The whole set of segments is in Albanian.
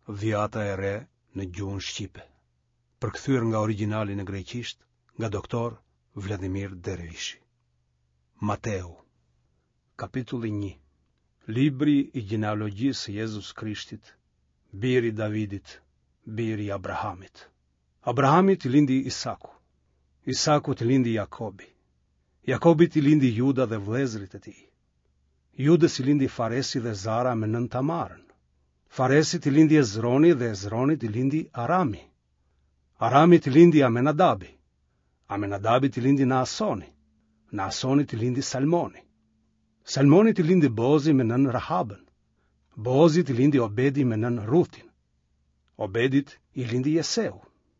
Dhjata e re në gjuhën shqipe. Përkthyer nga origjinali në greqisht, nga doktor Vladimir Dervishi. Mateu, kapitulli 1. Libri i gjenealogjisë së Jezus Krishtit, biri i Davidit, biri i Abrahamit. Abrahamit i lindi Isaku. Isaku i lindi Jakobi. Jakobit i lindi Juda dhe vëllezërit e tij. Judës i lindi Faresi dhe Zara me nën Tamarën. Faresit i lindi Ezroni dhe Ezronit i lindi Arami. Aramit i lindi Amenadabi. Amenadabit i lindi Naasoni. Naasonit i lindi Salmoni. Salmonit i lindi Bozi me nën Rahabën. Bozit i lindi Obedi me nën Ruthin. Obedit i lindi Jeseu.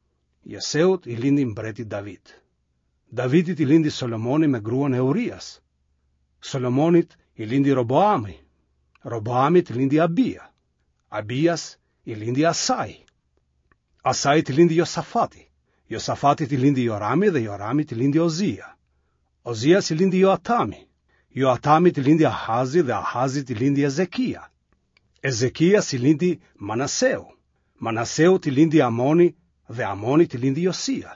Jeseut i lindi mbreti David. Davidit i lindi Solomoni me gruan e Urias. Solomonit i lindi Roboami. Roboamit i lindi Abia. Abias i lindi Asai. Asait i lindi Josafati. Josafatit i lindi Jorami dhe Joramit i lindi Ozia. Ozias i lindi Joatami. Joatamit i lindi Ahazi dhe Ahazit i lindi Ezekia. Ezekias i lindi Manaseu. Manaseut i lindi Amoni dhe Amonit i lindi Josia.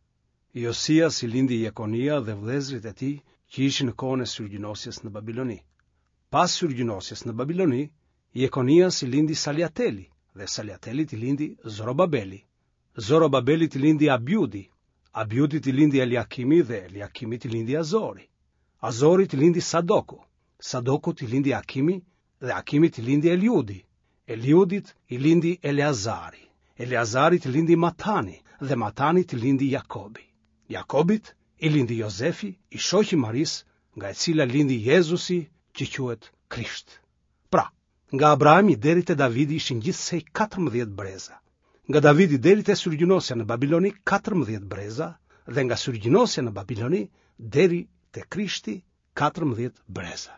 Josias i lindi Jekonia dhe vëllezërit e tij që ishin në kohën e syrgjënosjes në Babiloni. Pas syrgjënosjes në Babiloni, Jekonias i lindi Saliateli dhe Saliatelit i lindi Zorobabeli. Zorobabelit i lindi Abiudi. Abiudit i lindi Eliakimi dhe Eliakimit i lindi Azori. Azorit i lindi Sadoku. Sadokut i lindi Akimi dhe Akimit i lindi Eliudi. Eliudit i lindi Eleazari. Eleazarit i lindi Matani dhe Matanit i lindi Jakobi. Jakobit i lindi Jozefi, i shoqi Maris, nga e cila lindi Jezusi që quhet Krisht. Pra, nga Abrahami deri te Davidi ishin gjithsej 14 breza. Nga Davidi deri te syrgjënosja në Babiloni 14 breza dhe nga syrgjënosja në Babiloni deri te Krishti 14 breza.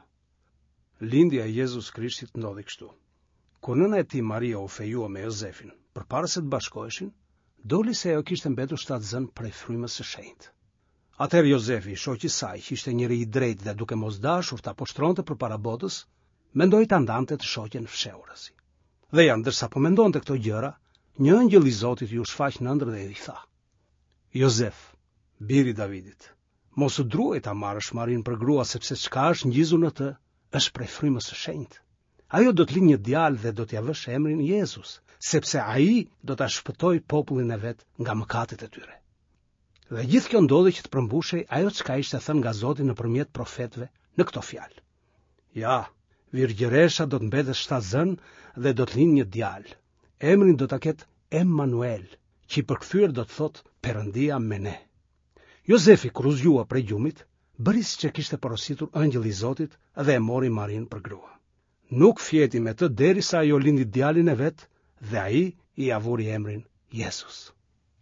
Lindja e Jezus Krishtit ndodhi kështu. Kur nëna e tij Maria u fejua me Jozefin, përpara se të bashkoheshin, doli se ajo kishte mbetur 7 zënë prej frymës së shenjtë. Atëherë Jozefi, shoqi i saj, që ishte njëri i drejtë dhe duke mos dashur ta poshtronte përpara botës, mendoi ta ndante të shoqen fshehurësi. Dhe ja ndërsa po mendonte këto gjëra, një angjëll i Zotit ju shfaq në ëndër dhe i tha: Jozef, biri i Davidit, mos u druaj ta marrësh Marin për grua, sepse çka është ngjizur në të është prej frymës së shenjtë. Ajo do të linjë një djalë dhe do t'ia vësh emrin Jezus, sepse ai do ta shpëtojë popullin e vet nga mëkatet e tyre. Dhe gjithë kjo ndodhi që të përmbushej ajo çka ishte thënë nga Zoti nëpërmjet profetëve në këto fjalë. Ja, virgjëresha do të mbetet 7 zënë dhe do të linjë një djalë. Emrin do ta ketë Emmanuel, që i përkthyer do të thotë Perëndia me ne. Jozefi, kur u zgjua prej gjumit, bëri siç e kishte porositur angjëlli i Zotit dhe e mori Marin për grua. Nuk fjeti me të derisa ajo lindi djalin e vet dhe ai i avuri emrin Jezus.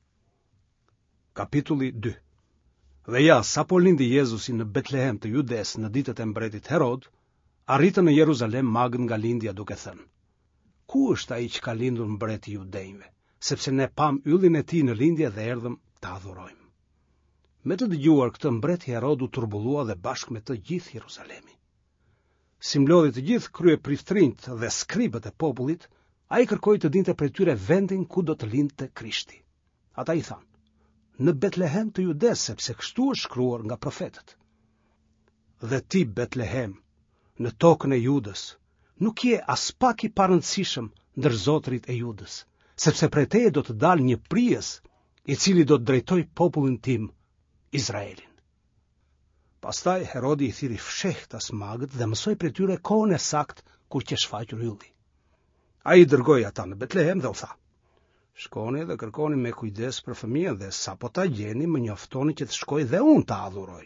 Kapitulli 2. Dhe ja, sa po lindi Jezusi në Betlehem të Judes në ditët e mbretit Herod, arritën në Jeruzalem magët nga lindja duke thënë: Ku është ai që ka lindur mbreti i judejve? Sepse ne pam yllin e tij në lindje dhe erdhëm ta adhurojmë. Me të dëgjuar këtë, mbreti Herod u turbullua dhe bashkë me të gjithë Jeruzalemi. Si mlodhi të gjithë kryepriftrinjt dhe skribët e popullit, ai kërkoi të dinte prej tyre vendin ku do të lindte Krishti. Ata i thanë: Në Betlehem të Judes, sepse kështu është shkruar nga profetët. Dhe ti, Betlehem, në tokën e Judës, nuk je as pak i parëndësishëm ndër zotërit e Judës, sepse prej teje do të dalë një prijes, i cili do të drejtoj popullin tim, Izraelin. Pastaj Herodi i thiri fshehtas magët dhe mësoi prej tyre kohën e saktë kur që shfaqur ylli. Ai i dërgoi ata në Betlehem dhe u tha: Shkoni dhe kërkoni me kujdes për fëmijën dhe sa po ta gjeni më njoftoni që të shkoj dhe unë ta adhuroj.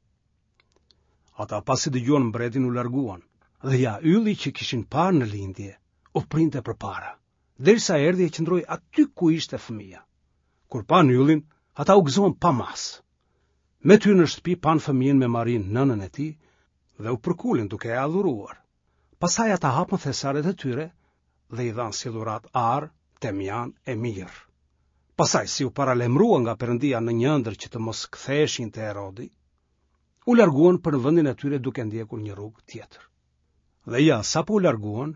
Ata pasi dëgjuan mbretin u larguan, dhe ja, ylli që kishin parë në lindje u printe përpara, derisa erdhi e qëndroi aty ku ishte fëmia. Kur pan yllin, ata u gëzuan pa mas. Me ty në shtëpi pan fëmijën me Marin, nënën e tij, dhe u përkulin duke e adhuruar. Pastaj ata hapën thesaret e tyre dhe i dhanë si dhurat ar, temjan e mirë. Pastaj, si u paralemrua nga Perëndia në një ëndër që të mos ktheheshin te Herodi, u larguan për në vendin e tyre duke ndjekur një rrugë tjetër. Dhe ja, sa po u larguan,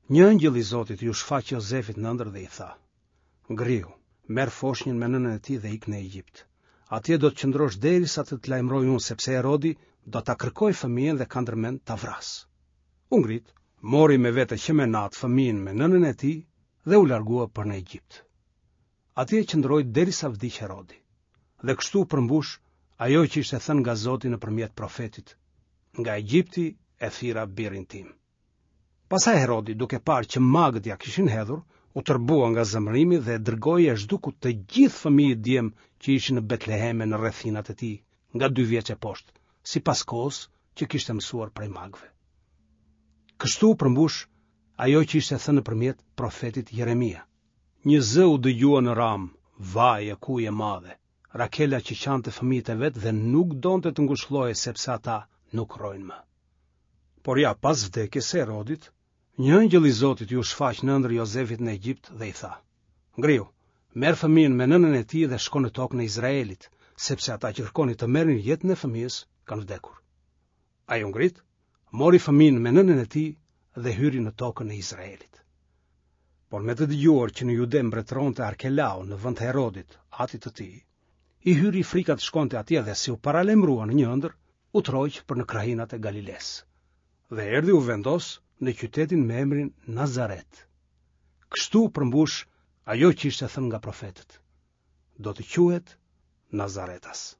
Një angjëll i Zotit ju shfaq Jozefit nëndër dhe i tha: Ngrihu, merr foshnjën me nënën e tij dhe ik në Egjipt. Atje do të qëndrosh derisa të të lajmëroj unë, sepse Herodi do ta kërkoj fëmijën dhe ka ndërmend ta vras. U ngrit, mori me vete që me natë fëmijën me nënën e tij dhe u largua për në Egjipt. Atje qëndroi derisa vdiq Herodi. Dhe kështu përmbush ajo që ishte thënë nga Zoti nëpërmjet profetit: nga Egjipti e thira birin tim. Pastaj Herodi, duke parë që magët ja kishin hedhur, u tërbua nga zemërimi dhe dërgoi e zhdukut të gjithë fëmijët djem që ishin në Betleheme në rrethinat e tij, nga 2 vjeç e poshtë, sipas kohës që kishte mësuar prej magëve. Kështu përmbush ajo që ishte thënë nëpërmjet profetit Jeremia: një zë u dëgjua në Ram, vaj e kuje madhe, Rakela që qante fëmijët e vet dhe nuk donte të ngushëllohej sepse ata nuk rrojnë më. Por ja, pas vdekjes së Herodit, një angjëll i Zotit ju shfaq nëndër Jozefit në Egjipt dhe i tha: Ngrihu, merr fëmijën me nënën e tij dhe shko në tokën e Izraelit, sepse ata që kërkonin të merrin jetën e fëmijës kanë vdekur. Ai u ngrit, mori fëmijën me nënën e tij dhe hyri në tokën e Izraelit. Por me të dëgjuar që në Jude mbretëronte Arkelau në vend të Herodit, atit të tij, i hyri frika të shkonte atje dhe si u paralemrua në një ëndër, u troq për në krahinat e Galiles. Dhe erdhi u vendos në qytetin me emrin Nazaret. Kështu përmbush ajo që ishte thënë nga profetët: do të quhet Nazaretas.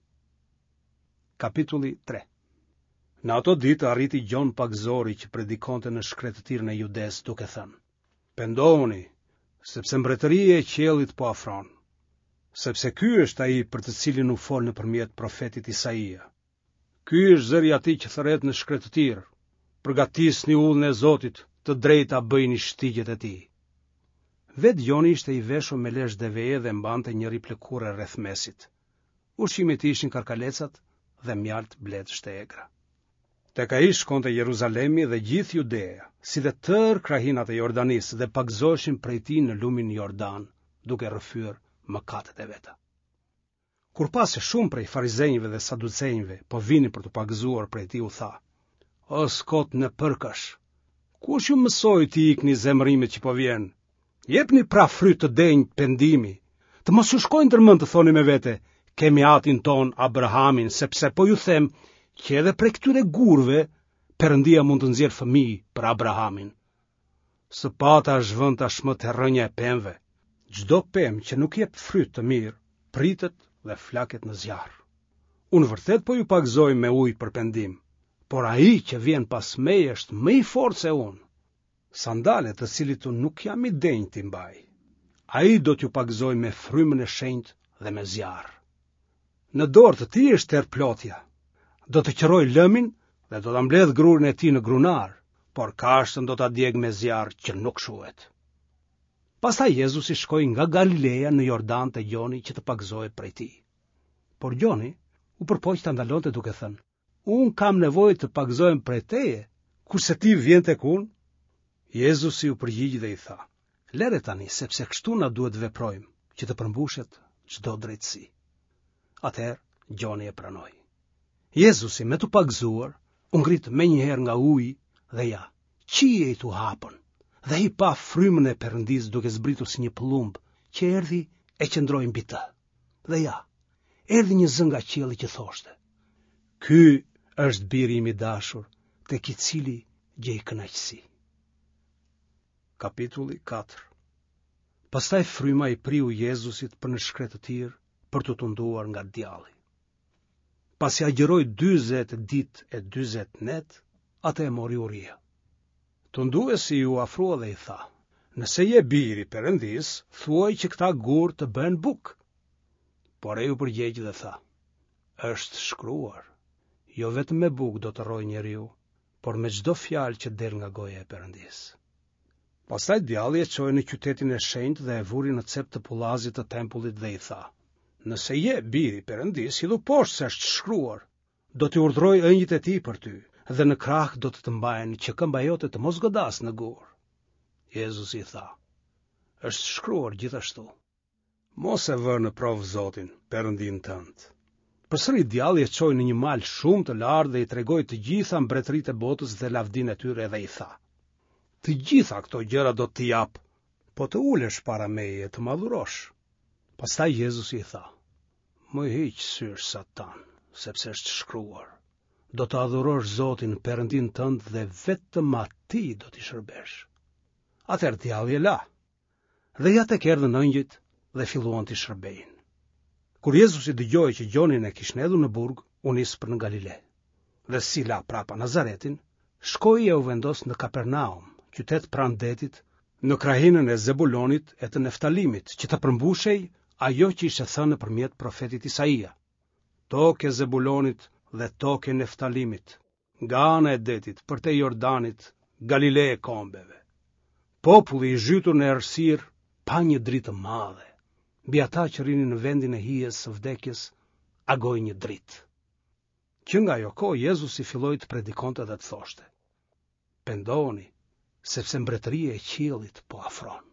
Kapitulli 3. Në ato ditë arriti Gjon Pagzori që predikonte në shkretëtirën e Judes duke thënë: pendohuni, sepse mbretëria e qiellit po afron. Sepse ky është ai për të cilin u fol nëpërmjet profetit Isaia. Ky është zëri i atij që thërret në shkretëtirë: përgatisni ullën e Zotit, të drejta bëjni shtigjet e tij. Vet Gjoni ishte i veshur me lesh deveje dhe mbante një riplëkure rreth mesit. Ushqimit ishin karkalecat dhe mjalt blet shtegra. Tek ai shkonte Jeruzalemi dhe gjithë Judea, si dhe tërë krahinat e Jordanis, dhe pagzoshin prej tij në lumin Jordan, duke rrëfyer mëkatet e veta. Kur pas shumë prej farizejve dhe saducejve po vinin për të pagzuar prej tij, u tha: o skot në përkash, kush ju mësoi të ikni zemërimet që po vjen? Jepni pra fryt të denjë pendimi, të mos ju shkojnë ndërmend të thoni me vete: kemi atin ton Abrahamin, sepse po ju them që edhe prej këtyre gurve Perëndia mund të nxjerrë fëmijë për Abrahamin. Së pata është vënë tashmë te rrënja e pemëve. Çdo pemë që nuk jep fryt të mirë, pritet dhe flaket në zjarr. Unë vërtet po ju pagzoj me ujë për pendim, por ai që vjen pas meje është më i fortë se unë, sandalet të cilit unë nuk jam i denjë t'i mbaj. Ai do t'ju pagzoj me frymën e shenjtë dhe me zjarr. Në dorë të tij është terplotja. Do të qëroj lëmin dhe do ta mbledh grurin e tij në grunar, por kashtën do ta djeg me zjarr që nuk shuhet. Pastaj Jezusi shkoi nga Galilea në Jordan te Gjoni që të pagzohej prej tij. Por Gjoni u përpoq ta ndalonte duke thënë: unë kam nevojë të pagzohem prej teje, kurse ti vjen tek unë? Jezusi u përgjigj dhe i tha: lere tani, sepse kështu na duhet veprojmë, që të përmbushet çdo drejtësi. Atëherë Gjoni e pranoi. Jezusi me të pagzuar u ngrit menjëherë nga uji dhe ja, qiejt u hapën, dhe i pa frymën e Perëndisë duke zbritur si një pëllumb që erdhi e qëndroi mbi të. Dhe ja, erdhi një zë nga qielli që thoshte: ky është biri im i dashur, tek i cili gjej kënaqësi. Kapitulli 4. Pastaj fryma i priu Jezusit për në shkretëtir për të tunduar nga djalli. Pasi agjëroi 40 ditë e 40 net, atë e mori uria. Tunduesi ju afrua dhe i tha: nëse je biri Perëndis, thuaj që këta gur të bëhen buk. Por ai u përgjegj dhe tha: është shkruar, jo vetëm me buk do të rrojë njeriu, por me çdo fjalë që del nga goja e Perëndis. Pastaj djalli e çoi në qytetin e shenjtë dhe e vuri në cep të pullazit të tempullit dhe i tha: nëse je biri Perëndis, hidhu poshtë se është shkruar, do t'i urdhroj ëngjëjt e tij për ty, dhe në krah do të mbajnë që këmba jote të mos godas në gur. Jezusi i tha: është shkruar gjithashtu: mos e vë në provë Zotin, Perëndin tënd. Përsëri djalli e çoi në një mal shumë të lartë dhe i tregoi të gjitha mbretëritë e botës dhe lavdinë e tyre dhe i tha: Të gjitha këto gjëra do t'i jap, po të ulesh para meje të madhurosh. Pastaj Jezusi i tha: Më hiq syr Satan, sepse është shkruar: do të adhurosh Zotin Perëndin tënd dhe vetëm atij do t'i shërbesh. Atëherë djalli e la, dhe ja tek erdhën ëngjëjt dhe filluan t'i shërbejnë. Kur Jezusi dëgjoi që Gjonin e kishin hedhur në burg, u nis për në Galile. Dhe si la prapa Nazaretin, shkoi e u vendos në Kapernaum, qytet pranë detit, në krahinën e Zebulonit e të Neftalimit, që të përmbushej ajo që ishte thënë nëpërmjet profetit Isaia: Tokë e Zebulonit dhe tokë e Neftalimit, nga ana e detit, përtej Jordanit, Galile e kombeve. Populli i zhytur në errësirë pa një dritë të madhe. Mbi ata që rinin në vendin e hijes së vdekjes, agoi një dritë. Që nga ajo kohë Jezusi filloi të predikonte dhe të thoshte: Pendohuni, sepse mbretëria e qiellit po afron.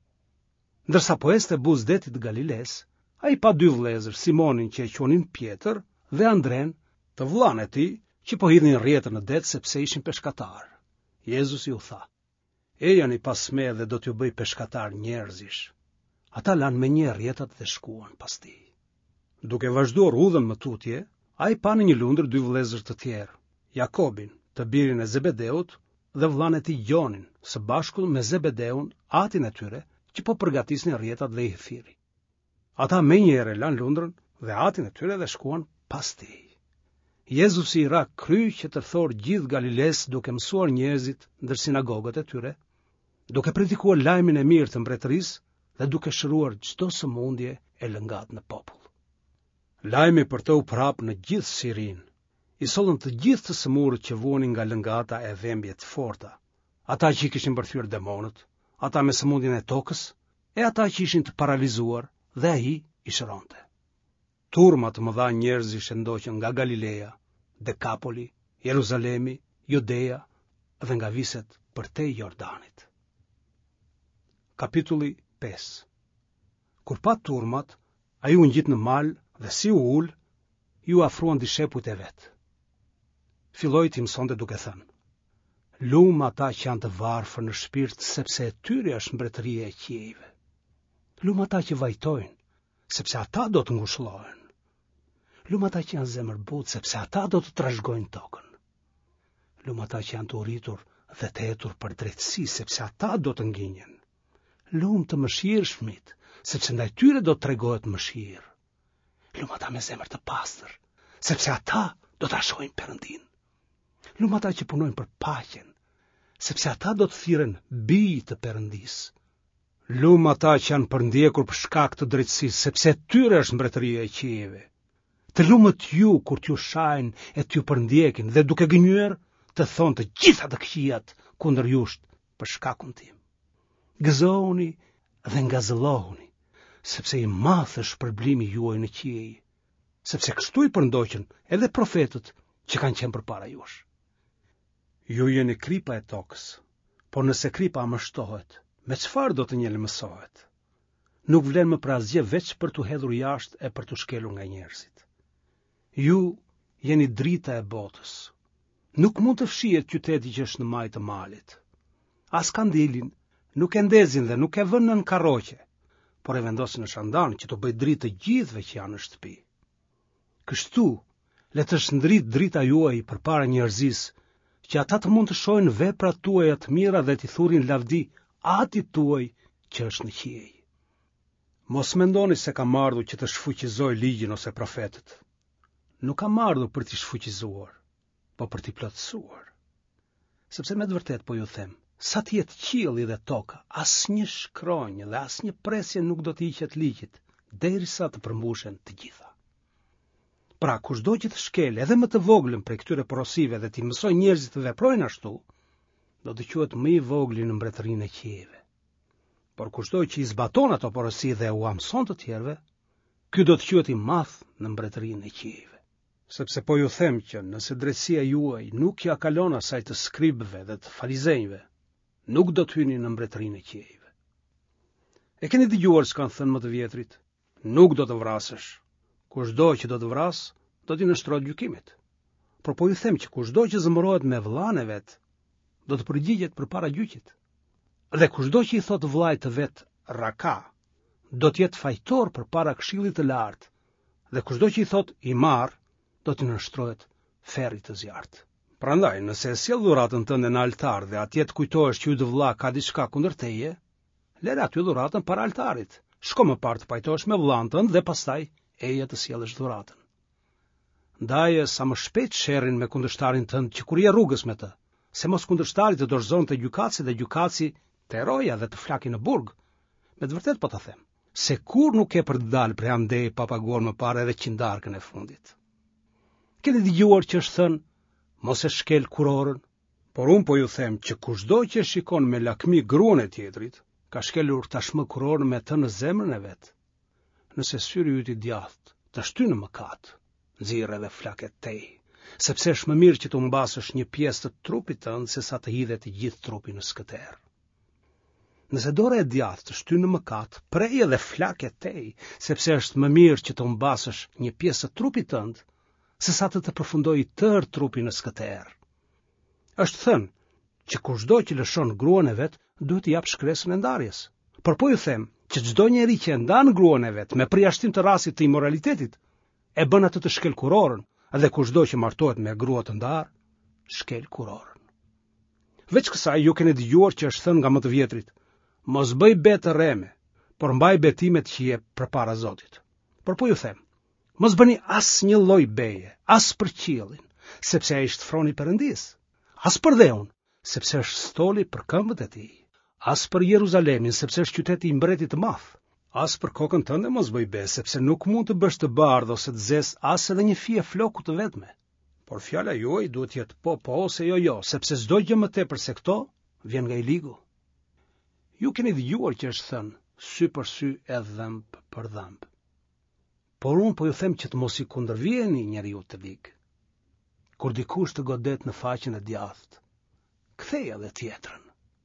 Ndërsa po ecte buz detit të Galiles, ai pa dy vëllezër, Simonin që e quonin Pjetër dhe Andren, të vllain e tij, që po hidhnin rrjetën në det sepse ishin peshkatar. Jezusi u tha: Ejani pas me dhe do t'ju bëj peshkatar njerëzish. Ata lanë me një rrjetat dhe shkuan pas tij. Duke vazhduar udhën më tutje, ai pa në një lundër dy vëllezër të tjerë, Jakobin, të birin e Zebedeut, dhe vllain e tij Gjonin, së bashku me Zebedeun, atin e tyre, që po përgatisnin rrjetat dhe i thirri. Ata menjëherë lanë lundrën dhe atin e tyre dhe shkuan pas tij. Jezusi i ra kry që të thorë gjithë Galiles, duke mësuar njerëzit ndër sinagogët e tyre, duke predikuar lajmin e mirë të mbretërisë dhe duke shëruar çdo sëmundje e lëngat në popull. Lajmi për të u prap në gjithë Sirin. I sollën të gjithë të sëmurët që vuanin nga lëngata e dhembjet forta, ata që i kishin bërthyer demonët, ata me sëmundjen e tokës, e ata që ishin të paralizuar, dhe ai i shëronte. Turma të mëdha njerëzish ndoqën nga Galilea, Dekapoli, Jeruzalemi, Judea dhe nga viset përtej Jordanit. Kapitulli 5. Kur pa turmat, ai u ngjit në mal dhe si u ul, ju afruan dishepujt e vet. Filloi t'i mësonte duke thënë: Lum ata që janë të varfër në shpirt, sepse e tyre është mbretëria e qiejve. Lum ata që vajtojnë, sepse ata do të ngushëllohen. Lum ata që janë zemër butë, sepse ata do të trashëgojnë tokën. Lum ata që janë të uritur dhe të etur për drejtësi, sepse ata do të ngjinjen. Lum të mëshirshmit, sepse ndaj tyre do të tregohet mëshirë. Lum ata me zemër të pastër, sepse ata do ta shohin Perëndin. Lum ata që punojnë për paqen, sepse ata do të thirren bij të Perëndisë. Lum ata që janë përndjekur për shkak të drejtësisë, sepse tyre është mbretëria e qiejve. Të lumët ju kur t'ju shajnë e t'ju përndjekin dhe duke gënjur të thonë të gjitha të këqijat kundër jush për shkakun tim. Gëzohuni dhe ngazëllohuni, sepse i madh është shpërblimi juaj në qiej, sepse kështu i përndoqën edhe profetët që kanë qenë përpara jush. Ju jeni kripa e tokës, por nëse kripa mështohet, me çfarë do të njëlmësohet? Nuk vlen më pra asgjë veç për t'u hedhur jashtë e për t'u shkelur nga njerëzit. Ju jeni drita e botës. Nuk mund të fshihet qyteti që është në majë të malit. As kandilin nuk e ndezin dhe nuk e vënë nën karroqe, por e vendosin në shandan që të bëj dritë të gjithëve që janë në shtëpi. Kështu, le të shndrit drita juaj përpara njerëzisë, që ata të mund të shohin veprat tuaja të mira dhe t'i thurin lavdi atit tuaj që është në qiej. Mos mendoni se kam ardhur që të shfuqizoj ligjin ose profetët. Nuk kam ardhur për t'i shfuqizuar, po për t'i plotësuar. Sepse me të vërtet po ju them, sa t'jetë qielli dhe toka, asnjë shkronjë dhe asnjë presje nuk do t'i hiqet ligjit, derisa të përmbushen të gjitha. Pra, kushdo që të shkel edhe më të voglën prej këtyre porosive dhe t'i mësoj njerëzit të veprojnë ashtu, do të quhet më i vogli në mbretërinë e qiejve. Por kushdo që i zbaton ato porosi dhe u mëson të tjerëve, ky do të quhet i madh në mbretërinë e qiejve. Sepse po ju them që nëse drejtësia juaj nuk ja kalon asaj të skribëve dhe të farizejve, nuk do të hyni në mbretërinë e qiejve. E keni dëgjuar s'kan thënë më të vjetrit, nuk do të vrasësh. Kushdo që do të vras, do t'i nështrohet gjykimit. Por po ju them që kushdo që zëmërohet me vllain e vet, do të përgjigjet përpara gjyqit. Dhe kushdo që i thot vllajt të vet raka, do të jetë fajtor përpara Këshillit të lartë, dhe kushdo që i thot i marr, do të nënshtrohet ferri të zjarrt. Prandaj, nëse e sjell dhuratën tënde në altar dhe atje të kujtohesh që yt vëlla ka diçka kundër teje, lëre aty dhuratën para altarit. Shko më parë të pajtohesh me vllain tënd dhe pastaj eje të sjellësh dhuratën. Ndaje sa më shpejt sherrin me kundërshtarin tënd që kur je rrugës me të, se mos kundërshtari të dorëzonte gjykatësi dhe gjykatësi të eroja dhe të flaki në burg. Me të vërtet po të them, se kur nuk e për të dalë prej andej pa paguar më parë edhe qindarkën e fundit. Keni dëgjuar që është thënë, mos e shkel kurorën, por unë po ju them që kushdo që shikon me lakmi gruan e tjetrit, ka shkelur tashmë kurorën me të në zemrën e vet. Nëse syri yt i djathtë të shtynë në mëkat, nxirr edhe flaket tej, sepse është më mirë që të humbasësh një pjesë të trupit tënd se sa të hidhet të gjithë trupi në skëter. Nëse dora e djathtë të shtynë në mëkat, prej edhe flaket tej, sepse është më mirë që të humbasësh një pjesë të trupit tënd se sa të përfundojë tërë trupi në skëter. Është thënë që kushdo që lëshon gruan e vet duhet t'i jap shkresën e ndarjes. Por po ju them që çdo njeri që e ndan gruan e vet me përjashtim të rastit të imoralitetit, e bën atë të shkel kurorën, dhe kushdo që martohet me grua të ndarë, shkel kurorën. Veç kësaj ju keni dëgjuar që është thënë nga më të vjetrit, mos bëj betë rreme, por mbaj betimet që jep përpara Zotit. Por po ju them, mos bëni as një lloj beje, as për qiellin, sepse ai shtroni Perëndis, as për dheun, sepse është stoli për këmbët e tij, as për Jeruzalemin, sepse është qyteti i mbretit të madh. As për kokën tënde mos bëj be, sepse nuk mund të bësh të bardhë ose të zezë as edhe një fije floku të vetme. Por fjala juaj duhet jetë po ose jo, sepse çdo gjë më tepër se këto vjen nga i ligu. Ju keni dëgjuar që është thënë, sy për sy e dhëmb për dhëmb. Por unë po ju them që të mos i kundërvijeni njeriu të lig. Kur dikush të godet në faqen e djathtë, kthej edhe tjetrën.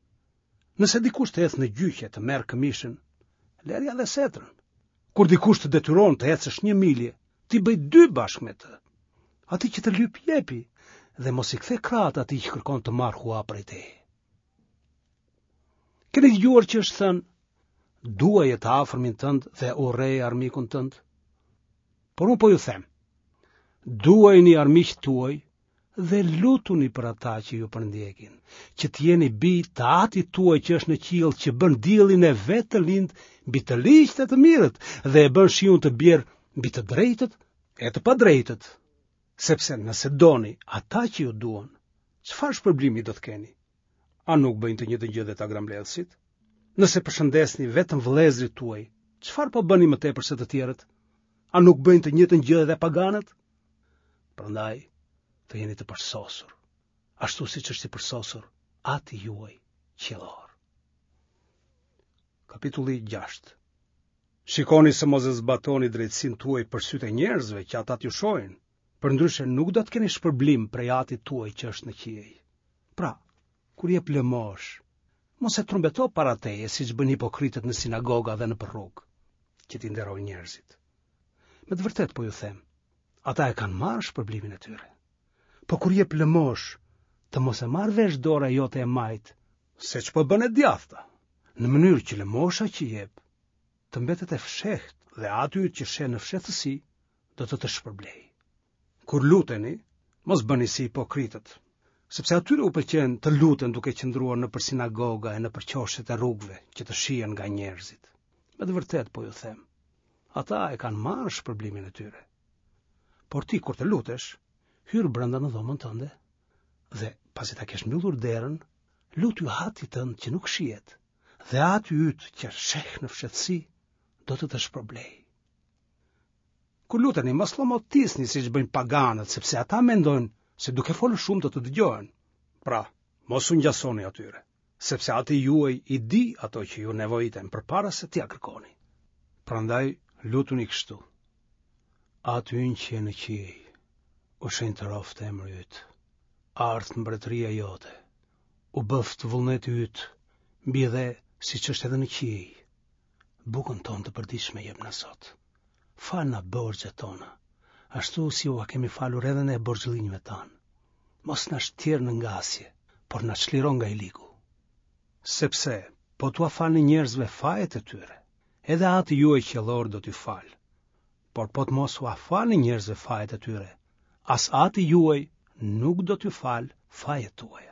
Nëse dikush të ecë në gjyqje të merr këmishën, lërja edhe setrën. Kur dikush të detyron të ecësh 1 milje, ti bëj 2 bashkë me të. Ati që të lyp jepi, dhe mos i kthe krahët atij që kërkon të marrë hua prej teje. Keni dëgjuar që është thënë, duaje të afërmin tënd dhe urreje armikun tënd? Por unë po ju them, duajini armiqt tuaj dhe lutuni për ata që ju përndjekin, që t'jeni bij të Atit tuaj që është në qiell, që bën diellin e vet të lind mbi të ligjtë e të mirët dhe e bën shiun të bjerë mbi të drejtët e të padrejtët. Sepse nëse doni ata që ju duan, çfarë shpërblimi do të keni? A nuk bëjnë të njëjtën gjë dhe ta grambledhësit? Nëse përshëndesni vetëm vëllezërit tuaj, çfarë po bëni më tepër se të tjerët? A nuk bëjnë të njëjtën gjë edhe paganët? Prandaj, të jeni të përsosur, ashtu siç është i përsosur Ati juaj qiellor. Kapitulli 6. Shikoni se mos e zbatoni drejtësinë tuaj për sytë e njerëzve që ata t'ju shohin, përndryshe nuk do të keni shpërblim prej Atit tuaj që është në qiell. Pra, kur jep lëmosh, mos e trumbeto para teje siç bën hipokritët në sinagoga dhe në rrugë, që t'i nderojnë njerëzit. Me të vërtet po ju them, ata e kanë marrë shpërblimin e tyre. Po kur jep lëmosh, të mos e marr vesh dora jote e majt, se ç'po bën e djathta, në mënyrë që lëmosha që jep të mbetet e fshehtë dhe aty që sheh në fshehtësi do të shpërblej. Kur luteni, mos bëni si hipokritët, sepse atyre u pëlqen të luten duke qëndruar nëpër sinagoga e nëpër qoshet e rrugëve që të shihen nga njerëzit. Me të vërtet po ju them, ata e kanë marrë shpërblimin e tyre. Por ti kur të lutesh, hyr brenda në dhomën tënde, dhe pasi ta kesh mbyllur derën, lutju Atit tënd që nuk shihet, dhe Ati yt që sheh në fshehtësi, do të shpërblej. Kur luteni, mos llomotisni siç bëjnë paganët, sepse ata mendojnë se duke folur shumë do të dëgjohen. Pra, mos u ngjasoni atyre, sepse Ati juaj i di ato që ju nevojiten përpara se t'ia kërkoni. Prandaj lutuni kështu: Aty që je në qiell, u shenjtëroft emri yt, ardh mbretëria jote, u bëft vullneti yt, mbi dhe siç është edhe në qiell. Bukën tonë të përditshme jep na sot. Fal na borxhet tona, ashtu si u kemi falur edhe ne borxhëllinjve tanë. Mos na shtjerr në ngasje, por na çliron nga i ligu. Sepse, po t'ua falni njerëzve fajet e tyre, edhe ati juaj qiellor do t'ju fal. Por po t'mos ua falni njerëzve fajet e tyre, as ati juaj nuk do t'ju fal fajet tuaja.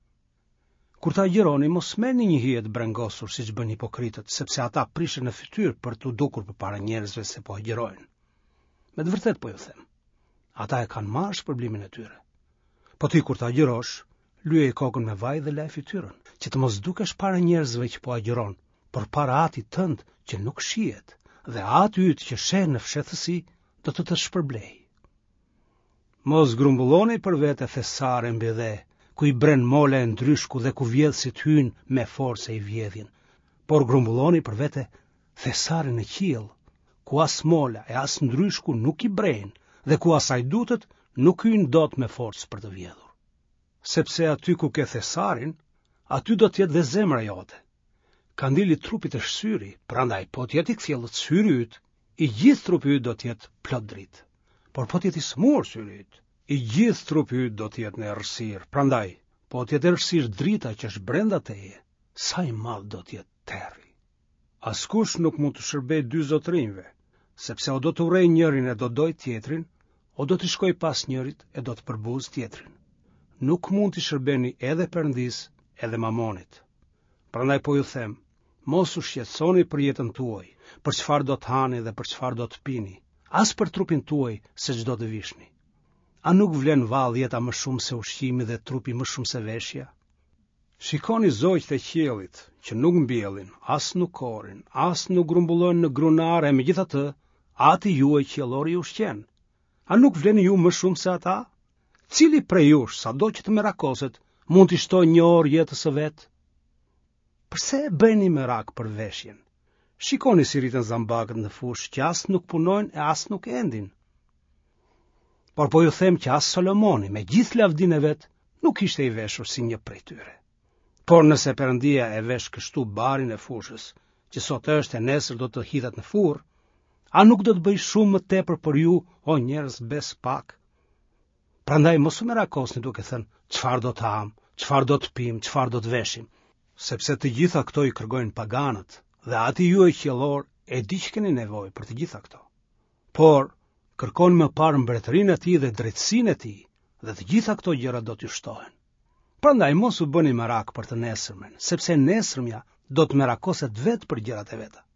Kur ta agjironi, mos merrni një hije të brengosur siç bën hipokritët, sepse ata prishen në fytyrë për t'u dukur përpara njerëzve se po agjirojnë. Me të vërtet po ju them, ata e kanë marrë shpërblimin e tyre. Po ti kur ta agjirosh, lyej kokën me vaj dhe laj fytyrën, që të mos dukesh para njerëzve që po agjiron, por para atit tënd që nuk shihet, dhe ati yt që sheh në fshehthësi do të shpërblej. Mos grumbulloni për vete thesare mbi dhe, ku i bren mola e ndryshku dhe ku vjedhësit hynë me forcë i vjedhjen, por grumbulloni për vete thesare në qiell, ku as mola e as ndryshku nuk i bren dhe ku as ajdutët nuk hynë dot me forcë për të vjedhur. Sepse aty ku ke thesarin, aty do t'jetë dhe zemra jote. Kandili trupit është syri, prandaj po t'jetë i kthjellët syri yt, i gjithë trupi yt do t'jetë plot dritë. Por po t'jetë i smur syri yt, i gjithë trupi yt do t'jetë në errësirë. Prandaj, po t'jetë errësirë drita që është brenda teje, sa i madh do t'jetë terri. Askush nuk mund të shërbej dy zotërinjve, sepse o do të urrej njërin e do doj tjetrin, o do të shkoj pas njërit e do të përbuz tjetrin. Nuk mund të shërbeni edhe Perëndis edhe Mamonit. Prandaj po ju them, mos u shqetësoni për jetën tuaj, për çfarë do të hani dhe për çfarë do të pini, as për trupin tuaj se çdo të vishni. A nuk vlen vallë jeta më shumë se ushqimi dhe trupi më shumë se veshja? Shikoni zogjt e qiellit, që nuk mbjellin, as nuk korrin, as nuk grumbullojnë në grunare, megjithatë, ati juaj qiellor i ushqen. A nuk vleni ju më shumë se ata? Cili prej jush, sado që të merakoset, mund t'i shtojë një orë jetës së vet? Pse e bëni merak për veshjen? Shikoni si rriten zambakët në fushë, që as nuk punojnë e as nuk endin. Por po ju them që as Solomoni, me gjithë lavdinë e vet, nuk ishte i veshur si një prej tyre. Por nëse Perëndia e vesh kështu barin e fushës, që sot është e nesër do të hidhet në furr, a nuk do të bëj shumë më tepër për ju, o njerëz bes pak? Prandaj mos u merakosni duke thënë, çfarë do të ham, çfarë do të pim, çfarë do të veshim, sepse të gjitha këto i kërkojnë paganët, dhe ati juaj qiellor e di që keni nevojë për të gjitha këto. Por kërkoni më parë mbretërinë e tij dhe drejtësinë e tij, dhe të gjitha këto gjëra do t'ju shtohen. Prandaj mos u bëni merak për të nesërmen, sepse nesërmja do të merakoset vetë për gjërat e veta.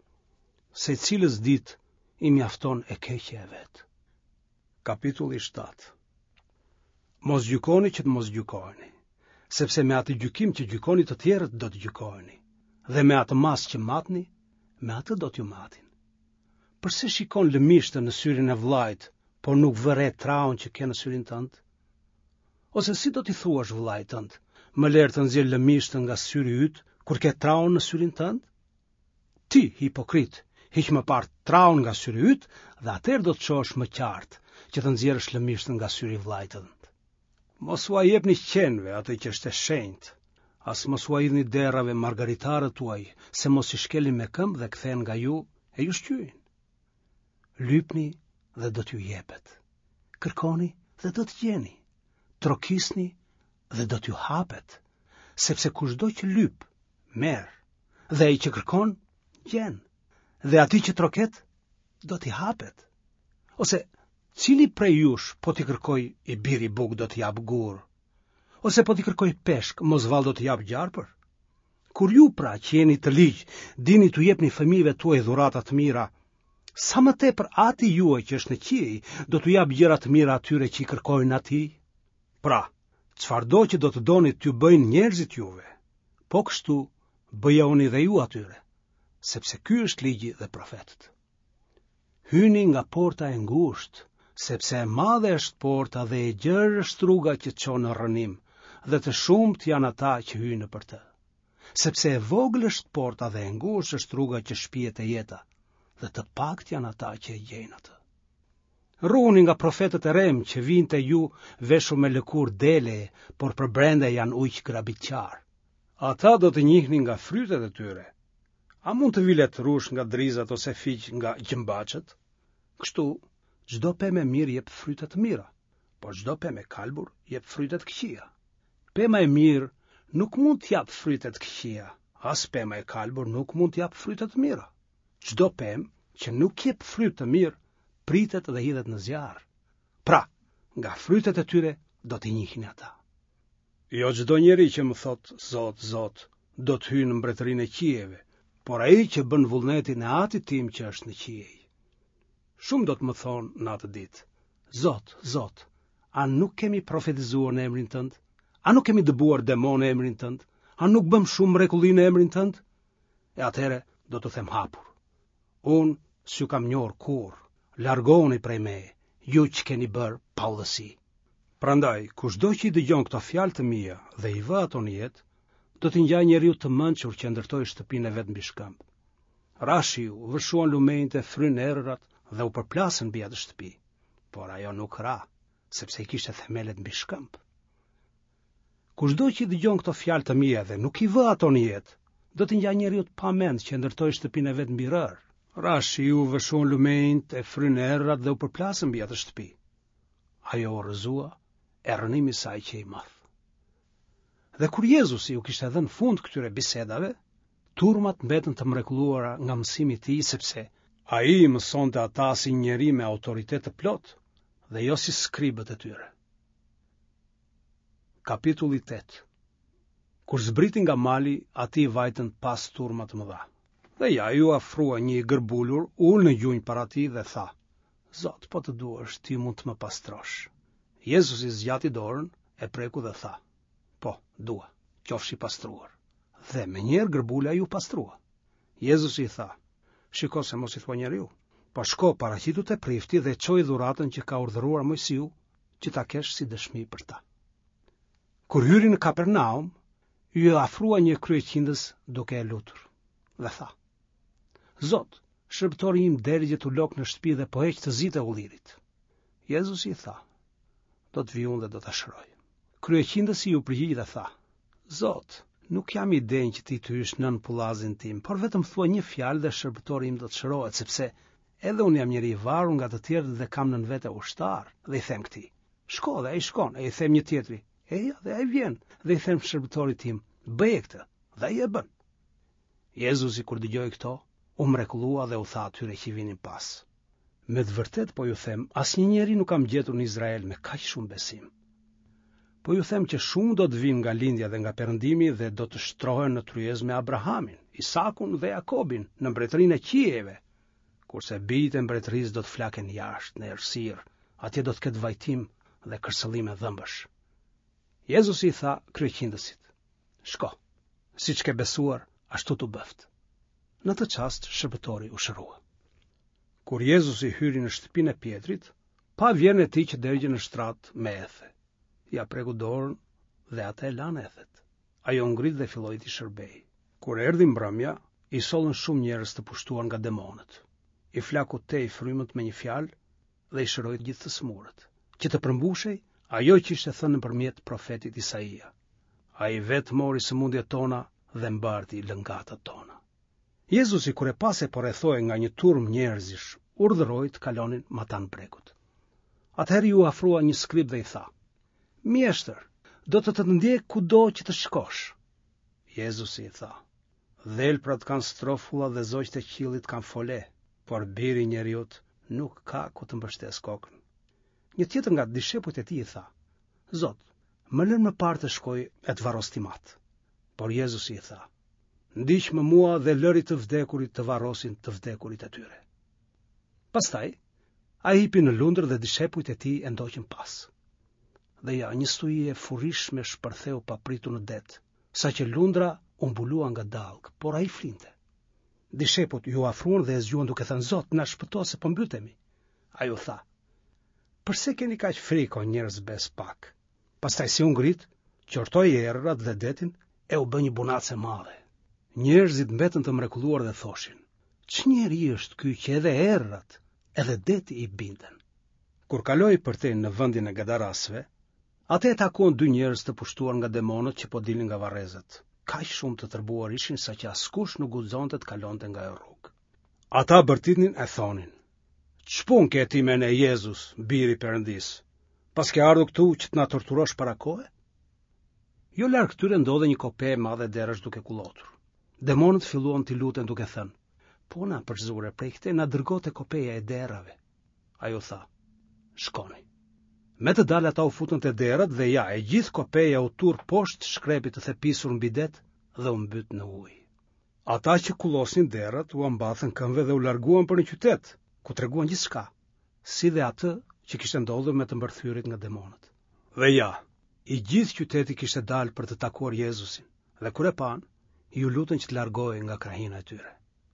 Secilës ditë i mjafton e keqja e vet. Kapitulli 7. Mos gjykoni që të mos gjykoheni, sepse me atë gjykim që gjykoni të tjerët do të gjykoheni, dhe me atë mas që matni, me atë do t'ju matin. Përse shikon lëmishtën në syrin e vllajt, por nuk vëre traun që ke në syrin tënd? Ose si do t'i thuash vllajt tënd, më lër të nxjerr lëmishtën nga syri yt, kur ke traun në syrin tënd? Ti, hipokrit, hiq më parë traun nga syri yt, dhe atëherë do të shohësh më qartë që të nxjerrësh lëmishtën nga syri i vllajt tënd. Mos ua jepni qenve atë që është e shenjtë, as mos ua hidhni derrave margaritarët tuaj, se mos i shkelin me këmbë dhe kthehen nga ju e ju shqyjin. Lypni dhe do t'ju jepet. Kërkoni dhe do t'gjeni. Trokisni dhe do t'ju hapet, sepse kushdo që lyp, merr, dhe ai që kërkon, gjen, dhe ati që troket, do t'i hapet. Ose cili prej jush po t'i kërkoj i biri buk do t'i jap gur? Ose po t'i kërkoj peshk, mos vall do t'i jap gjarpër? Kur ju pra që jeni të ligj, dini t'u jepni fëmijëve tuaj dhurata të mira, sa më tepër ati juaj që është në qiej do t'u jap gjëra të mira atyre që i kërkojnë atij. Pra, çfarëdo që do të doni t'ju bëjnë njerëzit juve, po kështu bëjauni dhe ju atyre, sepse ky është ligji dhe profetët. Hyni nga porta e ngushtë, sepse e madhe është porta dhe e gjerë është rruga që çon në rrënim, dhe të shumt janë ata që hyjnë për të. Sepse e vogël është porta dhe e ngushtë është rruga që shpihet e jeta, dhe të pakt janë ata që e gjejnë atë. Ruhuni nga profetët e rem që vinë te ju veshur me lëkurë dele, por për brenda janë ujq grabitqar. Ata do të njihni nga frytet e tyre. A mund të vilet rush nga drizat ose fiq nga gjëmbaçët? Kështu, çdo pemë mirë jep fryte të mira, por çdo pemë kalbur jep fryte të këqija. pema e mirë nuk mund t'jap frytet këqija, as pema e kalbur nuk mund t'jap frytet mira. Çdo pemë që nuk jep fryt të mirë, pritet dhe hidhet në zjarr. Pra, nga frytet e tyre do t'i njihin ata. Jo çdo njeri që më thot Zot, Zot, do të hyjë në mbretërinë e qiejve, por ai që bën vullnetin e Atit tim që është në qiej. Shumë do të më thonë në atë ditë: Zot, Zot, a nuk kemi profetizuar në emrin tënd? A nuk kemi dëbuar demon në emrin tënd? A nuk bëm shumë mrekulli në emrin tënd? E atëherë do të them hapur: unë s'ju kam njohur kurrë, largoni prej meje, ju që keni bërë paudhësi. Prandaj, kushdo që i dëgjon këto fjalë të mia dhe i vë ato në jetë, do t'i ngjaj njeriu të mençur që ndërtoi shtëpinë e vet mbi shkëmb. Rashi u vëshuan lumenjtë, fryn erërat dhe u përplasën mbi atë shtëpi, por ajo nuk ra, sepse i kishte themelet mbi shkëmb. Kushdo që i dëgjon këto fjalë të mia dhe nuk i vë ato në jetë, do t'i ngjaj njeriu të pamend që ndërtoi shtëpinë e vet mbi rër. Rashi u vëshuan lumenjtë, fryn erërat dhe u përplasën mbi atë shtëpi. Ajo u rrëzua, e rënimi i saj që i madh. Dhe kur Jezusi u kishte dhënë fund këtyre bisedave, turmat mbetën të mrekulluara nga mësimi i tij, sepse ai mësonte ata si njeri me autoritet të plot dhe jo si skribët e tyre. Kapitulli 8. Kur zbriti nga mali, ati vajtën pas turma të mëdha. Dhe ja ju afrua një gërbulur, ul në gjunjë para tij dhe tha: Zot, po të duash, ti mund të më pastrosh. Jezusi zgjati dorën, e preku dhe tha: Po, dua, qofshi pastruar. Dhe menjëherë gërbula ju pastrua. Jezusi i tha: Shiko se mos i thua njeriu, po shko paraqitu te prifti dhe çoj dhuratën që ka urdhëruar Mojsiu, që ta kesh si dëshmi për ta. Kur hyri në Kapernaum, ju afrua një kryeqindës duke e lutur dhe tha: Zot, shërbëtori im deri që t'u lok në shtëpi dhe po heq të zitë e ullirit. Jezusi i tha: Do të vi unë dhe do ta shëroj. Kryeqindësi ju përgjigj dhe tha: Zot, nuk jam i denjë që ti të hysh nën pullazin tim, por vetëm thua një fjalë dhe shërbëtori im do të shërohet, sepse edhe unë jam njeri i varur nga të tjerët dhe kam nën vete ushtar. Dhe i them këtij: Shko, dhe ai shkon. E i them një tjetri: Eja, dhe ai vjen. Dhe i them shërbëtorit tim: Bëje këtë, dhe ai e bën. Jezusi kur dëgjoi këto, u mrekullua dhe u tha atyre që vinin pas: Me të vërtet po ju them, asnjë njeri nuk kam gjetur në Izrael me kaq shumë besim. Po ju them që shumë do të vinë nga lindja dhe nga perëndimi dhe do të shtrohen në tryezë me Abrahamin, Isakun dhe Jakobin në mbretërinë e qiejve, kurse bijtë e mbretërisë do të flaken jashtë në errësirë, atje do të ketë vajtim dhe kërcëllime dhëmbësh. Jezusi i tha kryeqindësit: Shko, siç ke besuar, ashtu t'u bëft. Në të çast shërbëtori u shërua. Kur Jezusi hyri në shtëpinë e Pjetrit, pa vjerën e tij që dërgjë në shtrat me ethe. Ja preku dorën dhe ata e lanë ethet. Ajo ngrit dhe filloi të shërbej. Kur erdhi mbrëmja, i sollën shumë njerëz të pushtuar nga demonët. I flaku tej frymët me një fjalë dhe i shëroi gjithë të smurët, që të përmbushej ajo që ishte thënë nëpërmjet profetit Isaia: Ai vetë mori sëmundjet tona dhe mbarti lëngatat tona. Jezusi kur e pas e porrethohej nga një turm njerëzish, urdhëroi të kalonin matan brekut. Atëherë ju afrua një skrip dhe i tha: Mjeshtër, do të ndjek kudo që të shkosh. Jezusi i tha: Dhelprat kanë strofulla dhe zogjt e qiellit kanë fole, por biri i njeriut nuk ka ku të mbështes kokën. Një tjetër nga dishepujt e tij i tha: Zot, më lën më parë të shkoj e të varros timat. Por Jezusi i tha: Ndiqmë mua dhe lëri të vdekurit të varrosin të vdekurit e tyre. Pastaj, ai hipi në lundër dhe dishepujt e tij e ndoqën pas. Dhe ja, një stuje furrishme shpërtheu papritur në det, saqë lundra u mbulua nga dallg, por ai flinte. Dishepujt ju afruan dhe e zgjuan duke thënë: Zot, na shpëto se po mbytemi. Ai u tha: Përse keni kaq frikë, o njerëz bes pak? Pastaj si u ngrit, qortoi errët dhe detin e u bë një bunace e madhe. Njerëzit mbetën të mrekulluar dhe thoshin: Ç'njeri është ky që edhe errët, edhe deti i binden? Kur kaloi përtej në vendin e Gadarasve, atë e takuan dy njerëz të pushtuar nga demonët që po dilnin nga varrezat. Kaq shumë të tërbuar ishin sa që askush nuk guxonte të kalonte nga ajo rrugë. Ata bërtitnin e thonin: Ç'pun ke ti me ne, Jezus, biri i Perëndis? Pas ke ardhur këtu që të na torturosh para kohe? Jo larg këtyre ndodhe një kope e madhe derash duke kullotur. Demonët filluan t'i luten duke thënë: "Po na përzure, prej këtej na dërgote kopeja e derave." Ajo tha: "Shkoni." Me të dalë ata u futën te derat dhe ja, e gjithë kopeja u tur poshtë shkrepit të thepisur mbi det dhe u mbyt në ujë. Ata që kullosin derat u ambathën këmbëve dhe u larguan për në qytet, ku treguan gjithçka, si dhe atë që kishte ndodhur me të mbërthyerit nga demonët. Dhe ja, i gjithë qyteti kishte dalë për të takuar Jezusin, dhe kur e pan, ju lutën që të largohej nga krahina e tyre.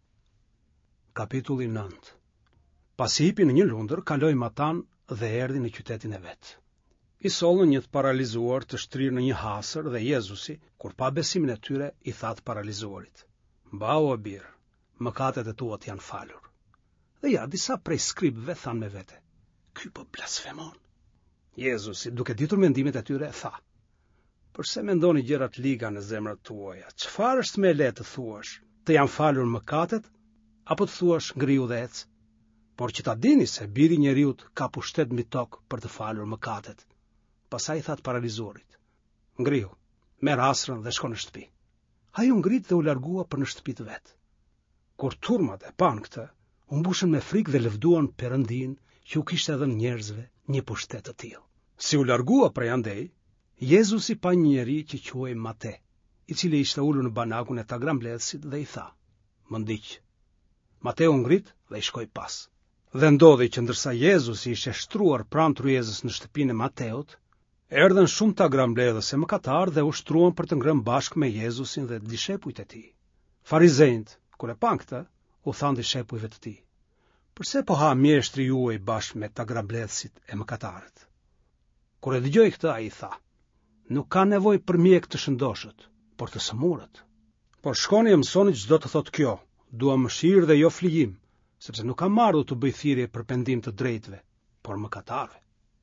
Kapitulli 9. Pasi hipi në një lundër, kaloi Matan dhe erdhi në qytetin e vet. I sollën një të paralizuar të shtrirë në një hasër dhe Jezusi, kur pa besimin e tyre, i tha të paralizuarit: "Mbau o birë, mëkatet e tuat janë falur." Dhe ja, disa prej skribëve thanë me vete: "Ky po blasfemon." Jezusi, duke ditur mendimet e tyre, tha: "Përse mendoni gjëra të liga në zemrat tuaja? Çfarë është më e lehtë të thuash, të janë falur mëkatet, apo të thuash ngrihu dhe ec? Por që ta dini se biri i njeriut ka pushtet mbi tokë për të falur mëkatet." Pastaj tha të paralizuarit: "Ngrihu, merr asrën dhe shko në shtëpi." Ai u ngrit dhe u largua për në shtëpi të vet. Kur turmat e pan këtë, u mbushën me frikë dhe lëvduan Perëndin që u kishte dhënë njerëzve një pushtet të tillë. Si u largua prej andej, Jezusi pa një njeri që quhej Mate, i cili ishte ulur në banakun e tagrambledhësit dhe i tha: "Më ndiq." Mateu u ngrit dhe i shkoi pas. Dhe ndodhi që ndërsa Jezusi ishte shtruar pranë tryezës në shtëpinë e Mateut, erdhën shumë tagrambledhës e mëkatarë dhe u shtruan për të ngrënë bashkë me Jezusin dhe dishepujt e tij. Farizejt, kur e pan këtë, u thanë dishepujve të tij: "Përse po ha mjeshtri juaj bashkë me tagrambledhësit e mëkatarët?" Kur e dëgjoi këtë, ai tha: "Nuk ka nevojë për mjek të shëndoshët, por të sëmurët. Por shkoni e mësoni ç'do të thotë kjo: dua mëshirë dhe jo flijim, sepse nuk kam ardhur të bëj thirrje për pendim të drejtëve, por mëkatarëve."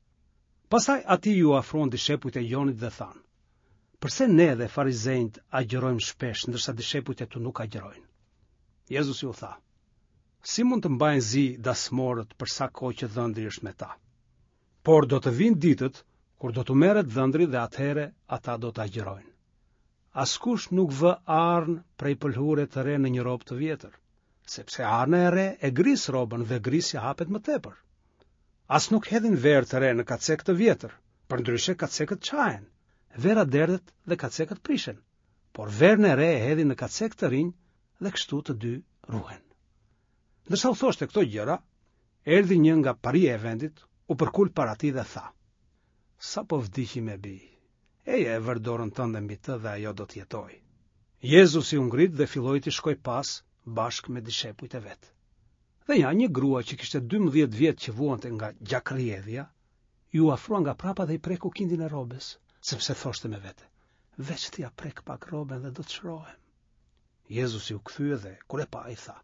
Pastaj ati ju afruan dishepujt e Jonit dhe thanë: "Përse ne dhe farizejt agjërojmë shpesh, ndërsa dishepujt e tu nuk agjërojnë?" Jezusi u tha: "Si mund të mbajnë zi dasmorët për sa kohë që dhëndri është me ta? Por do të vinë ditët kur do të merret dhëndri dhe atëherë ata do të agjërojnë. Askush nuk vë arnë prej pëlhure të re në një robë të vjetër, sepse arna e re e gris robën dhe grisja hapet më tepër. As nuk hedhin verë të re në kacek të vjetër, përndryshe kacekët qahen, vera derdhet dhe kacekët prishen, por verën e re e hedhin në kacek të rinj dhe kështu të dy ruhen." Ndërsa u thoshte këto gjëra, erdhi një nga paria e vendit, u përkul para tij dhe tha: "Sa po vdiqi me bi, eje e vër dorën tënde mbi të dhe ajo do të jetojë." Jezusi u ngrit dhe filloi të shkoj pas bashkë me dishepujt e vet. Dhe ja, një grua që kishte 12 vjet që vuante nga gjakrrjedhja, ju afrua nga prapa dhe i preku kindin e rrobës, sepse thoshte me vete: "Veç t'ja prek pak rrobën dhe do të shrohem." Jezusi u kthye dhe kur e pa, i tha: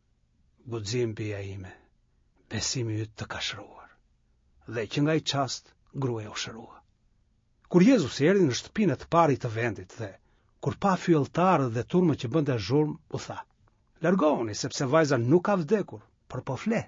"Guxim bija ime, besimi yt të ka shëruar." Dhe që nga i çast gruaja u shërua. Kur Jezusi erdhi në shtëpinë e të parit të vendit dhe kur pa fylltarët dhe turmët që bënte zhurmë, u tha: "Largohuni, sepse vajza nuk ka vdekur, por po fle."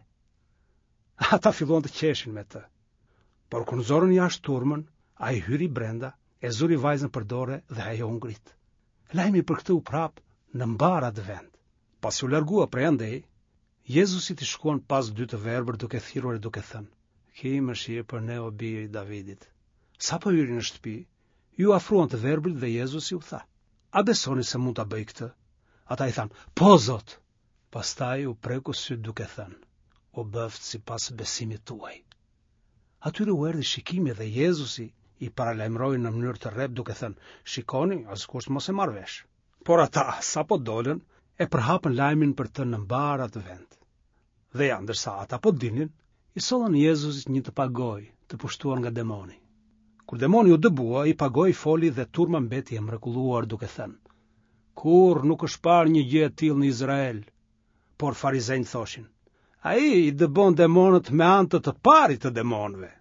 Ata filluan të qeshin me të. Por kur nxorën jashtë turmën, ai hyri brenda, e zuri vajzën për dorë dhe ajo u ngrit. Lajmi për këtë u prap në mbarat vend. Pasi u largua prej andej, Jezusi t'i shkuan pas dy të verbër duke thirrur e duke thënë: "Ki mëshirë për ne o biri i Davidit." Sa po hyri në shtëpi, ju afruan të verbrit dhe Jezusi u tha: "A besoni se mund ta bëj këtë?" Ata i thanë: "Po, Zot." Pastaj u preku syt duke thënë: "O bëft sipas besimit tuaj." Atyre u erdhi shikimi dhe Jezusi i paralajmëroi në mënyrë të rrep duke thënë: "Shikoni, askush mos e marr vesh." Por ata, sa po dolën, e përhapën lajmin për të në mbarat vend. Dhe ja, ndërsa ata po dinin, i sollën Jezusit një të pagoj, të pushtuar nga demoni. Kur demoni u dëbua, i pagoj foli dhe turma mbeti e mrekulluar duke thënë: "Kurrë nuk është parë një gjë e tillë në Izrael." Por farizejt thoshin: "Ai i dëbon demonët me anë të parit të demonëve."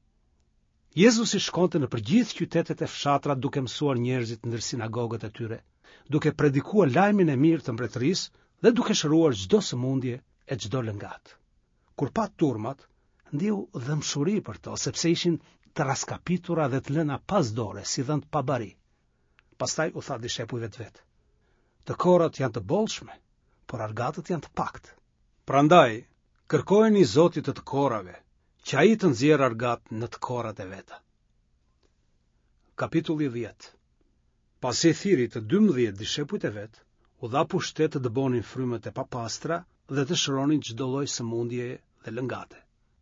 Jezusi shkonte në përgjithë qytetet e fshatra duke mësuar njerëzit ndër sinagogët e tyre, duke predikuar lajmin e mirë të mbretërisë dhe duke shëruar çdo sëmundje e çdo lëngat. Kur pa turmat, ndiu dëmshuri për to, sepse ishin të raskapitura dhe të lëna pas dore, si dhënë pa bari. Pastaj u tha dishepujve të vet: Të korat janë të bollshme, por argatët janë të pakt. Prandaj, kërkojeni Zotit të korave, që ai të nxjerrë argat në të korat e veta. Kapitulli 10. Pasi thiri të 12 dishepujt e vet, u dha pushtet të dëbonin frymet e papastra dhe të shëronin çdo lloj sëmundje dhe lëngate.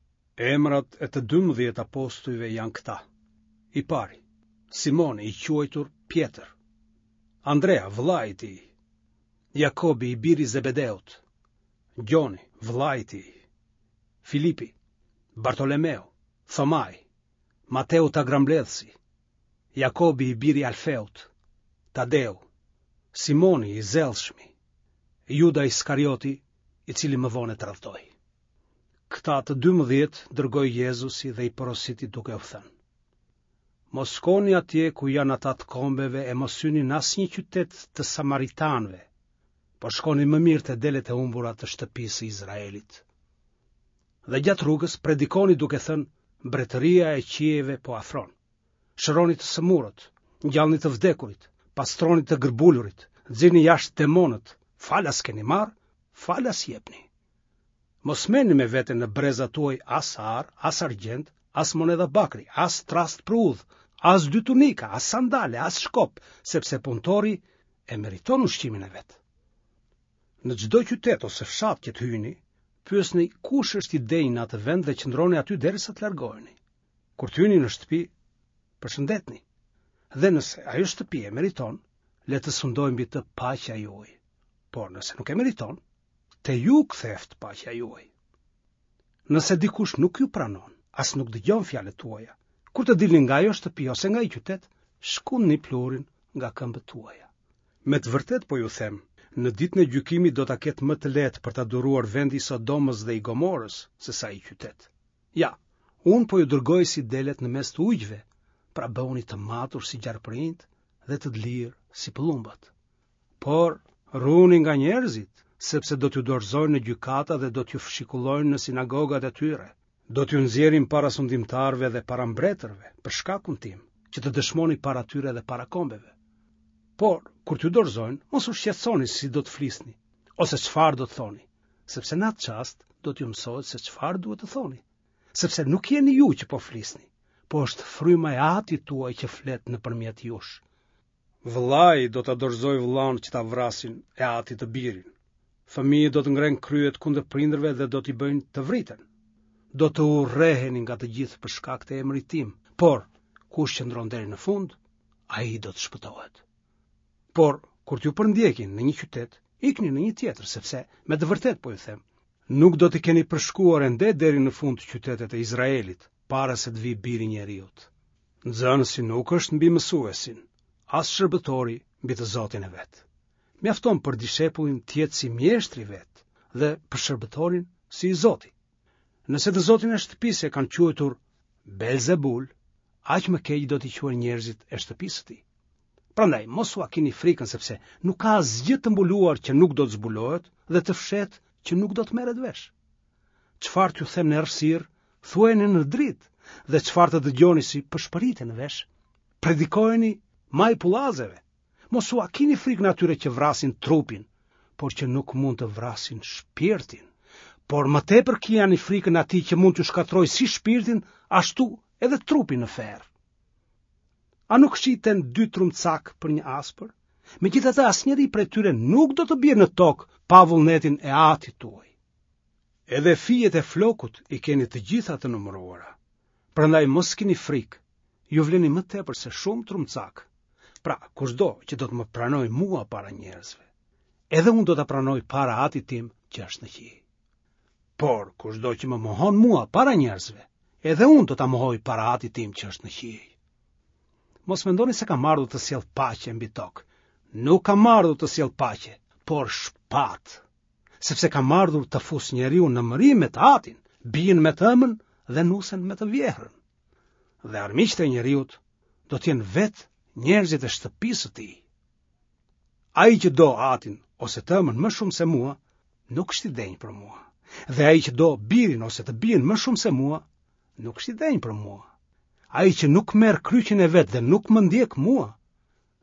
Emrat e të 12 apostujve janë këta: I pari, Simoni i quajtur Pjetër, Andrea vllai i tij, Jakobi i biri Zebedeut, Gjoni vllai i tij, Filipi, Bartolomeo, Thomai, Mateu tagrambledhësi, Jakobi i biri Alfeut, Tadeu, Simoni i zellshmi, Juda Iskarioti, i cili më vonë e tradhtoi. Këta të 12 dërgoi Jezusi dhe i porositi duke u thënë: Mos shkoni atje ku janë ata të kombeve e mos hyni në asnjë qytet të samaritanëve, por shkoni më mirë te delet e humbura të shtëpisë së Izraelit. Dhe gjatë rrugës predikoni duke thënë: Mbretëria e qiejve po afron. Shëroni të sëmurët, ngjallni të vdekurit, pastroni të gërbulurit, nxirni jashtë demonët, falas keni marr, falas jepni. Mos merrni me vete në brezat tuaj as ar, as argjend, as monedha bakri, as trast për udhë, as 2 tunika, as sandale, as shkop, sepse punëtori e meriton ushqimin e vet. Në çdo qytet ose fshat që të hyni, pyesni kush është i denjë në atë vend dhe qëndroni aty derisa të largoheni. Kur të hyni në shtëpi, përshëndetni. Dhe nëse ajo shtëpi e meriton, le të sundojë mbi të paqja juaj. Por nëse nuk e meriton, te ju ktheft paqja juaj. Nëse dikush nuk ju pranon, as nuk dëgjon fjalët tuaja, kur të dilni nga ajo shtëpi ose nga ai qytet, shkuni plurin nga këmbët tuaja. Me të vërtet po ju them, në ditën e gjykimit do ta ketë më të lehtë për ta duruar vendi i Sodomës dhe i Gomorës se sa ai qytet. Ja, unë po ju dërgoj si delet në mes të ujqve, pra bëhuni të matur si gjarprinjt dhe të lirë si pëllumbat. Por ruhuni nga njerëzit, sepse do t'ju dorëzojnë në gjykata dhe do t'ju fshikullojnë në sinagogat e tyre. Do t'ju nxjerrin para sundimtarëve dhe para mbretërve për shkakun tim, që të dëshmoni para tyre dhe para kombeve. Por kur t'ju dorëzojnë, mos u shqetësoni si do të flisni, ose çfarë do të thoni, sepse në atë çast do t'ju mësohet se çfarë duhet të thoni, sepse nuk jeni ju që po flisni, po është fryma e Atit tuaj që flet nëpërmjet jush. Vllai do ta dorëzojë vllaun që ta vrasin e Atit të birin. Fëmijët do të ngrenë kryet kundër prindërve dhe do t'i bëjnë të vriten. Do të urreheni nga të gjithë për shkak të emrit tim, por kush qëndron deri në fund, ai do të shpëtohet. Por kur t'ju përndjekin në një qytet, ikni në një tjetër, sepse me të vërtet po ju them, nuk do të keni përshkuar ende deri në fund të qytetet e Izraelit, para se të vi biri i njeriut. Nxënësi nuk është mbi mësuesin, as shërbëtori mbi të Zotin e vet. Mjafton për dishepullin të jetë si mjeshtri vet dhe për shërbëtorin si i Zotit. Nëse të Zotin e shtëpisë e kanë quajtur Belzebul, aq më keq do t'i quajnë njerëzit e shtëpisë së tij. Prandaj mos u keni frikën, sepse nuk ka asgjë të mbuluar që nuk do të zbulohet dhe të fshet që nuk do të merret vesh. Çfarë t'ju them në errësirë, thuajeni në dritë, dhe çfarë të dëgjoni si pëshpëriten në vesh, predikojeni maj pullazeve. Mos u keni frikën atyre që vrasin trupin, por që nuk mund të vrasin shpirtin. Por më tepër kijani frikën atij që mund t'ju shkatrojë si shpirtin, ashtu edhe trupin në ferr. A nuk shiten 2 trumcak për një aspër? Megjithatë asnjëri prej tyre nuk do të bie në tokë pa vullnetin e Atit tuaj. Edhe fijet e flokut i keni të gjitha të numëruara. Prandaj mos keni frikë, ju vleni më tepër se shumë trumcak. Pra, kushdo që do të më pranoj mua para njerëzve, edhe unë do të pranoj para Atit tim që është në qiell. Por, kushdo që më mohon mua para njerëzve, edhe unë do ta mohoj para Atit tim që është në qiell. Mos mendoni se kam ardhur të sjell paqe mbi tokë. Nuk kam ardhur të sjell paqe, por shpatë. Sepse kam ardhur të fus njeriu në mëri me të Atin, bien me të ëmën dhe nusen me të vjehrën. Dhe armiqtë e njeriut do të jenë vetë njerëzit e shtëpisë së tij. Ai që do Atin ose të ëmën më shumë se mua, nuk është i denjë për mua. Dhe ai që do birin ose të bien më shumë se mua, nuk është i denjë për mua. Ai që nuk merr kryqin e vet dhe nuk më ndjek mua,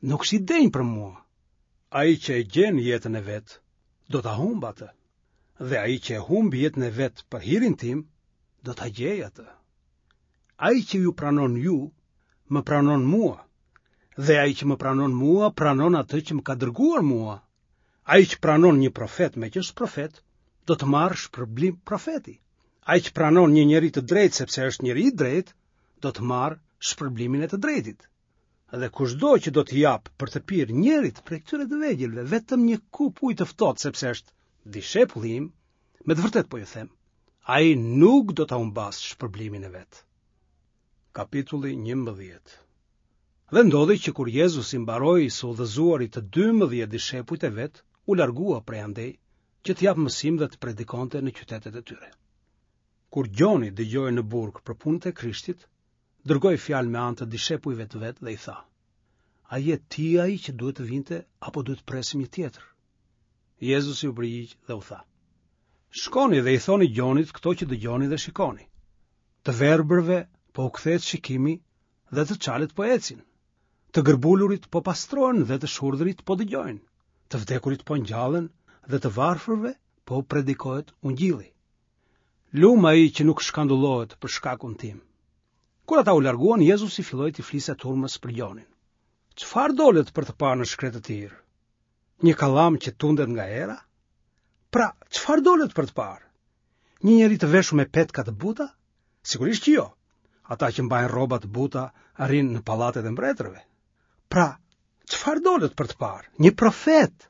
nuk si denjë për mua. Ai që e gjen jetën e vet, do ta humb atë. Dhe ai që e humb jetën e vet për hirin tim, do ta gjej atë. Ai që ju pranon ju, më pranon mua. Dhe ai që më pranon mua, pranon atë që më ka dërguar mua. Ai që pranon një profet me që është profet, do të marrë shpërblim profeti. Ai që pranon një njeri të drejtë sepse është njeri i drejtë, do të marrë shpërblimin e të drejtit. Dhe kushdo që do të jap për të pirë njerit prej këtyre të vegjëlve vetëm një kup ujë të ftohtë sepse është dishepull im, me të vërtet po ju them, ai nuk do ta humbas shpërblimin e vet. Kapitulli 11. Dhe ndodhi që kur Jezus i mbaroi së udhëzuarit të 12 dishepujt e vet, u largua prej andej që të japë mësim dhe të predikonte në qytetet e tyre. Kur Gjoni dëgjoi në burg për punët e Krishtit, dërgoi fjalë me anë të dishepujve të vet dhe i tha: A je ti ai që duhet të vinte apo duhet presim një tjetër? Jezusi u përgjigj dhe u tha: Shkoni dhe i thoni Gjonit këto që dëgjoni dhe shikoni. Të verbërve po u kthehet shikimi dhe të çalet po ecin. Të gërbulurit po pastrohen dhe të shurdhërit po dëgjojnë. Të vdekurit po ngjallen dhe të varfërve po predikohet ungjilli. Lum ai që nuk shkandullohet për shkakun tim. Kur ata u larguan, Jezusi filloi të flisë turmës për Gjonin. Çfarë dolet për të parë në shkretë të tir? Një kallam që tundet nga era? Pra, çfarë dolet për të parë? Një njeri të veshur me petka të buta? Sigurisht që jo. Ata që mbajnë rroba të buta arrin në pallatet e mbretërve. Pra, çfarë dolet për të parë? Një profet.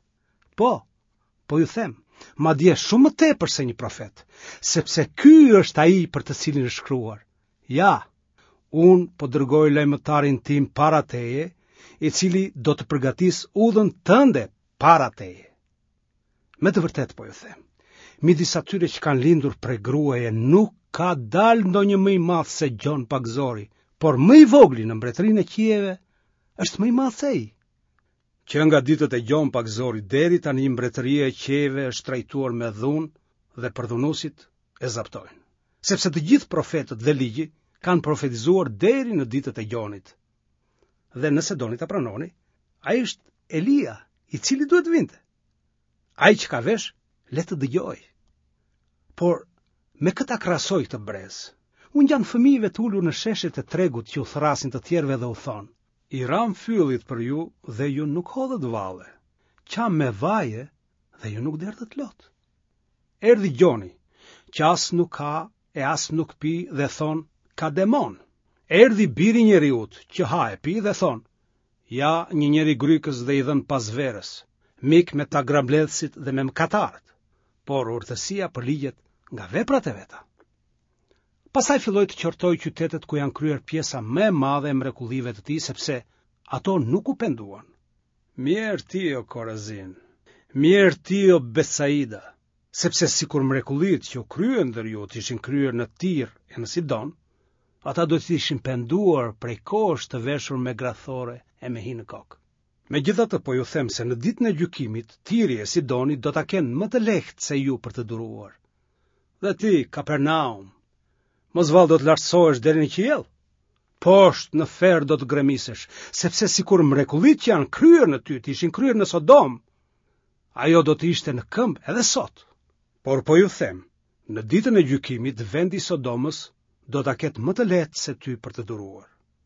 Po ju them, madje shumë më tepër se një profet, sepse ky është ai për të cilin është shkruar. Ja, unë po dërgoj lajmëtarin tim para teje, i cili do të përgatis udhën tënde para teje. Me të vërtet po ju them, midis atyre që kanë lindur prej gruaje nuk ka dalë ndonjë më i madh se Gjon Pagzori, por më i vogli në mbretërinë e qiejve është më i madh se ai. Që nga ditët e Gjon Pagzori deri tani mbretëria e qiejve është trajtuar me dhunë dhe përdhunuesit e zaptojnë. Sepse të gjithë profetët dhe ligji kanë profetizuar deri në ditët e Gjonit. Dhe nëse doni ta pranoni, ai është Elia, i cili duhet vinte. Ai që ka vesh, le të dëgjoj. Por me këta krahasoj këtë brez. Unë gjan fëmijëve të ulur në sheshet e tregut që u thrasin të tjerëve dhe u thonë: I ram fyllit për ju dhe ju nuk hodhët valle. Qam me vaje dhe ju nuk derdhët lot. Erdhi Gjoni, që as nuk ka e as nuk pi dhe thonë: Ka demon. Erdhi biri njeriut, që ha e pi dhe thonë: Ja, një njeri grykës dhe i dhën pas verës, mik me ta grambledhësit dhe me mëkatarët, por urtësia për ligjet nga veprat e veta. Pastaj filloi të qortoi qytetet ku janë kryer pjesa më e madhe e mrekullive të tij, sepse ato nuk u penduan. Mirë ti o Korazin, mirë ti o Betsaida, sepse sikur mrekullitë që u kryen ndër ju të ishin kryer në Tir e në Sidon, ata do të ishin penduar prej kohësh të veshur me grathore e me hi në kokë. Megjithatë po ju them se në ditën e gjykimit, Tiri e Sidoni do ta kenë më të lehtë se ju për të duruar. Dhe ti, Kapernaum, mos vallë do të lartësohesh deri në qiell? Poshtë në ferr do të gremisesh, sepse sikur mrekullitë që janë kryer në ty të ishin kryer në Sodom, ajo do të ishte në këmbë edhe sot. Por po ju them, në ditën e gjykimit vendi i Sodomës do ta ketë më të lehtë se ty për të duruar.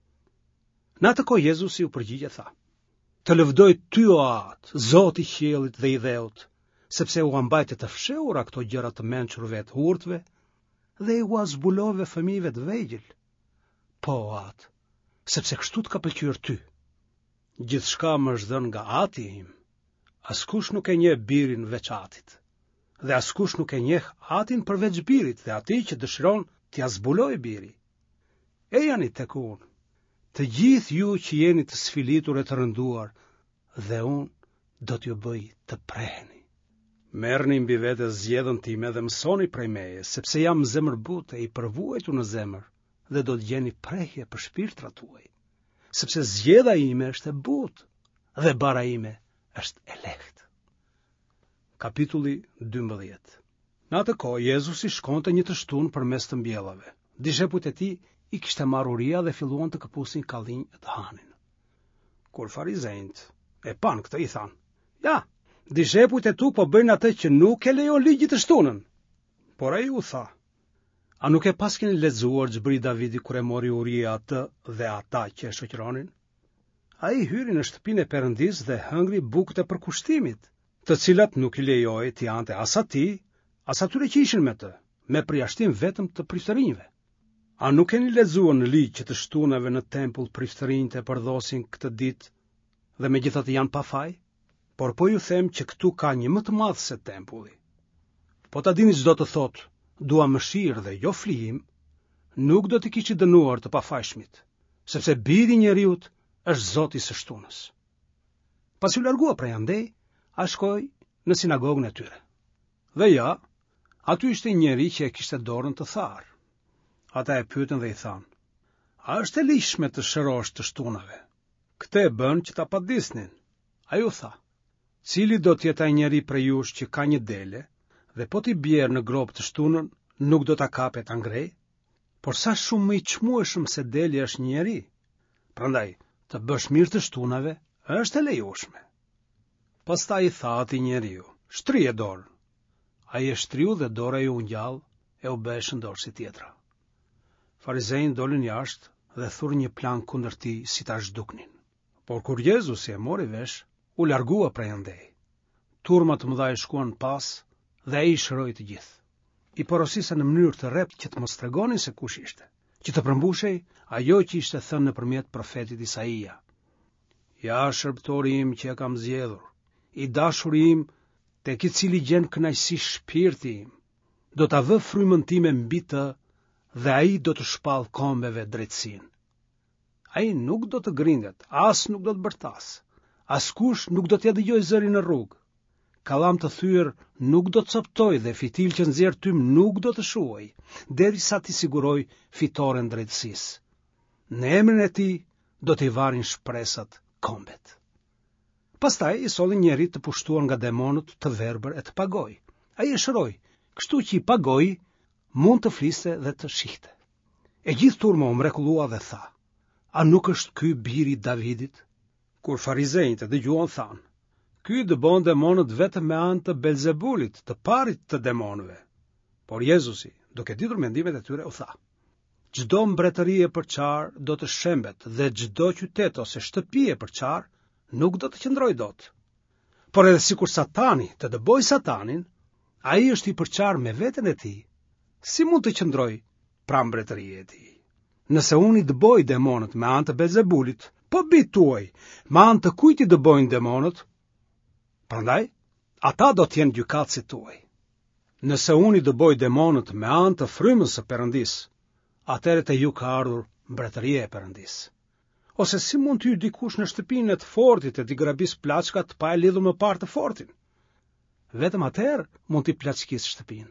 Në atë kohë Jezusi u përgjigj e tha: Të lëvdoj ty o Atë, Zoti i qiellit dhe i dheut, sepse u mbajtë të fshehura këto gjëra të mençurve të urtëve dhe u zbulove fëmijëve të vegjël. Po Atë, sepse kështu të ka pëlqyer ty. Gjithçka më është dhënë nga Ati im. Askush nuk e njeh birin veç Atit, dhe askush nuk e njeh Atin përveç birit dhe atij që dëshiron t'ia zbulojë biri. Ejani tek unë, të gjithë ju që jeni të sfilitur e të rënduar, dhe unë do t'ju bëj të preheni. Merrni mbi vete zgjedhën time dhe mësoni prej meje, sepse jam zemër butë e i përvuajtur në zemër, dhe do të gjeni prehje për shpirtrat tuaj. Sepse zgjedha ime është e butë dhe bara ime është e lehtë. Kapitulli 12. Në atë kohë Jezusi shkonte një të shtunë përmes të mbjellave. Dishepujt e tij i kishte marrë uria dhe filluan të këpusin kallinj të hanin. Kur farizejt e pan këtë, i than: ja, dishepujt e tu po bëjnë atë që nuk e lejon ligji të shtunën. Por ai u tha: a nuk e paskeni lexuar xhbri Davidi kur e mori Uria atë dhe ata që e shoqëronin? Ai hyri në shtëpinë e Perëndis dhe hëngri bukët e përkushtimit, të cilat nuk i lejoi t'i ante as atij, as atyre që ishin me të, me përjashtim vetëm të priftërinjve. A nuk keni lexuar në ligj që të shtunave në tempull priftërinjtë e përdhosin këtë ditë dhe megjithatë janë pa faj? Por po ju them që këtu ka një më të madh se tempulli. Po ta dini çdo të thotë: dua mëshirë dhe jo flijim, nuk do të kishte dënuar të pafajshmit, sepse Biri i Njeriut është Zoti i së shtunës. Pas u largua prej andej, a shkoi në sinagogën e tyre. Dhe ja, aty ishte një njeri që e kishte dorën të tharë. Ata e pyetën dhe i thanë: a është e lishme të shërosh të shtunave? Këtë e bën që ta padisnin. Ai u tha: cili do të jetë ai njeri prej jush që ka një dele dhe po t'i bjerë në grop të shtunën, nuk do ta kapë ta ngrej? Por sa shumë më i çmueshëm se deli është një njeri. Prandaj, të bësh mirë të shtunave është e lejueshme. Pastaj i tha atij njeriu: shtrije dorën. Ai e shtriu dhe dora ju ngjall e u bë shëndor si tjetra. Farizejnë dolën jashtë dhe thurën një plan kundër tij si ta zhduknin. Por kur Jezusi e mori vesh, u largua prej andej. Turma të mëdha e shkuan pas dhe ai i shëroi të gjithë. I porosisën në mënyrë të rrept që të mos tregonin se kush ishte, që të përmbushej ajo që ishte thënë nëpërmjet profetit Isaia: ja, shërbëtori im që e kam zgjedhur, i dashuri im, tek i cili gjen kënaqësi shpirti im, do ta vë frymën time mbi të dhe ai do të shpall kombeve drejtësinë. Ai nuk do të grindet, as nuk do të bërtas, askush nuk do t'ja dëgjoj zërin në rrugë. Kallam të thyer nuk do të coptoj dhe fitil që nxjerr tym nuk do të shuaj, derisa t'i siguroj fitoren drejtësisë. Në emrin e tij do t'i varin shpresat kombet. Pastaj i solli njëri të pushtuar nga demonët të verbër e të pagoj. Ai e shëroi, kështu që i pagoi mund të fliste dhe të shihte. E gjithë turma u mrekullua dhe tha: a nuk është ky biri i Davidit? Kur farizejt e dëgjuan, thanë: ky dëbon demonët vetëm me anë të Belzebulit, të parit të demonëve. Por Jezusi, duke ditur mendimet e tyre, u tha: çdo mbretëri e përçar do të shembet dhe çdo qytet ose shtëpi e përçar nuk do të qëndroj dot. Por edhe sikur Satani të dëboj Satanin, ai është i përçar me veten e tij, si mund të qëndroj pranë mbretërisë e tij? Nëse unë i dëboj demonët me anë të Belzebulit, po bijtë tuaj, me anë të kujt i dëbojnë demonët? Prandaj, ata do t'jenë gjykatësit tuaj. Nëse unë i dëboj demonët me anë të frymës së Perëndis, atëherë te ju ka ardhur mbretëria e Perëndis. Ose si mund të hyjë dikush në shtëpinë e të fortit e t'i grabis plaçkat pa e lidhur më parë të fortin? Vetëm atëherë mund t'i plaçkisë shtëpinë.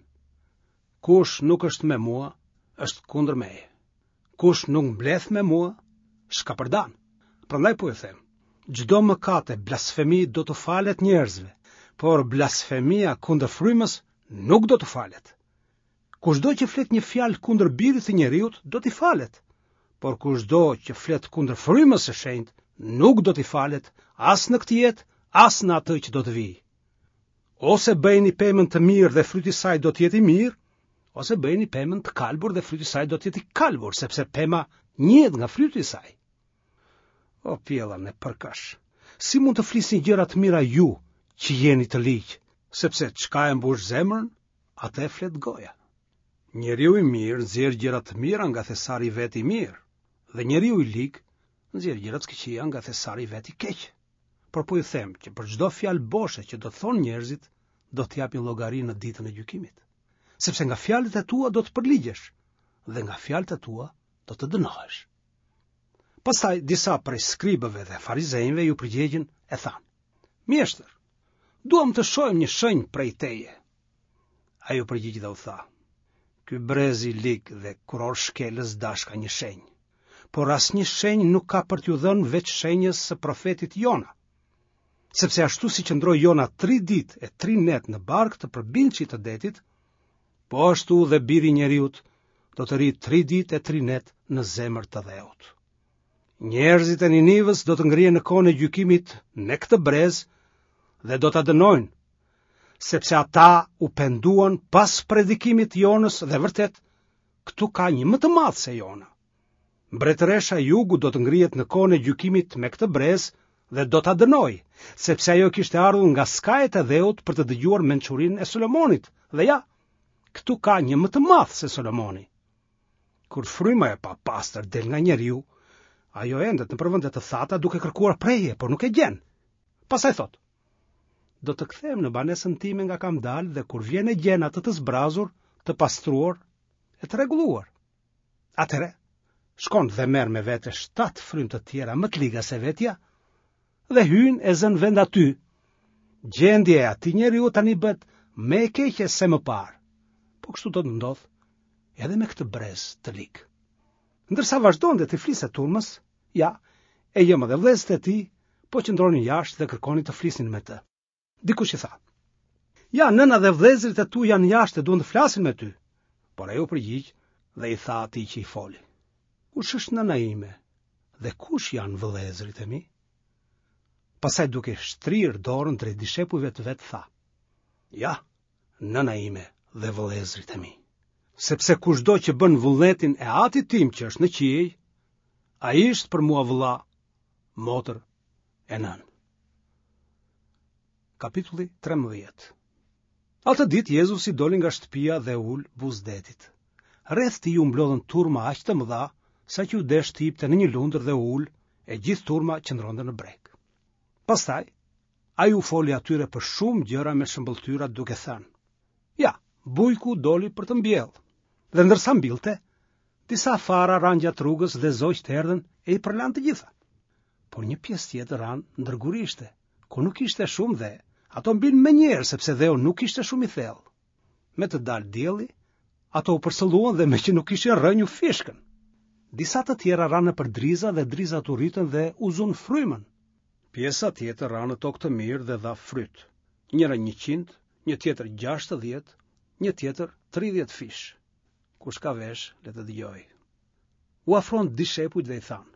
Kush nuk është me mua, është kundër meje. Kush nuk mbledh me mua, shkapërdan. Prandaj po ju them, çdo mëkat e blasfemi do të falet njerëzve, por blasfemia kundër frymës nuk do të falet. Kushdo që flet një fjalë kundër Birit të Njeriut do t'i falet, por kushdo që flet kundër frymës së shenjtë nuk do t'i falet as në këtë jetë, as në atë që do të vijë. Ose bëjeni pemën të mirë dhe fryti i saj do të jetë i mirë, ose bëjeni pemën të kalbur dhe fryti i saj do të jetë i kalbur, sepse pema njihet nga fryti i saj. O pjella në përkash, si mund të flisni gjëra të mira ju që jeni të ligj, sepse çka e mbush zemrën, atë e flet goja. Njeriu i mirë nxjerr gjëra të mira nga thesari i vet i mirë, dhe njeriu i lig nxjerr gjëra të këqija nga thesari i vet i keq. Por po ju them që për çdo fjalë boshe që do të thonë njerëzit, do të japin llogari në ditën e gjykimit. Sepse nga fjalët e tua do të përligjesh, dhe nga fjalët e tua do të dënohesh. Pastaj disa prej skribëve dhe farizejve ju përgjigjen e thanë: mjeshtër, duam të shohim një shenjë prej teje. Ai u përgjigj dhe u tha: ky brez i lig dhe kuror shkelës dashka një shenjë, por asnjë shenjë nuk ka për t'ju dhënë veç shenjës së profetit Jona. Sepse ashtu si qëndroi Jona 3 ditë e 3 net në barkë të përbindshit të detit, po ashtu dhe Biri i Njeriut do të rritë 3 ditë e 3 net në zemër të dheut. Njerëzit e Ninivës do të ngrihen në kohën e gjykimit në këtë brez dhe do ta dënojnë, sepse ata u penduan pas predikimit të Jonës dhe vërtet, këtu ka një më të madh se Jona. Mbretëresha e Jugut do të ngrihet në kohën e gjykimit me këtë brez dhe do ta dënojë, sepse ajo kishte ardhur nga skajet e dheut për të dëgjuar mençurinë e Solomonit. Dhe ja, këtu ka një më të madh se Solomoni. Kur fryma e papastër del nga njeriu, ajo endet në përvende të thata duke kërkuar preje, por nuk e gjen. Pastaj thot: do të kthehem në banesën time nga kam dalë dhe kur vjen e gjen atë të zbrazur, të pastruar e të rregulluar. Atëre, shkon dhe merr me vete 7 frymë të tjera më të liga se vetja dhe hyn e zën vend aty. Gjendja e atij njeriu tani bëhet më e keqe se më parë. Po kështu do të ndodh edhe me këtë brez të lig. Ndërsa vazhdonte të flisë turmës, ja, e jema dhe vëllezërit e tij po qëndronin jashtë dhe kërkonin të flisnin me të. Dikush i tha: ja, nëna dhe vëllezërit e tu janë jashtë dhe duan të flasin me ty. Por ajo përgjigj dhe i tha atij që i foli: kush është nëna ime dhe kush janë vëllezërit e mi? Pastaj duke shtrirë dorën drejt dishepujve të vet tha: ja, nëna ime dhe vëllezërit e mi. Sepse kushdo që bën vullnetin e atit tim që është në qiej, ai është për mua vëlla, motër e nën. Kapitulli 13. Atë ditë Jezusi doli nga shtëpia dhe ul buzdetit. Rreth tij u mblodhën turma aq të mëdha, sa që u desh të hipte në një lundër dhe ul, e gjithë turma qëndronte në breg. Pastaj, ai u foli atyre për shumë gjëra me shëmbëlltyra duke thënë: ja, bujku doli për të mbjellë. Dhe ndërsa mbilte, disa fara ranë gjatë rrugës dhe zogjt erdhën e i përlanë të gjitha. Por një pjesë tjetër ranë ndërgurishte, ku nuk ishte shumë dhe, ato mbinë më njerë sepse dheu nuk ishte shumë i thellë. Me të dalë dielli, ato u përsëlluan dhe me që nuk ishin rënë u fishkën. Disa të tjera ranë për driza dhe drizat u rritën dhe u zun frymën. Pjesa tjetër ranë në tokë të mirë dhe dha fryt. Njëra 100, një tjetër 60, një tjetër 30 fish. Kush ka vesh, le të dëgjoj. U afron dishepujt dhe i than: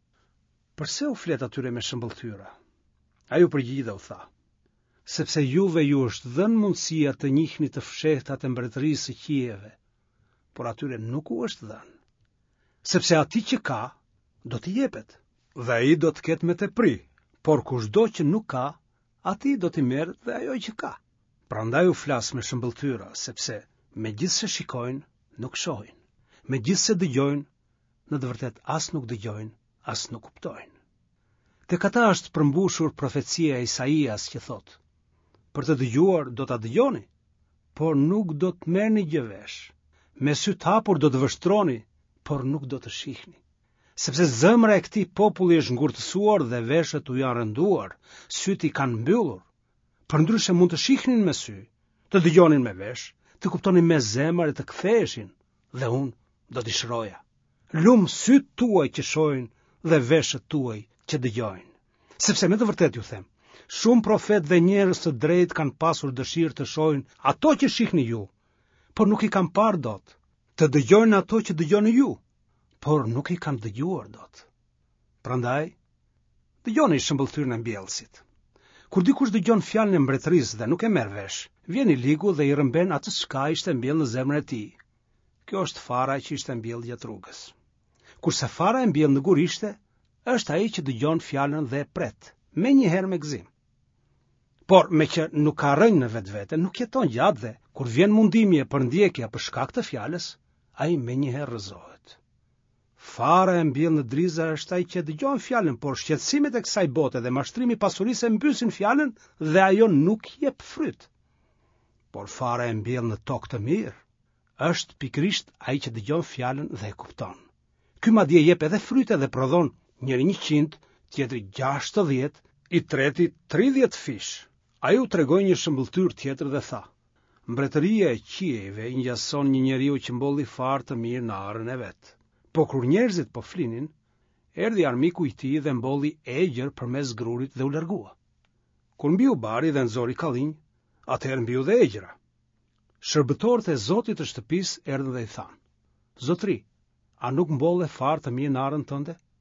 përse u flet atyre me shëmbëlltyra? Ai u përgjigj dhe u tha: sepse juve ju është dhënë mundësia të njihni të fshehtat e mbretërisë së qiejve, por atyre nuk u është dhënë. Sepse atij që ka, do t'i jepet, dhe ai do të ketë me tepri, por kushdo që nuk ka, atij do t'i merret dhe ajo që ka. Prandaj u flas me shëmbëlltyra, sepse megjithse shikojnë, nuk shohin. Megjithse dëgjojnë, në të vërtet as nuk dëgjojnë, as nuk kuptojnë. Tek ata është përmbushur profecia e Isaias që thot: për të dëgjuar do ta dëgjoni, por nuk do të merrni gjë vesh. Me sy të hapur do të vështroni, por nuk do të shihni. Sepse zemra e këtij populli është ngurtësuar dhe veshët u janë rënduar, syt i kanë mbyllur. Përndryshe mund të shihnin me sy, të dëgjonin me vesh, të kuptonin me zemër e të ktheheshin, dhe unë do t'i shroja. Lum syt tuaj që shohin dhe veshët tuaj që dëgjojnë. Sepse me të vërtet ju them, shumë profet dhe njerëz të drejtë kanë pasur dëshirë të shohin ato që shihni ju, por nuk i kanë parë dot, të dëgjojnë ato që dëgjoni ju, por nuk i kanë dëgjuar dot. Prandaj, dëgjoni shëmbëlltyrën e mbjellësit. Kur dikush dëgjon fjalën e mbretërisë dhe nuk e merr vesh, vjen i ligu dhe i rrëmben atë çka ishte mbjellë në zemrën e tij. Kjo është fara që ishte mbjellë gjatë rrugës. Kurse fara e mbjellë në gurishte, është ai që dëgjon fjalën dhe e pret, menjëherë me gëzim. Por me që nuk ka rënë në vetvete, nuk jeton gjatë dhe kur vjen mundimje për ndjekja për shkak të fjalës, ai menjëherë rrëzohet. Fara e mbjellë në driza është ai që dëgjon fjalën, por shqetësimet e kësaj bote dhe mashtrimi i pasurisë mbysin fjalën dhe ajo nuk jep fryt. Por fara e mbjellë në tokë të mirë është pikërisht ai që dëgjon fjalën dhe e kupton. Ky madje jep edhe fryte dhe prodhon, njëri 100, tjetri 60, i treti 30 fish. Ai u tregoi një shëmbëlltyr tjetër dhe tha: mbretëria e qiejve i ngjason një njeriu që mbolli far të mirë në arën e vet. Po kur njerëzit po flinin, erdhi armiku i tij dhe mbolli egër përmes grurit dhe u largua. Kur mbiu bari dhe nxori kallinj, atëherë mbiu dhe egjëra. Shërbëtorët e zotit të shtëpisë erdhën dhe i thanë: zotri, a nuk mbolle far të mirë në arën tënde?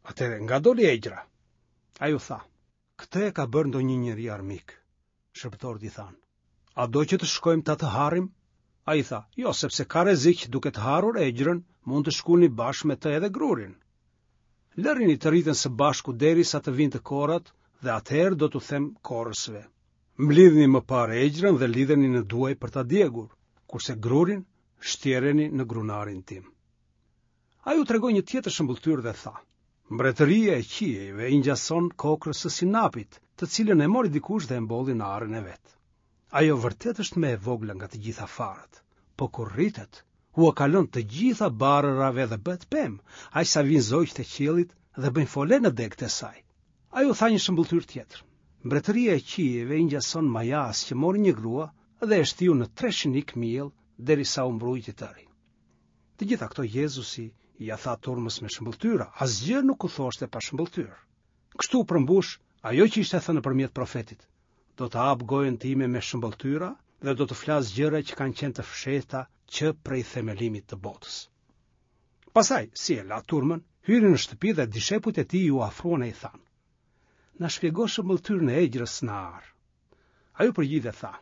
Atëre nga doli Egjra. Ai u tha: "Këtë e ka bërë ndonjë njeri armik." Shërbëtorët i thanë: "A do që të shkojmë ta të harrim?" Ai tha: "Jo, sepse ka rrezik që duke të harrur Egjrën, mund të shkoni bashkë me të edhe grurin. Lërini të rriten së bashku derisa të vinë të korrat, dhe atëherë do t'u them korrësve: Mblidhni më parë Egjrën dhe lidheni në duaj për ta djegur, kurse grurin shtjereni në grunarin tim." Ai u tregoi një tjetër shëmbulltyr dhe tha: "Mbretëria e qiejve i ngjason kokrës së sinapit, të cilën e mori dikush dhe e mbolli në arrën e vet. Ajo vërtet është më e vogla nga të gjitha farët, po kur rritet, u kalon të gjitha barërave dhe bëhet pemë, aq sa vijnë zogjtë e qiellit dhe bëjnë fole në degët e saj." Ai u tha një shëmbulltyr tjetër: "Mbretëria e qiejve i ngjason majas që mori një grua dhe e shtyu në 3 shinik miell derisa u mbrojti tëri." Të gjitha këto Jezusi ja tha turmës me shëmbulltyra, asgjë nuk u thoshte pa shëmbulltyr. Kështu u përmbush ajo që ishte thënë nëpërmjet profetit: "Do të hap gojën time me shëmbulltyra dhe do të flas gjëra që kanë qenë të fshehta që prej themelimit të botës." Pastaj, si e la turmën, hyri në shtëpi dhe dishepujt e tij u afruan e i thanë: "Na shpjego shëmbulltyrën e Egjrës në ar." Ai u përgjigj dhe tha: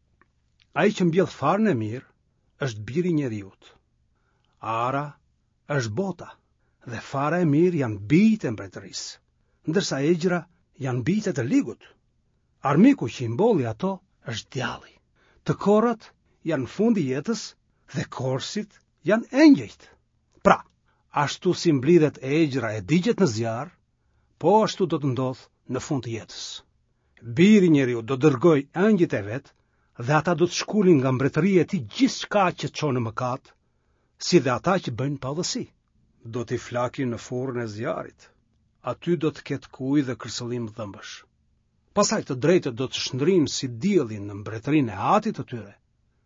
"Ai që mbjell farën e mirë është biri i njeriut. Ara është bota dhe fara e mirë janë bijtë e mbretërisë, ndërsa Egjra janë bijtë e të ligut. Armiku që i mbolli ato është djalli. Të korrat janë fundi i jetës dhe korsit janë engjëjt. Pra, ashtu si mblidhet Egjra e digjet në zjarr, po ashtu do të ndodh në fund të jetës. Biri i njeriut do dërgoj engjëjt e vet dhe ata do të shkulin nga mbretëria e tij gjithçka që çon në mëkat, si dhe ata që bëjnë padhësi. Do t'i flakin në furrën e zjarrit. Aty do të ketë kujë dhe kërcëllim dhëmbësh. Pastaj të drejtët do të shndrinë si diellin në mbretërinë e Atit të tyre.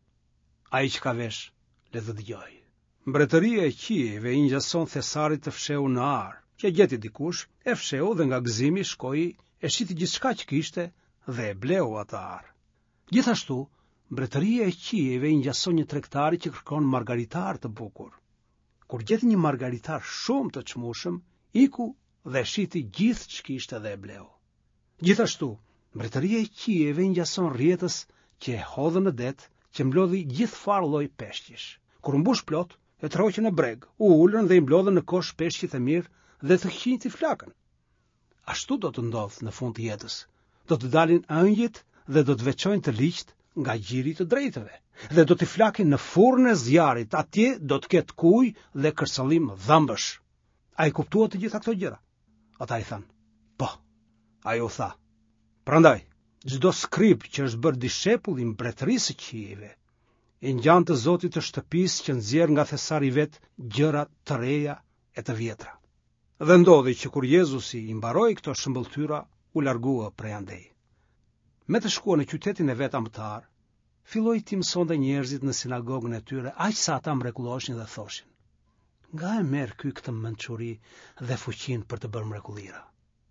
Ai që ka vesh, le të dëgjojë. Mbretëria e qiejve i ngjason thesarit të fshehur në ar, që gjeti dikush, e fsheu dhe nga gëzimi shkoi e shiti gjithçka që kishte dhe e bleu atë ar. Gjithashtu, mbretëria e qiejve i ngjason një tregtari që kërkon margaritar të bukur. Kur gjeti një margaritar shumë të çmueshëm, iku dhe shiti gjithë ç'kishte dhe e bleu. Gjithashtu, mbretëria e qiejve i ngjason rrjetës që e hodhën në det, që mblodhi gjithë farë lloj peshqish. Kur u mbush plot, e troqën në breg, u ulën dhe i mblodhën në kosh peshqit e mirë dhe të hiqin si flakën. Ashtu do të ndodhë në fund të jetës. Do të dalin ëngjit dhe do të veçojnë të ligjt nga gjiri të drejtëve dhe do t'i flakin në furrën e zjarrit. Atje do të ketë kujë dhe kërcëllim dhëmbësh. Ai kuptua të gjitha këto gjëra? Ata i thanë: "Po." Ai u tha: "Prandaj, çdo skrip që është bërë dishepull i mbretërisë së qiejve, i ngjan të Zotit të shtëpisë që nxjerr nga thesari vet gjëra të reja e të vjetra." Dhe ndodhi që kur Jezusi i mbaroi këto shëmbulltyra, u largua prej andej. Me të shkuar në qytetin e vet amtar, filloi të mësonte njerëzit në sinagogën e tyre, aq sa ata mrekulloheshin dhe thoshin: "Nga e merr ky këtë mençuri dhe fuqinë për të bërë mrekullira?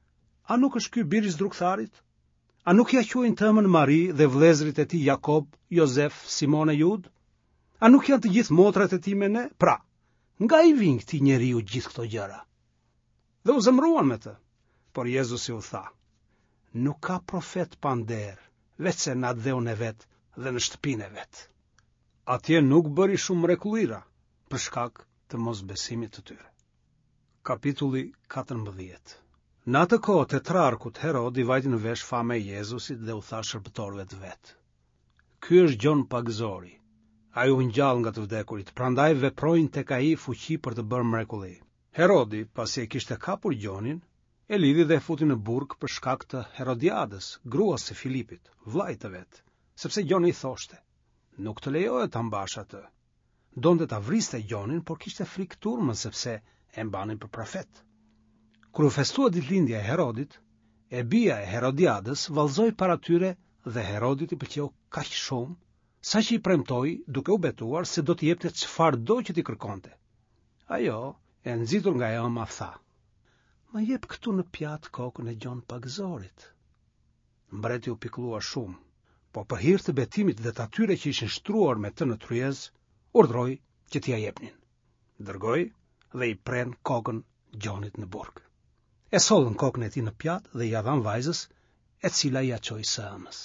A nuk është ky biri i zdrugtharit? A nuk ja quajnë tëmën Mari dhe vëllezërit e tij Jakob, Jozef, Simon e Jud? A nuk janë të gjithë motrat e tij me ne? Pra, nga i vijnë këtij njeriu gjithë këto gjëra?" Dhe u zemruan me të. Por Jezusi u tha: "Nuk ka profet pa nder, veçse në atë dheun e vet dhe në shtëpinë e vet." Atje nuk bëri shumë mrekullira për shkak të mosbesimit të tyre. Kapitulli 14. Në atë kohë tetrarkut Herod i vajti në vesh famë e Jezusit dhe u tha shërbëtorëve të vet: "Ky është Gjon Pagëzori. Ai u ngjall nga të vdekurit, prandaj veprojnë tek ai fuqi për të bërë mrekulli." Herodi, pasi e kishte kapur Gjonin, e lidhi dhe e futi në burg për shkak të Herodiadës, gruas së Filipit, vllait të vet, sepse Gjoni i thoshte: "Nuk të lejohet ta mbash atë." Donte ta vriste Gjonin, por kishte frikë turmën sepse e mbanin për profet. Kur u festua ditëlindja e Herodit, e bia e Herodiadës vallëzoi para tyre dhe Herodit i pëlqeu kaq shumë, saqë i premtoi duke u betuar se do t'i jepte çfarëdo që t'i kërkonte. Ajo, e nxitur nga e ëma, tha: "Ma jep këtu në pjatë kokën e Gjon Pagëzorit." Mbreti u pikëllua shumë, po për hir të betimit dhe të atyre që ishin shtruar me të në tryez, urdhroi që t'ia jepnin. Dërgoi dhe i pren kokën Gjonit në burg. E sollën kokën e tij në pjatë dhe ja dhan vajzës, e cila ja çoi së ëmës.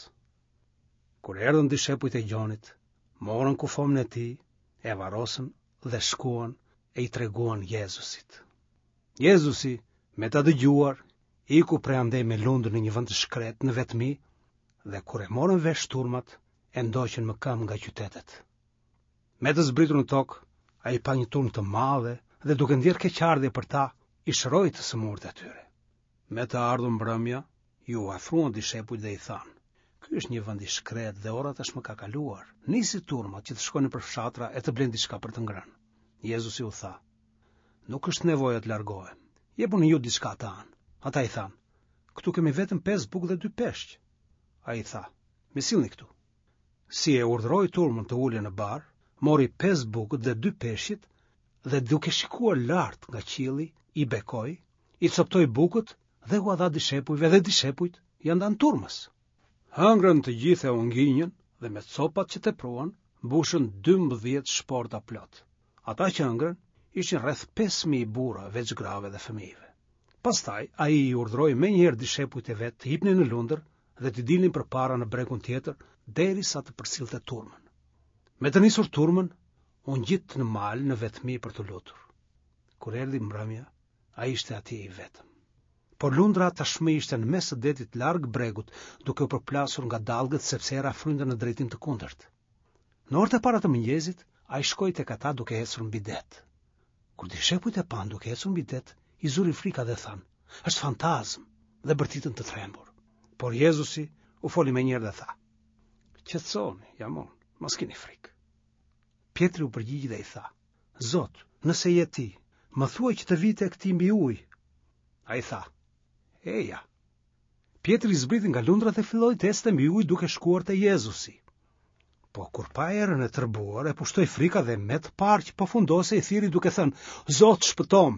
Kur erdhën dishepujt e Gjonit, morën kufomën e tij, e varrosën dhe shkuan e i treguan Jezusit. Jezusi, me ta dëgjuar, iku prej andej me lundër në një vend të shkret në vetmi, dhe kur e morën vesh turmat, e ndoqën më këmbë nga qytetet. Me të zbritur në tokë, ai pa një turm të madhe dhe duke ndjerë keqardhje për ta, i shëroi të sëmurët e tyre. Me të ardhur mbrëmja, ju afruan dishepujt dhe i thanë: "Ky është një vend i shkret dhe ora tash më ka kaluar. Nisi turmat që të shkojnë për fshatra e të blenë diçka për të ngrënë." Jezusi u tha: "Nuk është nevojë të largohem. Jepuni ju diçka të anë." Ata i thanë: "Këtu kemi vetëm 5 bukë dhe 2 peshq." Ai i tha: "Me sillni këtu." Si e urdhëroi turmën të ulej në bar, mori 5 bukët dhe 2 peshqit dhe duke shikuar lart nga qielli, i bekoi, i coptoi bukët dhe u dha dishepujve dhe dishepujt ja ndan turmës. Hëngrën të gjithë e u nginjën dhe me copat që tepruan, mbushën 12 shporta plot. Ata që hëngrën ishin rreth 5.000 burra, veç grave dhe fëmijëve. Pastaj ai i urdhëroi menjëherë dishepujt e vet të hipnin në lundër dhe të dilnin përpara në bregun tjetër derisa të përsillte turmën. Me të nisur turmën, u ngjit në mal në vetmi për të lutur. Kur erdhi mbrëmja, ai ishte atje i vetëm. Por lundra tashmë ishte në mes të detit larg bregut, duke u përplasur nga dallgët sepse era frynte në drejtim të kundërt. Në orët e para të mëngjesit, ai shkoi tek ata duke ecur mbi det. Kur dishepujt e pan duke ecur mbi det, i zuri frika dhe than: "Është fantazm", dhe bërtitën të trembur. Por Jezusi u foli menjëherë dhe tha: "Qetësoni, jam unë, mos keni frikë." Pjetri u përgjigji dhe i tha: "Zot, nëse je ti, më thuaj që të vi tek ti mbi ujë." Ai tha: "Eja." Pjetri zbriti nga lundra dhe filloi të ecte mbi ujë duke shkuar te Jezusi. Po kur pa erën e tërbuar, e pushtoi frika dhe me të parë që po fundose i thiri duke thënë: "Zot, shpëtom."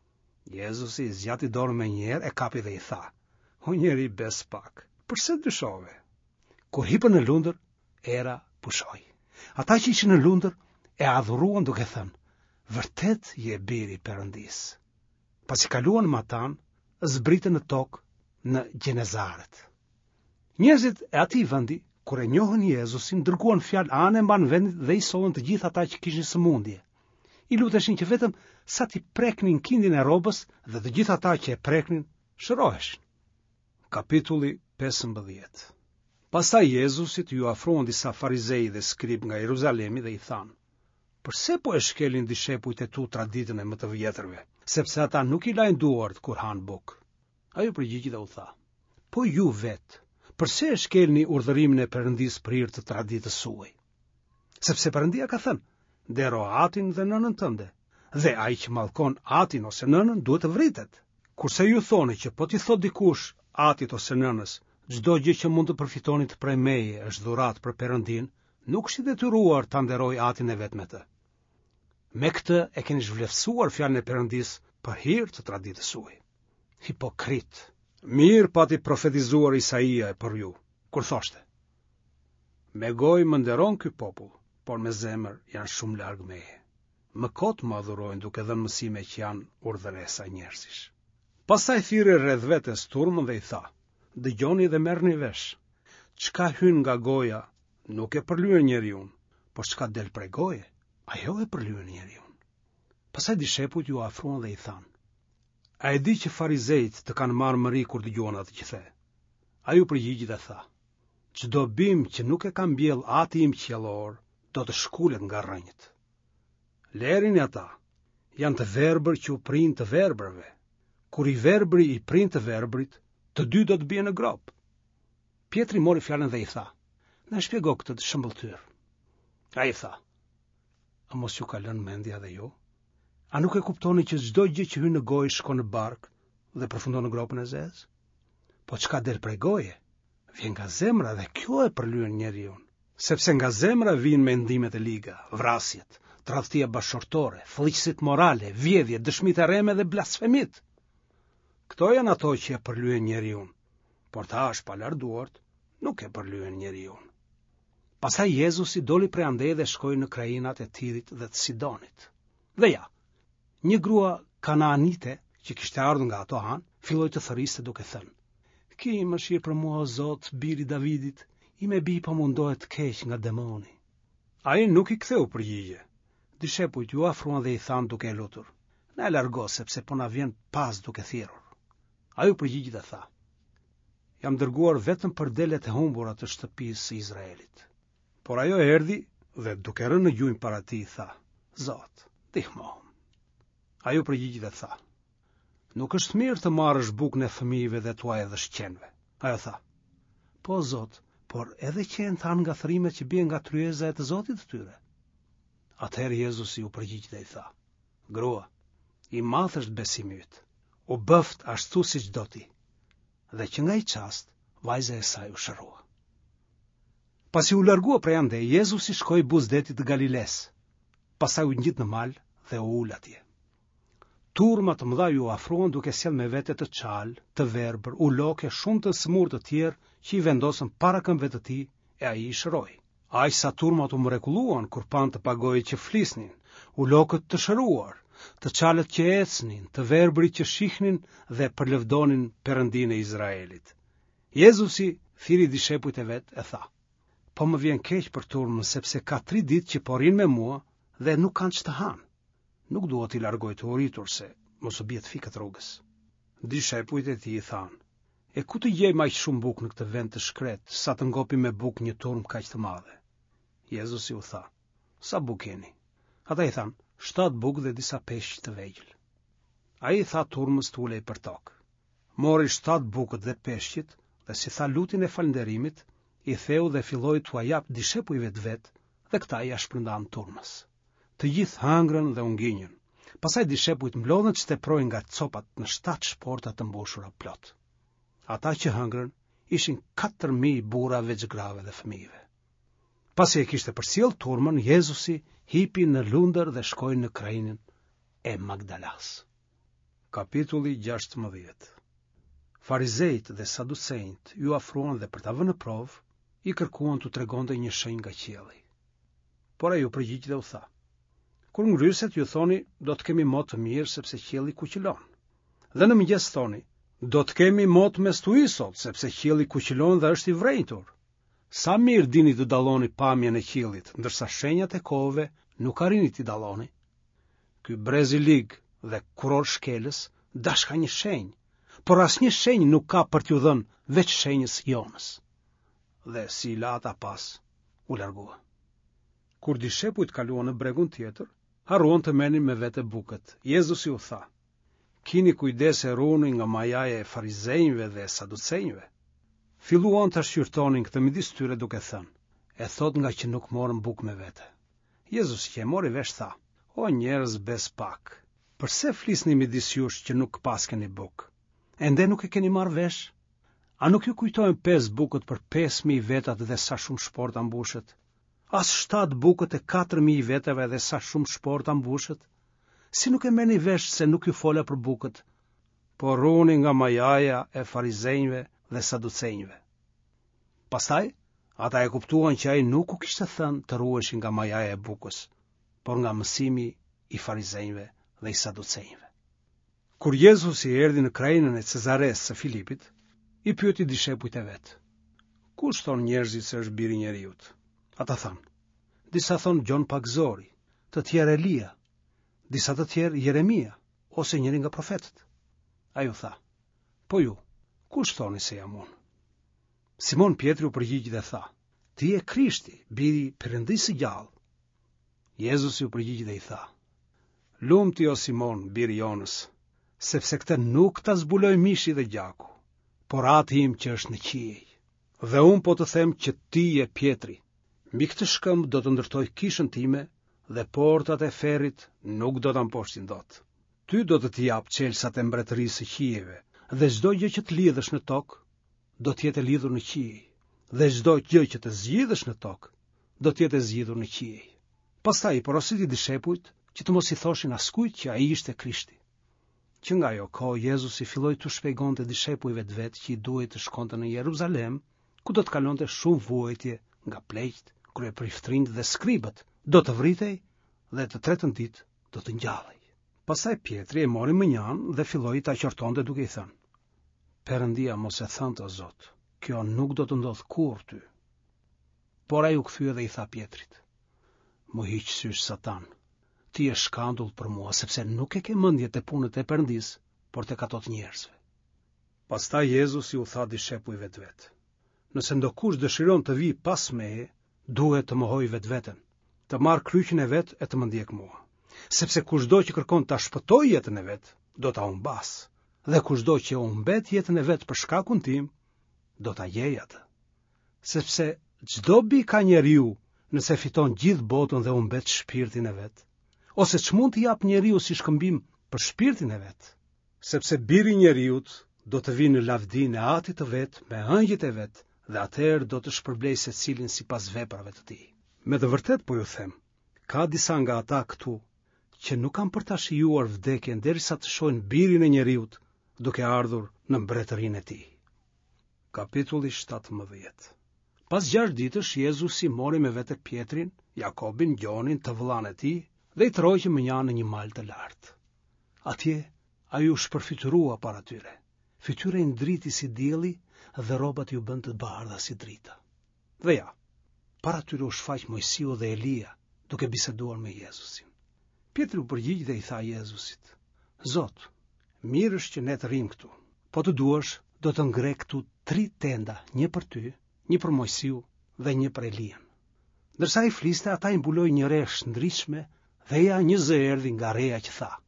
Jezusi i zgjati dorën menjëherë, e kapi dhe i tha: "O njeri bes pak, pse dyshove?" Kur hipën në lundër, era pushoi. Ata që ishin në lundër e adhuruan duke thënë: "Vërtet je biri i Perëndis." Pasi kaluan matan, zbritën në tokë në Gjenezaret. Njerëzit e atij vendi, kur e njohën Jezusin, dërguan fjalë anë mban vendit dhe i sollën të gjithë ata që kishin sëmundje. I luteshin që vetëm sa t'i preknin kindin e rrobës dhe të gjithë ata që e preknin shëroheshin. Kapitulli 15. Pastaj Jezusit ju afruan disa farizej dhe skrip nga Jeruzalemi dhe i thanë: "Përse po e shkelin dishepujt e tu traditën e më të vjetërve, sepse ata nuk i lajnë duart kur han bukë?" Ai u përgjigji dhe u tha: "Po ju vetë, përse e shkelni urdhërimin e Perëndisë për hir të traditës suaj? Sepse Perëndia ka thënë: dero atin dhe nënën tënde, dhe ai që mallkon atin ose nënën duhet të vritet. Kurse ju thoni që po t'i thot dikush atit ose nënës, çdo gjë që mund të përfitoni të prej meje është dhuratë për Perëndin, nuk është i detyruar ta nderoj atin e vet me të. Me këtë e keni zhvlerësuar fjalën e Perëndisë për hir të traditës suaj. Hipokrit. Mirë pati profetizuar Isaia për ju, kur thoshte: "Me gojë më nderon ky popull, por me zemër janë shumë larg meje. Më kot më adhurojnë duke dhënë mësime që janë urdhëresa njerëzish." Pastaj thirrë rreth vetes turmën dhe i tha: "Dëgjoni dhe merrni vesh. Çka hyn nga goja nuk e përlyen njeriu, por çka del prej goje, ajo e përlyen njeriu." Pastaj dishepujt ju afruan dhe i thanë: "A e di që farizejt të kanë marrë mëri kur dëgjuan atë që the?" Ai u përgjigji dhe tha: "Çdo bim që nuk e ka mbjell ati im qiellor, do të shkulet nga rrënjët. Lerini ata, janë të verbër që u prind të verbërve. Kur i verbri i prind të verbrit, të dy do të bien në grop." Pjetri mori fjalën dhe i tha: "Na shpjego këtë të shëmbëltyr." Ai tha: "A mos ju ka lënë mendja dhe ju? A nuk e kuptoni që çdo gjë që hyn në gojë shkon në bark dhe përfundon në gropën e zezë? Po çka del prej goje, vjen nga zemra dhe kjo e përlyen njeriu. Sepse nga zemra vijnë mendimet e liga, vrasjet, tradhtia bashkëshortore, fllëqësit morale, vjedhjet, dëshmitë e rreme dhe blasfemit. Këto janë ato që e përlyen njeriu, por ta është pa larduart, nuk e përlyen njeriu." Pastaj Jezusi doli prej andej dhe shkoi në krajinat e Tirit dhe të Sidonit. Dhe ja, një grua Kanaanite që kishte ardhur nga ato anë, filloi të thëriste duke thënë: "Ki mëshirë për mua, o Zot, biri Davidit, i me bi po mundohet keq nga demoni." Ai nuk i ktheu përgjigje. Dishepujt ju afruan dhe i thanë duke e lutur: "Na e largo sepse po na vjen pas duke thirrur." Ai u përgjigji dhe tha: "Jam dërguar vetëm për delet e humbura të shtëpisë së Izraelit." Por ajo erdhi dhe duke rënë në gjunjë para tij tha: "Zot, ndihmo." Ai u përgjigji dhe tha: "Nuk është mirë të marrësh bukën e fëmijëve dhe tuaj edhe shqenve." Ajo tha: "Po Zot, por edhe qenë thanë nga thërimet që bien nga tryeza e të Zotit të tyre." Atëherë Jezusi u përgjigj dhe i tha: "Grua, i madh është besimi yt. U bëft ashtu siç do ti." Dhe që nga i qast, vajza e saj u shërua. Pasi u largua prej andej, Jezusi shkoi buz detit të Galiles. Pastaj u ngjit në mal dhe u ul atje. Turma të mëdha ju afruan duke sjell me vete të qalë, të verbër, uloke, shumë të smur të tjerë që i vendosën para këmbëve të tij e ai i shëroi. Aq sa turmat u mrekulluan kur pan të pagojë që flisnin, ulokët të shëruar, të qalët që ecnin, të verbërit që shihnin dhe përlëvdonin Perëndinë e Izraelit. Jezusi thiri dishepujt e vet e tha: "Po më vjen keq për turmën sepse ka 3 ditë që po rrin me mua dhe nuk kanë ç'të hanë. Nuk dua t'i largoj të uritur se mos u bie të fikët rrugës." Dishepujt e tij i thanë: "E ku të gjejmë aq shumë bukë në këtë vend të shkret, sa të ngopim me bukë një turmë kaq të madhe?" Jezusi u tha: "Sa bukë keni?" Ata i thanë: 7 bukë dhe disa peshq të vegjël. Ai i tha turmës të ulej për tokë. Mori 7 bukët dhe peshqit dhe si tha lutjen e falënderimit, i theu dhe filloi t'u jap dishepujve të vet, dhe këta ja shpërndan turmës. Të gjithë hangrën dhe u ngjinjën. Pastaj dishepujt mblodhen të shteprojnë nga copat në 7 shporta të mbushura plot. Ata që hangrën ishin 4.000 burra veç grave dhe fëmijëve. Pasi e kishte përcjell turmën, Jezusi hipi në lundër dhe shkoi në krainën e Magdalas. Kapitulli 16. Farizejt dhe saducejt ju afruan dhe për ta vënë në provë, i kërkuan t'u tregonte një shenjë nga qielli. Por ai u përgjigj dhe u tha: "Kur ngryset ju thoni, do të kemi motë të mirë sepse qielli kuqëlon. Dhe në mëngjes thoni, do të kemi motë me stuhi sot sepse qielli kuqëlon dhe është i vrenjtur. Sa mirë dini të dalloni pamjen e qiellit, ndërsa shenjat e kohëve nuk arrini t'i dalloni. Ky brez i lig dhe kuror shkelës dash ka një shenjë, por asnjë shenjë nuk ka për t'ju dhënë veç shenjës Jonës." Dhe si la ata pas, u largua. Kur dishepujt kaluan në bregun tjetër, harruan të merrnin me vete bukët. Jezusi u tha: "Kini kujdes e ruani nga majaja e farizejve dhe saducejve." Filluan të shqyrtonin këtë midis tyre duke thënë: "E thot nga që nuk morën bukë me vete." Jezusi që e mori vesh tha: "O njerëz bespak, pse flisni midis jush që nuk paskeni bukë? Ende nuk e keni marrë vesh? A nuk ju kujtojnë 5 bukët për 5.000 vetat dhe sa shumë shporta mbushët? As 7 bukët e 4.000 vetave dhe sa shumë shporta mbushët? Si nuk e merrni vesh se nuk ju fola për bukët, por ruani nga majaja e farizejve dhe saducejve." Pastaj, ata e kuptuan që ai nuk u kishte thënë të ruheshin nga majaja e bukës, por nga mësimi i farizejve dhe i saducejve. Kur Jezusi erdhi në krainën e Cezares së Filipit, i pyeti dishepujt e vet: "Kush thon njerëzit se është biri i njeriut?" Ata thanë: "Disa thon Gjon Pagzori, të tjerë Elia, disa të tjerë Jeremia ose njëri nga profetët." Ai u tha: "Po ju, kush thoni se jam unë?" Simon Pietri u përgjigj dhe tha: "Ti je Krishti, biri i Perëndisë së gjallë." Jezusi u përgjigj dhe i tha: "Lumti o Simon, biri i Jonës, sepse këtë nuk ta zbuloi mishi dhe gjaku, por Ati im që është në qiej. Dhe unë po të them që ti je Pietri. Mbi këtë shkëmbë do të ndërtoj kishën time dhe portat e ferrit nuk do ta mposhtin dot. Ty do të t'i jap çelësat e mbretërisë së qiejve, dhe çdo gjë që të lidhësh në tokë do të jetë lidhur në qiej, dhe çdo gjë që të zgjidhësh në tokë do të jetë zgjidhur në qiej." Pastaj i porositi dishepujt që të mos i thoshin askujt që ai ishte Krishti. Që nga ajo kohë Jezusi filloi të shpjegonte dishepujve të vet që i duhej të shkonte në Jeruzalem, ku do të kalonte shumë vuajtje nga pleqt, kryepriftrinjt dhe skribët, do të vritej dhe të tretën ditë do të ngjallej. Pastaj Pietri e mori mënjan dhe filloi ta qortonte duke i thënë: Perëndia mos e thënë o Zot, kjo nuk do të ndodh kurrë ty. Por ai u kthye dhe i tha Pjetrit: Mo hiq sysh Satan, ti je shkandull për mua, sepse nuk e ke mendje te punët e Perëndis, por tek ato të njerëzve. Pastaj Jezusi u tha dishepujve të vet: Nëse ndokush dëshiron të vijë pas meje, duhet të mohojë vetveten, të marrë kryqin e vet e të më ndjek mua. Sepse kushdo që kërkon ta shpëtojë jetën e vet, do ta humbas, dhe kushdo që humbet jetën e vet për shkakun tim, do ta gjejë atë. Sepse çdo bi ka njeriu nëse fiton gjithë botën dhe humbet shpirtin e vet, ose ç'mund të jap njeriu si shkëmbim për shpirtin e vet? Sepse biri i njeriut do të vinë në lavdinë e Atit të vet me ëngjëjt e vet, dhe atëherë do të shpërblej secilin sipas veprave të tij. Me të vërtet po ju them, ka disa nga ata këtu që nuk kanë për ta shijuar vdekjen derisa të shohin birin e njeriut duke ardhur në mbretërinë e tij. Kapitulli 17. Pas 6 ditësh Jezusi mori me vete Pjetrin, Jakobin, Gjonin, të vëllain e tij, dhe i troqi më një në një mal të lartë. Atje ai u shpërfytyrua para tyre. Fytyra i ndriti si dielli dhe rrobat ju bën të bardha si drita. Dhe ja, para tyre u shfaq Mojsiu dhe Elia, duke biseduar me Jezusin. Pjetri u përgjigj dhe i tha Jezusit: Zot, mirë është që ne të rrim këtu. Po të duash, do të ngre këtu 3 tenda, një për ty, një për Mojsiu dhe një për Elian. Ndërsa i fliste, ata i mbuloi një re shndritshme dhe ja një zë erdhi nga reja që tha: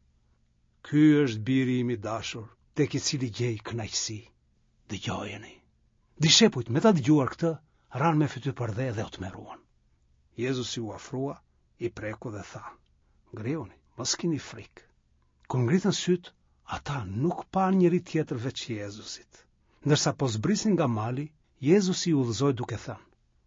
Ky është biri im i dashur, tek i cili gjej kënaqësi. Dëgjojeni. Dishepujt me ta dëgjuar këtë, ranë me fytyrë përdhe dhe u tmerruan. Jezusi u afrua, i preku dhe tha: Ngrihuni, mos keni frikë. Kur ngritën syt, ata nuk pan njëri tjetër veç Jezusit. Ndërsa po zbrisin nga mali, Jezusi u udhëzoi duke thënë: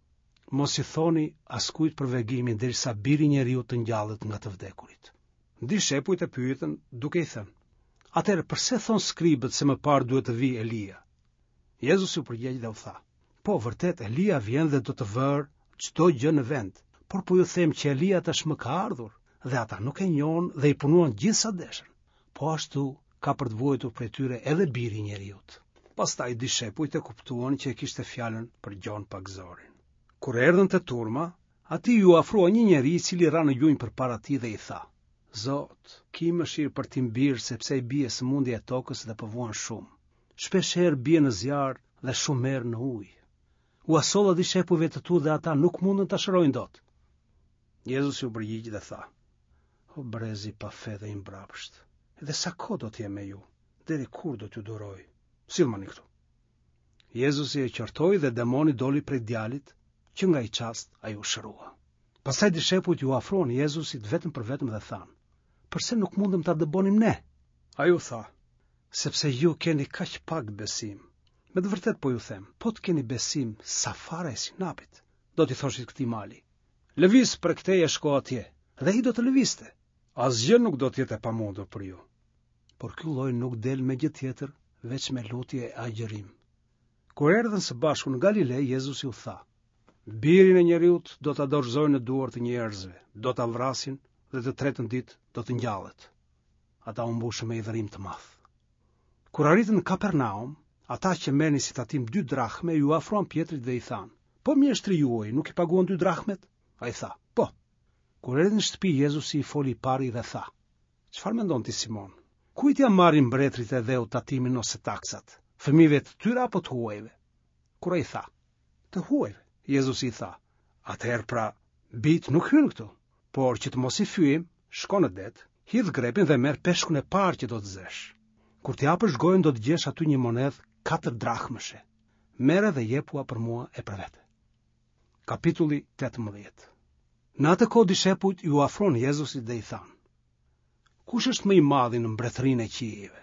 Mos i thoni askujt për vegimin derisa biri i njeriut të ngjallet nga të vdekurit. Dishepujt e pyetën duke i thënë: Atëherë pse thon skribët se më parë duhet të vijë Elia? Jezusi u përgjigj dhe u tha: Po, vërtet Elia vjen dhe do të vërë çdo gjë në vend, por po ju them që Elia tashmë ka ardhur, dhe ata nuk e njohën dhe i punuan gjithë sa deshën. Po ashtu ka për të vuajtur prej tyre edhe biri i njeriut. Pastaj dishepujt e kuptuan që e kishte fjalën për gjon pagzorin. Kur erdhën te turma, atij ju afrua një njeri i cili ra në gjunjë përpara tij dhe i tha: Zot, ki mëshirë për tim bir, sepse i bie sëmundja e tokës dhe po vuan shumë. Shpeshherë bie në zjarr dhe shumë merr në ujë. U asolla dishepujve të tu dhe ata nuk mundën ta shërojnë dot. Jezusi u përgjigj dhe tha: O brezi pa fe dhe i mbrapsht, edhe sa kohë do të jem me ju, deri kur do t'ju duroj? Sillmani këtu. Jezusi e qortoi dhe demoni doli prej djalit, që nga i çast ai u shërua. Pastaj dishepujt ju afruan Jezusit vetëm për vetëm dhe thanë: Përse nuk mundëm ta dëbonim ne? Ai u tha: Sepse ju keni kaq pak besim. Me të vërtet po ju them, po të keni besim sa fare e sinapit, do t'i thoshit këtij mali: Lëviz për këteje shko atje, dhe ai do të lëvizte. Asgjë nuk do të jetë e pamundur për ju. Por ky lloj nuk del me gjë tjetër veç me lutje e agjërim. Kur erdhën së bashku në Galile, Jezusi u tha: Birin e njeriut do ta dorëzojnë në duar të njerëzve, do ta vrasin dhe të tretën ditë do të ngjallet. Ata u mbushën me idhërim të madh. Kur arritën në Kapernaum, ata që merrnin si tatim 2 drachme ju afruan Pjetrit dhe i thanë: Po mjeshtri juaj nuk i paguan 2 drachmet? Ai tha: Po. Kur erdhën në shtëpi, Jezusi i foli i pari dhe tha: Çfarë mendon ti, Simon? Kujt ja marrin mbretërit e dheu tatimin ose taksat? Fëmijëve të tyre apo të huajve? Kur ai tha: Të huajve, Jezusi i tha: Atëherë pra, bit nuk hyn këtu, por që të mos i fyejm, shko në det, hidh grepin dhe merr peshkun e parë që do të zesh. Kur t'i hapësh gojën do të gjesh aty një monedhë 4 drachmëshe. Merre dhe jepua për mua e për vete. Kapitulli 18. Në atë kohë dishepujt ju afron Jezusit dhe i thanë: Kush është më i madhi në mbretërinë e qiejve?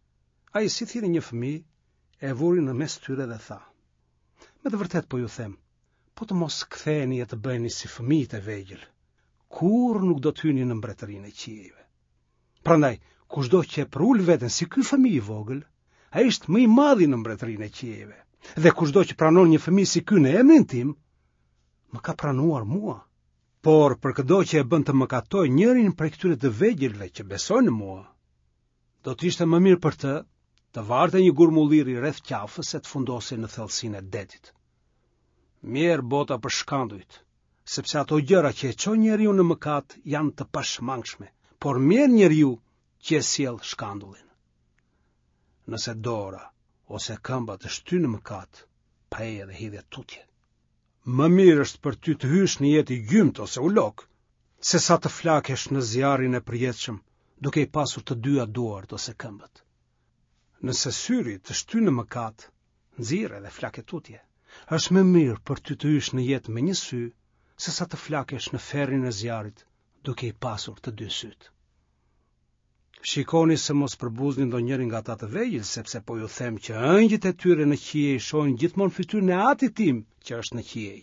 Ai si thirrë një fëmijë, e vuri në mes tyre dhe tha: Me të vërtet po ju them, po të mos ktheheni e të bëheni si fëmijët e vegjël, kur nuk do të hyni në mbretërinë e qiejve. Prandaj, kushdo që e prul veten si ky fëmijë i vogël, ai është më i madhi në mbretërinë e qiejve. Dhe kushdo që pranon një fëmijë si ky në emrin tim, më ka pranuar mua. Por për çdo që e bën të mëkatoj njërin prej këtyre të vegjëlve që besojnë në mua, do të ishte më mirë për të të varte një gurmulliri rreth qafës e të fundose në thellësinë e detit. Mirë bota për shkandujt, sepse ato gjëra që e çojnë njeriu në mëkat janë të pashmangshme, por mirë njeriu që e sjell shkandullin. Nëse dora ose këmba të shty në mëkat, pa e edhe hidhje tutje. Më mirë është për ty të hysh në jetë i gjymt ose ulok, se sa të flakesh në zjarrin e përjetshëm, duke i pasur të dyja duart ose këmbët. Nëse syri të shty në mëkat, nxirr edhe flake tutje. Është më mirë për ty të hysh në jetë me një sy, se sa të flakesh në ferrin e zjarrit, duke i pasur të dy syt. Shikoni se mos përbuzni ndonjërin nga ata të vegjël, sepse po ju them që ëngjët e tyre në qiej shohin gjithmonë fytyrën e Atit tim që është në qiej.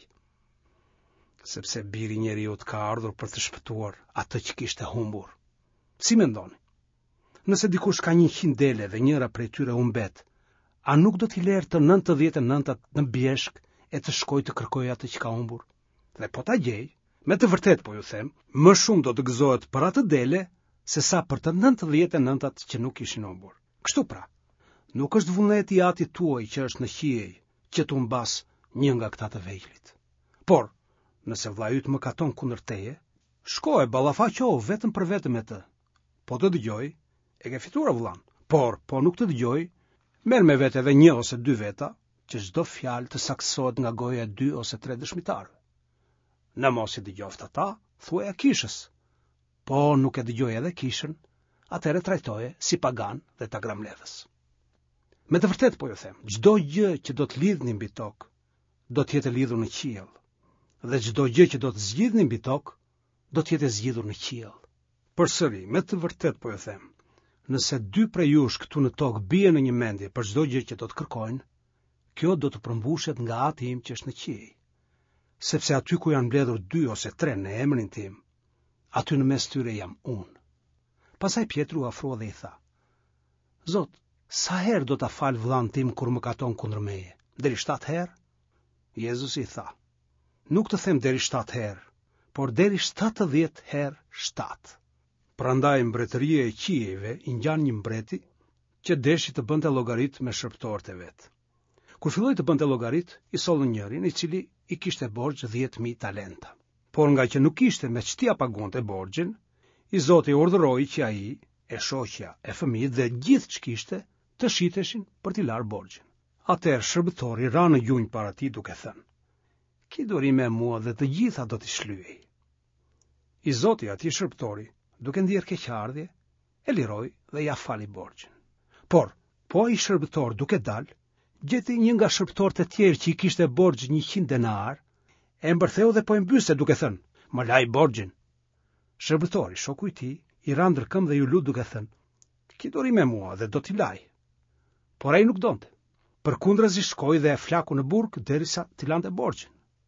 Sepse biri i njeriut ka ardhur për të shpëtuar atë që kishte humbur. Si mendoni? Nëse dikush ka 100 dele dhe njëra prej tyre humbet, a nuk do t'i lërë të 99 në bjeshk e të shkoj të kërkoj atë që ka humbur? Dhe po ta gjej, me të vërtet po ju them, më shumë do të gëzohet për atë dele se sa për të 99 që nuk ishin humbur. Kështu pra, nuk është vullneti i Atit tuaj që është në qiej që të humbas një nga këta të vegjëlit. Por, nëse vllai yt mëkaton kundër teje, shko e ballafaqo vetëm për vetëm me të. Po të dëgjoj, e ke fituar vllan. Por, po nuk të dëgjoj, merr me vete edhe 1 ose 2 veta, që çdo fjalë të saksohet nga goja e 2 ose 3 dëshmitarëve. Në mos i dëgjoft ata, thuaja kishës. Po nuk e dëgjoj edhe kishën, atëherë trajtoje si pagan dhe ta gramledhës. Me të vërtet po ju them, çdo gjë që do të lidhni mbi tokë, do të jetë lidhur në qiell, dhe çdo gjë që do të zgjidhni mbi tokë, do të jetë zgjidhur në qiell. Përsëri, me të vërtet po ju them, nëse 2 prej jush këtu në tokë bien në një mendje për çdo gjë që do të kërkojnë, kjo do të përmbushet nga Ati im që është në qiell. Sepse aty ku janë mbledhur 2 ose 3 në emrin tim, aty në mes tyre jam unë. Pastaj Pjetru afrua dhe i tha: Zot, sa herë do ta fal vllan tim kur mëkaton kundër meje? Deri 7 herë? Jezusi i tha: Nuk të them deri 7 herë, por deri 70 herë 7. Prandaj mbretëria e qiejve i ngjan një mbreti që deshi të bënte llogarit me shërbëtorët e vet. Kur filloi të bënte llogarit, i sollën njërin i cili i kishte borxh 10.000 talenta. Por nga që nuk ishte me ç'tia pagonte borxhin, i Zoti urdhëroi që ai, e shoqja, e fëmijët dhe gjithë ç'kishte të shiteshin për t'i larë borxhin. Atëherë shërbëtori ra në gjunjë para tij duke thënë: Ki duri me mua dhe të gjitha do t'i shlyej. I Zoti atij shërbëtori, duke ndier keqardhje, e liroi dhe ja fali borxhin. Por, po ai shërbëtor duke dal, gjeti një nga shërbëtorët e tjerë që i kishte borxh 100 denar, e mbërtheu dhe po e mbyste duke thënë: Më laj borxhin. Shërbëtori, shoku i tij, i ra ndërkëm dhe ju lut duke thënë: Ki duri me mua dhe do t'i laj. Por ai nuk donte. Përkundrazi shkoi dhe e flaku në burg derisa t'i lante borxhin.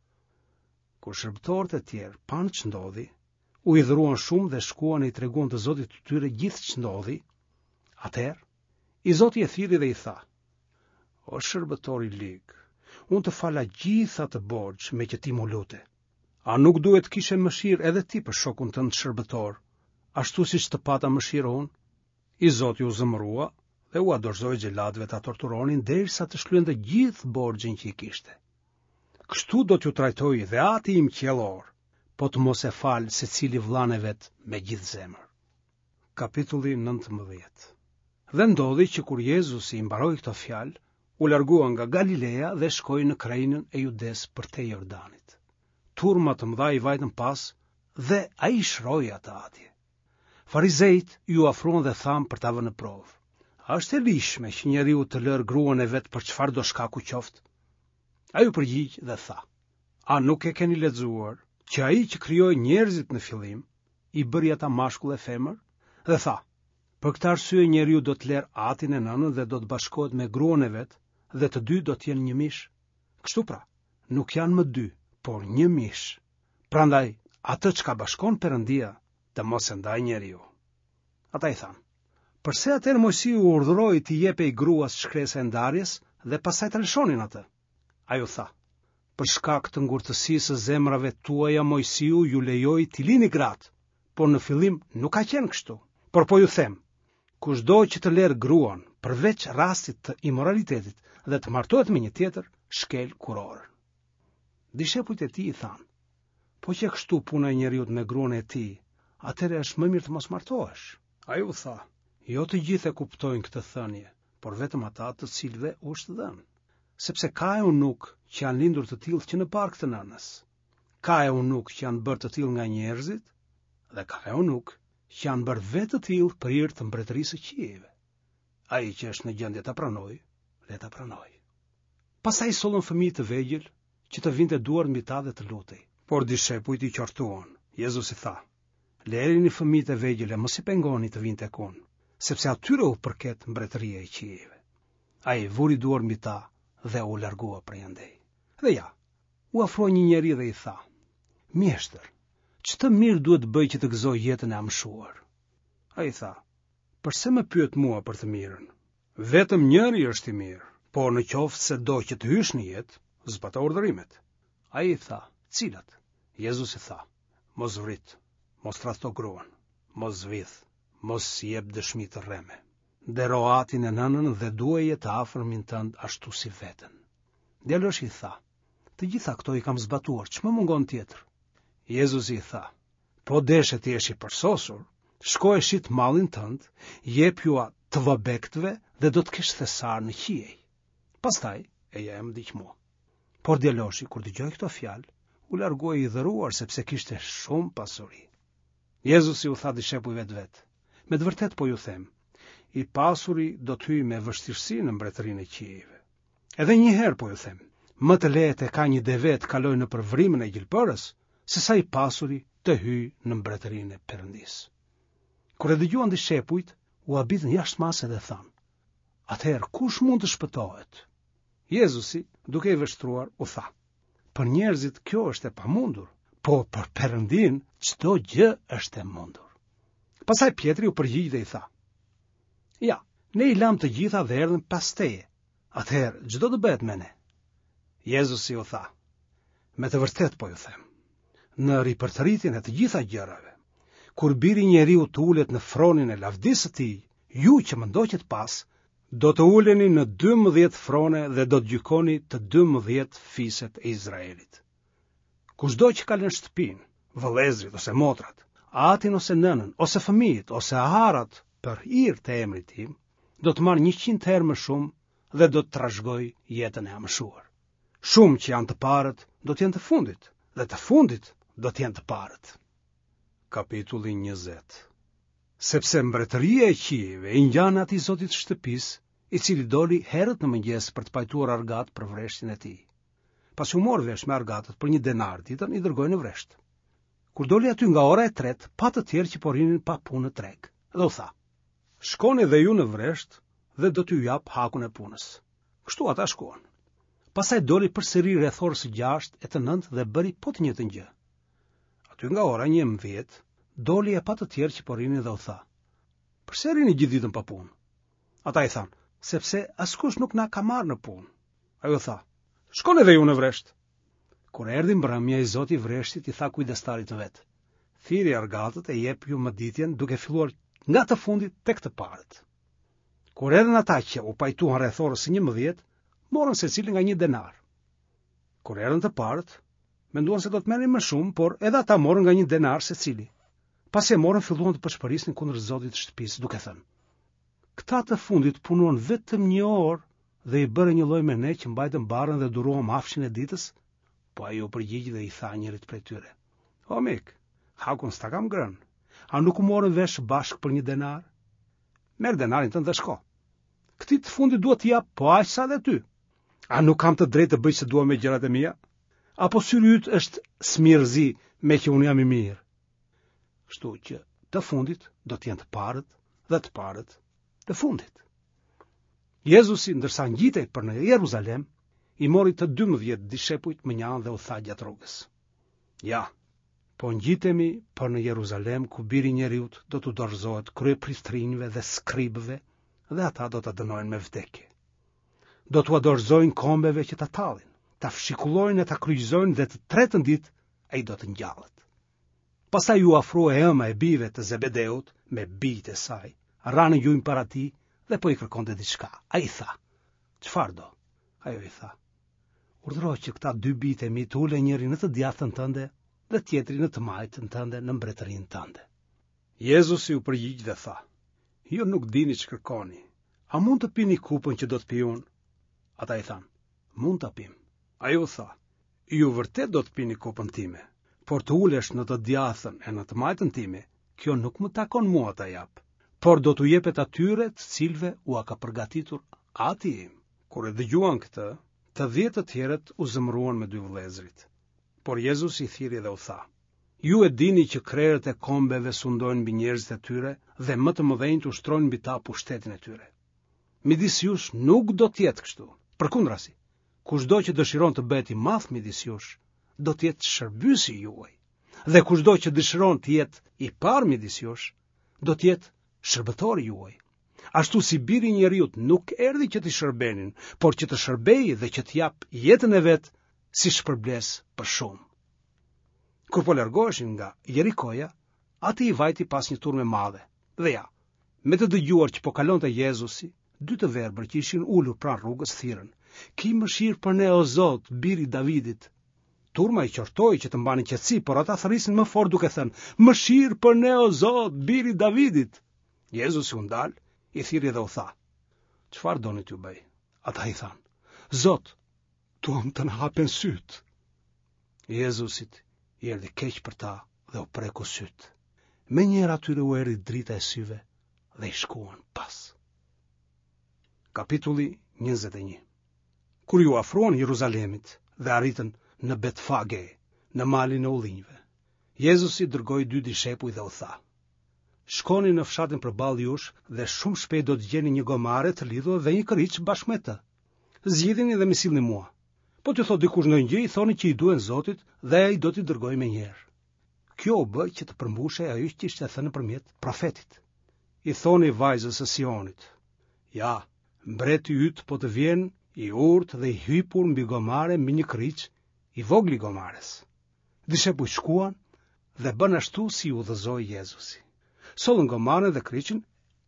Kur shërbëtorët e tjerë panë ç'ndodhi, u idhëruan shumë dhe shkuan e i treguan të Zotit të tyre gjithë ç'ndodhi. Atëherë, i Zoti e thirrri dhe i tha: O shërbëtor i lig, unë të fala gjitha të borxh me që ti mu lute. A nuk duhet kishe mëshirë edhe ti për shokun tënd shërbëtor, ashtu siç të pata mëshirë unë? I Zoti u zëmërua dhe u dorëzoi xhelatëve ta torturonin derisa të shlyente gjithë borxhin që i kishte. Kështu do t'ju trajtoj dhe Ati im qiellor, po të mos e fal secili vllan e vet me gjithë zemër. Kapitulli 19. Dhe ndodhi që kur Jezusi i mbaroi këto fjalë, u largua nga Galilea dhe shkoi në krajinën e Judes për te Jordanit. Turma të mëdha i vajtën pas dhe ai shroi ata atje. Farizejt ju afruan dhe thanë për ta vënë në provë: A është e lishme që njeriu të lërë gruan e vet për çfarë do shkaku qoftë? Ai u përgjigj dhe tha: A nuk e keni lexuar që ai që krijoi njerëzit në fillim i bëri ata mashkull e femër? Dhe tha: Për këtë arsye njeriu do të lërë atin e nënën dhe do të bashkohet me gruan e vet, dhe të dy do të jenë një mish. Kështu pra, nuk janë më 2, por një mish. Prandaj, atë çka bashkon Perëndia, të mos e ndaj njeriu. Ata i thanë: Përse atëherë Mojsiu urdhëroi t'i jepej gruas shkresë e ndarjes dhe pastaj ta lëshonin atë? Ai u tha: Për shkak të ngurtësisë së zemrave tuaja Mojsiu ju lejoi t'i lini gratë, por në fillim nuk ka qenë kështu. Por po ju them, kushdo që të lërë gruan përveç rastit të imoralitetit dhe të martohet me një tjetër, shkel kurorën. Dishepujt e tij i thanë: po që kështu puna e njeriut me gruan e tij, atëherë është më mirë të mos martohesh. Ai u tha: jo të gjithë e kuptojnë këtë thënie, por vetëm ata të cilëve u është dhënë. Sepse ka eunuk që janë lindur të tillë që në barkë të nënës. Ka eunuk që janë bërë të tillë nga njerëzit, dhe ka eunuk që janë bërë vetë të tillë për hir të mbretërisë së qiejve. Ai që është në gjendje ta pranojë, le ta pranojë. Pastaj sollën fëmijë të vegjël që të vinte duart mbi ta dhe të lutej. Por dishepujt i qortuan. Jezusi tha: lerini fëmijët e vegjël e mos i pengoni të vinë tek unë, sepse atyre u përket mbretëria e qiejve. Ai vuri duart mbi ta dhe u largua prej andej. Dhe ja, u afroi një njeri dhe i tha: mjeshtër, ç'të mirë duhet bëj që të gëzoj jetën e amshuar? Ai tha: përse më pyet mua për të mirën? Vetëm njëri është i mirë, por në qoftë se do që të hysh në jetë, zbato urdhërimet. Ai i tha: cilat? Jezusi tha: mos vrit, mos tradhto gruan, mos zvidh, mos jep dëshmi të rreme. Ndero atin e nënën dhe duaje të afërmin tënd ashtu si veten. Djaloshi i tha: të gjitha këto i kam zbatuar, ç'më mungon tjetër? Jezusi i tha: po deshe të jesh i përsosur, shko e shit mallin tënd, jep ju të vëbektëve dhe do të kesh thesar në qiej. Pastaj e jem ndihmo. Por djaloshi kur dëgjoi këto fjalë, u largoi i dhëruar sepse kishte shumë pasuri. Jezusi u tha dishepujve të vet: me të vërtet po ju them, i pasuri do të hyjë me vështirësi në mbretërinë e qiejve. Edhe një herë po ju them, më të lehet e ka një deve të kalojë në përvrimën e gjilpërës, se sa i pasuri të hyjë në mbretërinë e Perëndisë. Kur e dëgjuan dishepujt, u habitën jashtë mase dhe thanë: atëherë kush mund të shpëtohet? Jezusi, duke i vështruar, u tha: për njerëzit kjo është e pamundur, po për Perëndin çdo gjë është e mundur. Pastaj Pjetri u përgjigj dhe i tha: ja, ne i lam të gjitha dhe erdhëm pas teje. Atëherë çdo të bëhet me ne? Jezusi u tha: me të vërtet po ju them, në ripërtëritjen e të gjitha gjërave, kur biri i njeriu të ulet në fronin e lavdisë së tij, ju që më ndoqët pas, do të uleni në 12 frone dhe do të gjykoni të 12 fiset e Izraelit. Kushdo që ka lënë shtëpinë, vëllezrit ose motrat, atin ose nënën, ose fëmijët, ose aharat për hir të emrit tim, do të marrë 100 herë më shumë dhe do të trashëgoj jetën e amshuar. Shumë që janë të parët do të jenë të fundit, dhe të fundit do të jenë të parët. Kapitulli 20. Sepse mbretëria e qiejve i ngjan atij zotit shtëpisë, i cili doli herët në mëngjes për të pajtuar argat për vreshtin e tij. Pas u mor vesh me argatët për 1 denar ditën, i dërgoi në vresht. Kur doli aty nga ora e 3, pa të tjerë që po rinin pa punë në treg, dhe u tha: shkoni dhe ju në vresht dhe do t'ju jap hakun e punës. Kështu ata shkuan. Pastaj doli përsëri rreth orës së 6 e të 9 dhe bëri po të njëjtën gjë. Aty nga ora 11 doli e pa të tjerë që po rinin dhe u tha: pse rini gjithë ditën pa punë? Ata i thanë: sepse askush nuk na ka marrë në punë. Ai u tha: shkoni dhe ju në vresht. Kur erdhi mbrëmja, i zoti i vreshtit i tha kujdestarit të vet: thirrni argatët e jep ju mëditjen duke filluar nga të fundit tek të parët. Kur erdhën ata që u pajtuan rreth orës 11, morën secili nga 1 denar. Kur erdhën të parët, menduan se do të merrin më shumë, por edhe ata morën nga 1 denar secili. Pasi e morën, filluan të përshpërisnin kundër zotit të shtëpisë, duke thënë: këta të fundit punuan vetëm 1 orë dhe i bëre një lloj me ne që mbajtëm barrën dhe duruam hafshin e ditës. Po ai u përgjigj dhe i tha njërit prej tyre: o mik, hakun s'ta kam grënë. A nuk u morën vesh bashkë për 1 denar? Merr denarin tënd dhe shko. Këtij të fundit duhet t'i jap po aq sa dhe ty. A nuk kam të drejtë të bëj se dua me gjërat e mia? Apo syri yt është smirëzi me që unë jam i mirë? Kështu që të fundit do të jenë të parët dhe të parët të fundit. Jezusi, ndërsa ngjitej për në Jeruzalem, i mori të 12 dishepujt më një anë dhe u tha gjatë rrugës: ja, po ngjitemi për në Jeruzalem, ku biri i njeriut do t'u dorëzohet kryepristrinjve dhe skribëve, dhe ata do ta dënojnë me vdekje. Do t'u dorëzojnë kombeve që ta tallin, ta fshikullojnë e ta kryqëzojnë, dhe të tretën ditë ai do të ngjallet. Pastaj u afrua Ema e bijve të Zebedeut me bijtë e saj, ranë gjujmë para tij dhe po i kërkonte diçka. Ai i tha: "Çfarë do?" Ajo i tha: "Urdhëro që këta dy bijtë e mi të ulen njëri në të djathtën tënde dhe tjetri në të majtën tënde në mbretërinë tënde." Jezusi u përgjigj dhe tha: "Ju nuk dini që kërkoni. A mund të pini kupën që do të pi unë?" Ata i thanë: "Mund ta pim." Ai u tha: "Ju vërtet do të pini kupën time, por të ulesh në të djathtën e në të majtën time, kjo nuk më takon mua ta jap, por do t'u jepet atyre të cilëve u ka përgatitur Ati im." Kur e dëgjuan këtë, të 10 të tjerët u zemëruan me dy vëllezrit. Por Jezusi i thiri dhe u tha: "Ju e dini që krerët e kombeve sundojnë mbi njerëzit e tyre dhe më të mëdhenj të ushtrojnë mbi ta pushtetin e tyre. Midis jush nuk do të jetë kështu. Përkundrazi, kushdo që dëshiron të bëhet i madh midis jush, do të jetë shërbyesi juaj. Dhe kushdo që dëshiron të jetë i parë midis jush, do të jetë shërbëtori juaj. Ashtu si Biri i Njeriut nuk erdhi që të shërbenin, por që të shërbejë dhe që të jap jetën e vet si shpërbles për shumë." Kur po largoheshin nga Jerikoja, ati i vajti pas një turme madhe. Dhe ja, me të dëgjuar që po kalonte Jezusi, dy të verbër që ishin ulur pranë rrugës thirrën: "Ki mëshirë për ne, o Zot, Biri i Davidit." Turma i qortoi që të mbanin qetësi, por ata thërrisin më fort duke thënë: "Mëshirë për ne, o Zot, Biri i Davidit." Jezusi u ndal, i thiri dhe u tha: "Çfarë doni t'ju bëj?" Ata i thanë: "Zot, duam të na hapen syt." Jezusit i erdhi keq për ta dhe u preku syt. Menjëherë atyre u erdhi drita e syve dhe i shkuan pas. Kapitulli 21. Kur ju afruan Jeruzalemit dhe arritën në Betfage, në malin e ullinjve, Jezusi dërgoi 2 dishepuj dhe u tha: "Shkoni në fshatin përballë jush dhe shumë shpejt do të gjeni një gomare të lidhur dhe një këriç bashkë me të. Zgjidhini dhe më sillni mua. Po t'ju thot dikush ndonjë gjë, i thoni që i duhen Zotit dhe ai do t'i dërgojë menjëherë." Kjo u bë që të përmbushej ajo që ishte thënë nëpërmjet profetit: "I thoni vajzës së Sionit: ja, mbreti yt po të vjen i urtë dhe i hypur mbi gomare, mbi një këriç, i vogël i gomares." Dishepujt shkuan dhe bën ashtu si u udhëzoi Jezusi. Sollën gomaren dhe këriçin,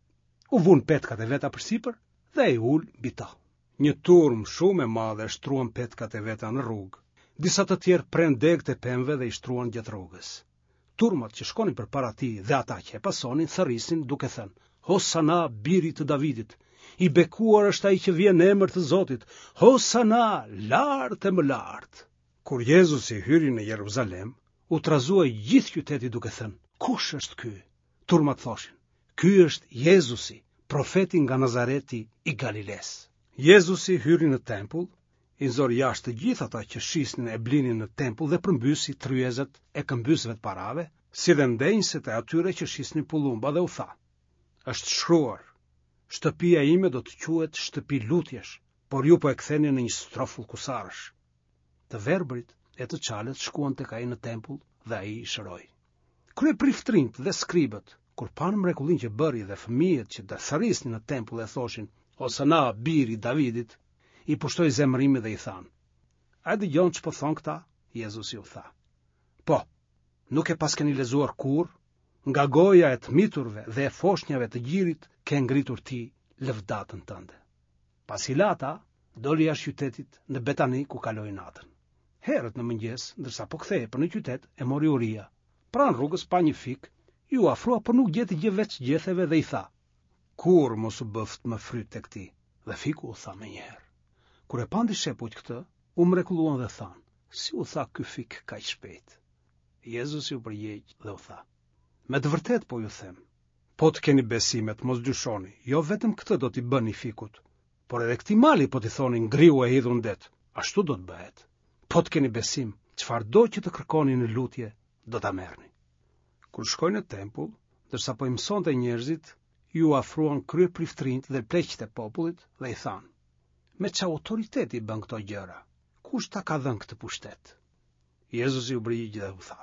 u vun petkat e veta përsipër dhe e ul mbi ta. Një turm shumë e madhe shtruan petkat e veta në rrugë. Disa të tjerë pren degët e pemëve dhe i shtruan gjatë rrugës. Turmat që shkonin përpara tij dhe ata që e pasonin thërrisin duke thënë: "Hosana Birit të Davidit! I bekuar është ai që vjen në emër të Zotit! Hosana, lart e më lart!" Kur Jezusi hyri në Jeruzalem, u trazua gjithë qyteti duke thënë: "Kush është ky?" Turmat thoshin: "Ky është Jezusi, profeti nga Nazareti i Galiles." Jezusi hyri në tempull, i nxori jashtë të gjithë ata që shisnin e blinin në tempull dhe përmbysi tryezët e këmbysëve të parave, si dhe ndenjësit e atyre që shisnin pullumba dhe u tha: "Është shkruar: Shtëpia ime do të quhet shtëpi lutjesh, por ju po e ktheni në një strofull kusarësh." Të verbërit e të çalët shkuan tek ai në tempull dhe ai i shëroi. Kryepriftrinjt dhe skribët, kur panë mrekullinë që bëri dhe fëmijët që thërrisnin në tempull e thoshin: "Hosana Biri i Davidit", i pushtoi zemërimi dhe i thanë: "A dëgjon ç'po thon këta?" Jezusi u tha: "Po, nuk e pas keni lexuar kurrë? Nga goja e të miturve dhe e foshnjave të gjirit ke ngritur ti lëvdatën tënde." Pasi lata, doli jashtë qytetit në Betani ku kaloi natën. Herët në mëngjes, ndërsa po kthehej për në qytet, e mori uria. Pranë rrugës pa një fik, ju afrua por nuk gjeti gjë veç gjetheve dhe i tha: "Kur mos u bëft më fryt tek ti?" Dhe fiku u tha menjëherë. Kur e pan dishepujt këtë, u mrekulluan dhe thanë: "Si u tha ky fik kaq shpejt?" Jezusi u përgjigj dhe u tha: "Me të vërtet po ju them, po të keni besimet, mos dyshoni, jo vetëm këtë do t'i bëni fikut, por edhe këtij mali po t'i thoni ngrihu e hidhu në det, ashtu do të bëhet. Po të keni besim, çfarëdo që të kërkoni në lutje, do ta merrni." Kur shkoi në tempull, ndërsa po i mësonte njerëzit, ju afruan kryepriftrinjt dhe pleqët e popullit dhe i thanë: "Me ç'a autoriteti bën këto gjëra? Kush ta ka dhënë këtë pushtet?" Jezusi u përgjigj dhe u tha: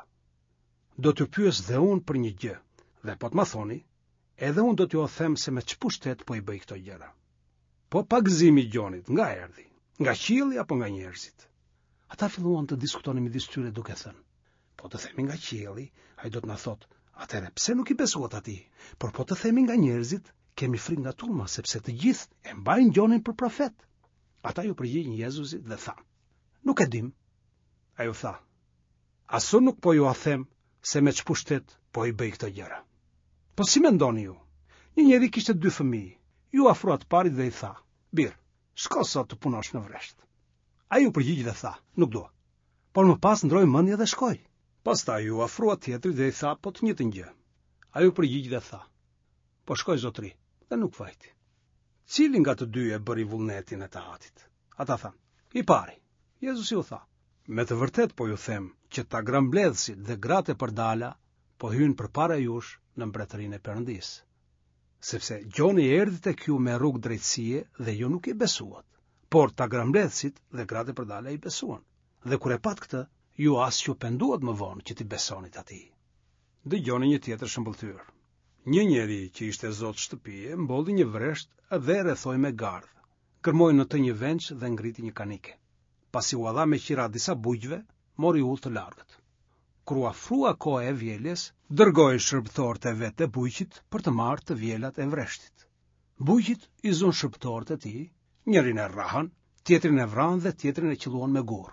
"Do t'ju pyes dhe unë për një gjë, dhe po të më thoni, edhe unë do t'ju o them se me ç'pushtet po i bëj këto gjëra. Po pagëzimi i gjonit nga erdhi? Nga qielli apo nga njerëzit?" Ata filluan të diskutonin midis tyre duke thënë: "Po të themi nga qielli, ai do të na thotë: atëherë pse nuk i besuat atij? Por po të themi nga njerëzit, kemi frikë nga turma, sepse të gjithë e mbajnë gjonin për profet. Ata ju përgjigjën Jezusit dhe tha, nuk e dim. Ai u tha, asu nuk po ju a them se me ç'pushtet po i bëj këto gjëra. Po si mendoni ju? Një njeri kishte 2 fëmijë. Ju afrua të parit dhe i tha, bir, shko sot të punosh në vresht. Ai u përgjigj dhe tha, nuk dua. Por më pas ndroi mendje dhe shkoi. Pastaj ju afrua tjetri dhe i tha po të njëjtën gjë. Ai u përgjigj dhe tha, po shkoj zotri, dhe nuk vajti. Cili nga të dy e bëri vullnetin e të hatit? Ata thanë, i pari. Jezusi u tha, me të vërtet po ju them që ta grambledhësit dhe gratë e përdala po hynë përpara jush në mbretërinë e Perëndisë. Sepse gjoni erdhi tek ju me rrugë drejtësie dhe ju nuk i besuat, por ta grambledhësit dhe gratë e përdala i besuan. Dhe kur e pat këtë, ju as që penduat më vonë që ti besonit atij. Dëgjoni një tjetër shëmbëltyr. Një njeri që ishte zot shtëpie mbolli një vresht dhe rrethoi me gardh, kërmoi në të një venç dhe ngriti një kanike. Pasi u dha me qira disa bujqve, mori ull të largët. Kur u afrua koha e vjeljes, dërgoi shërbëtorët e vet të bujqit për të marrë të vjelat e vreshtit. Bujqit i zon shërbëtorët e tij, njërin e rrahan, tjetrin e vran dhe tjetrin e qelluan me gur.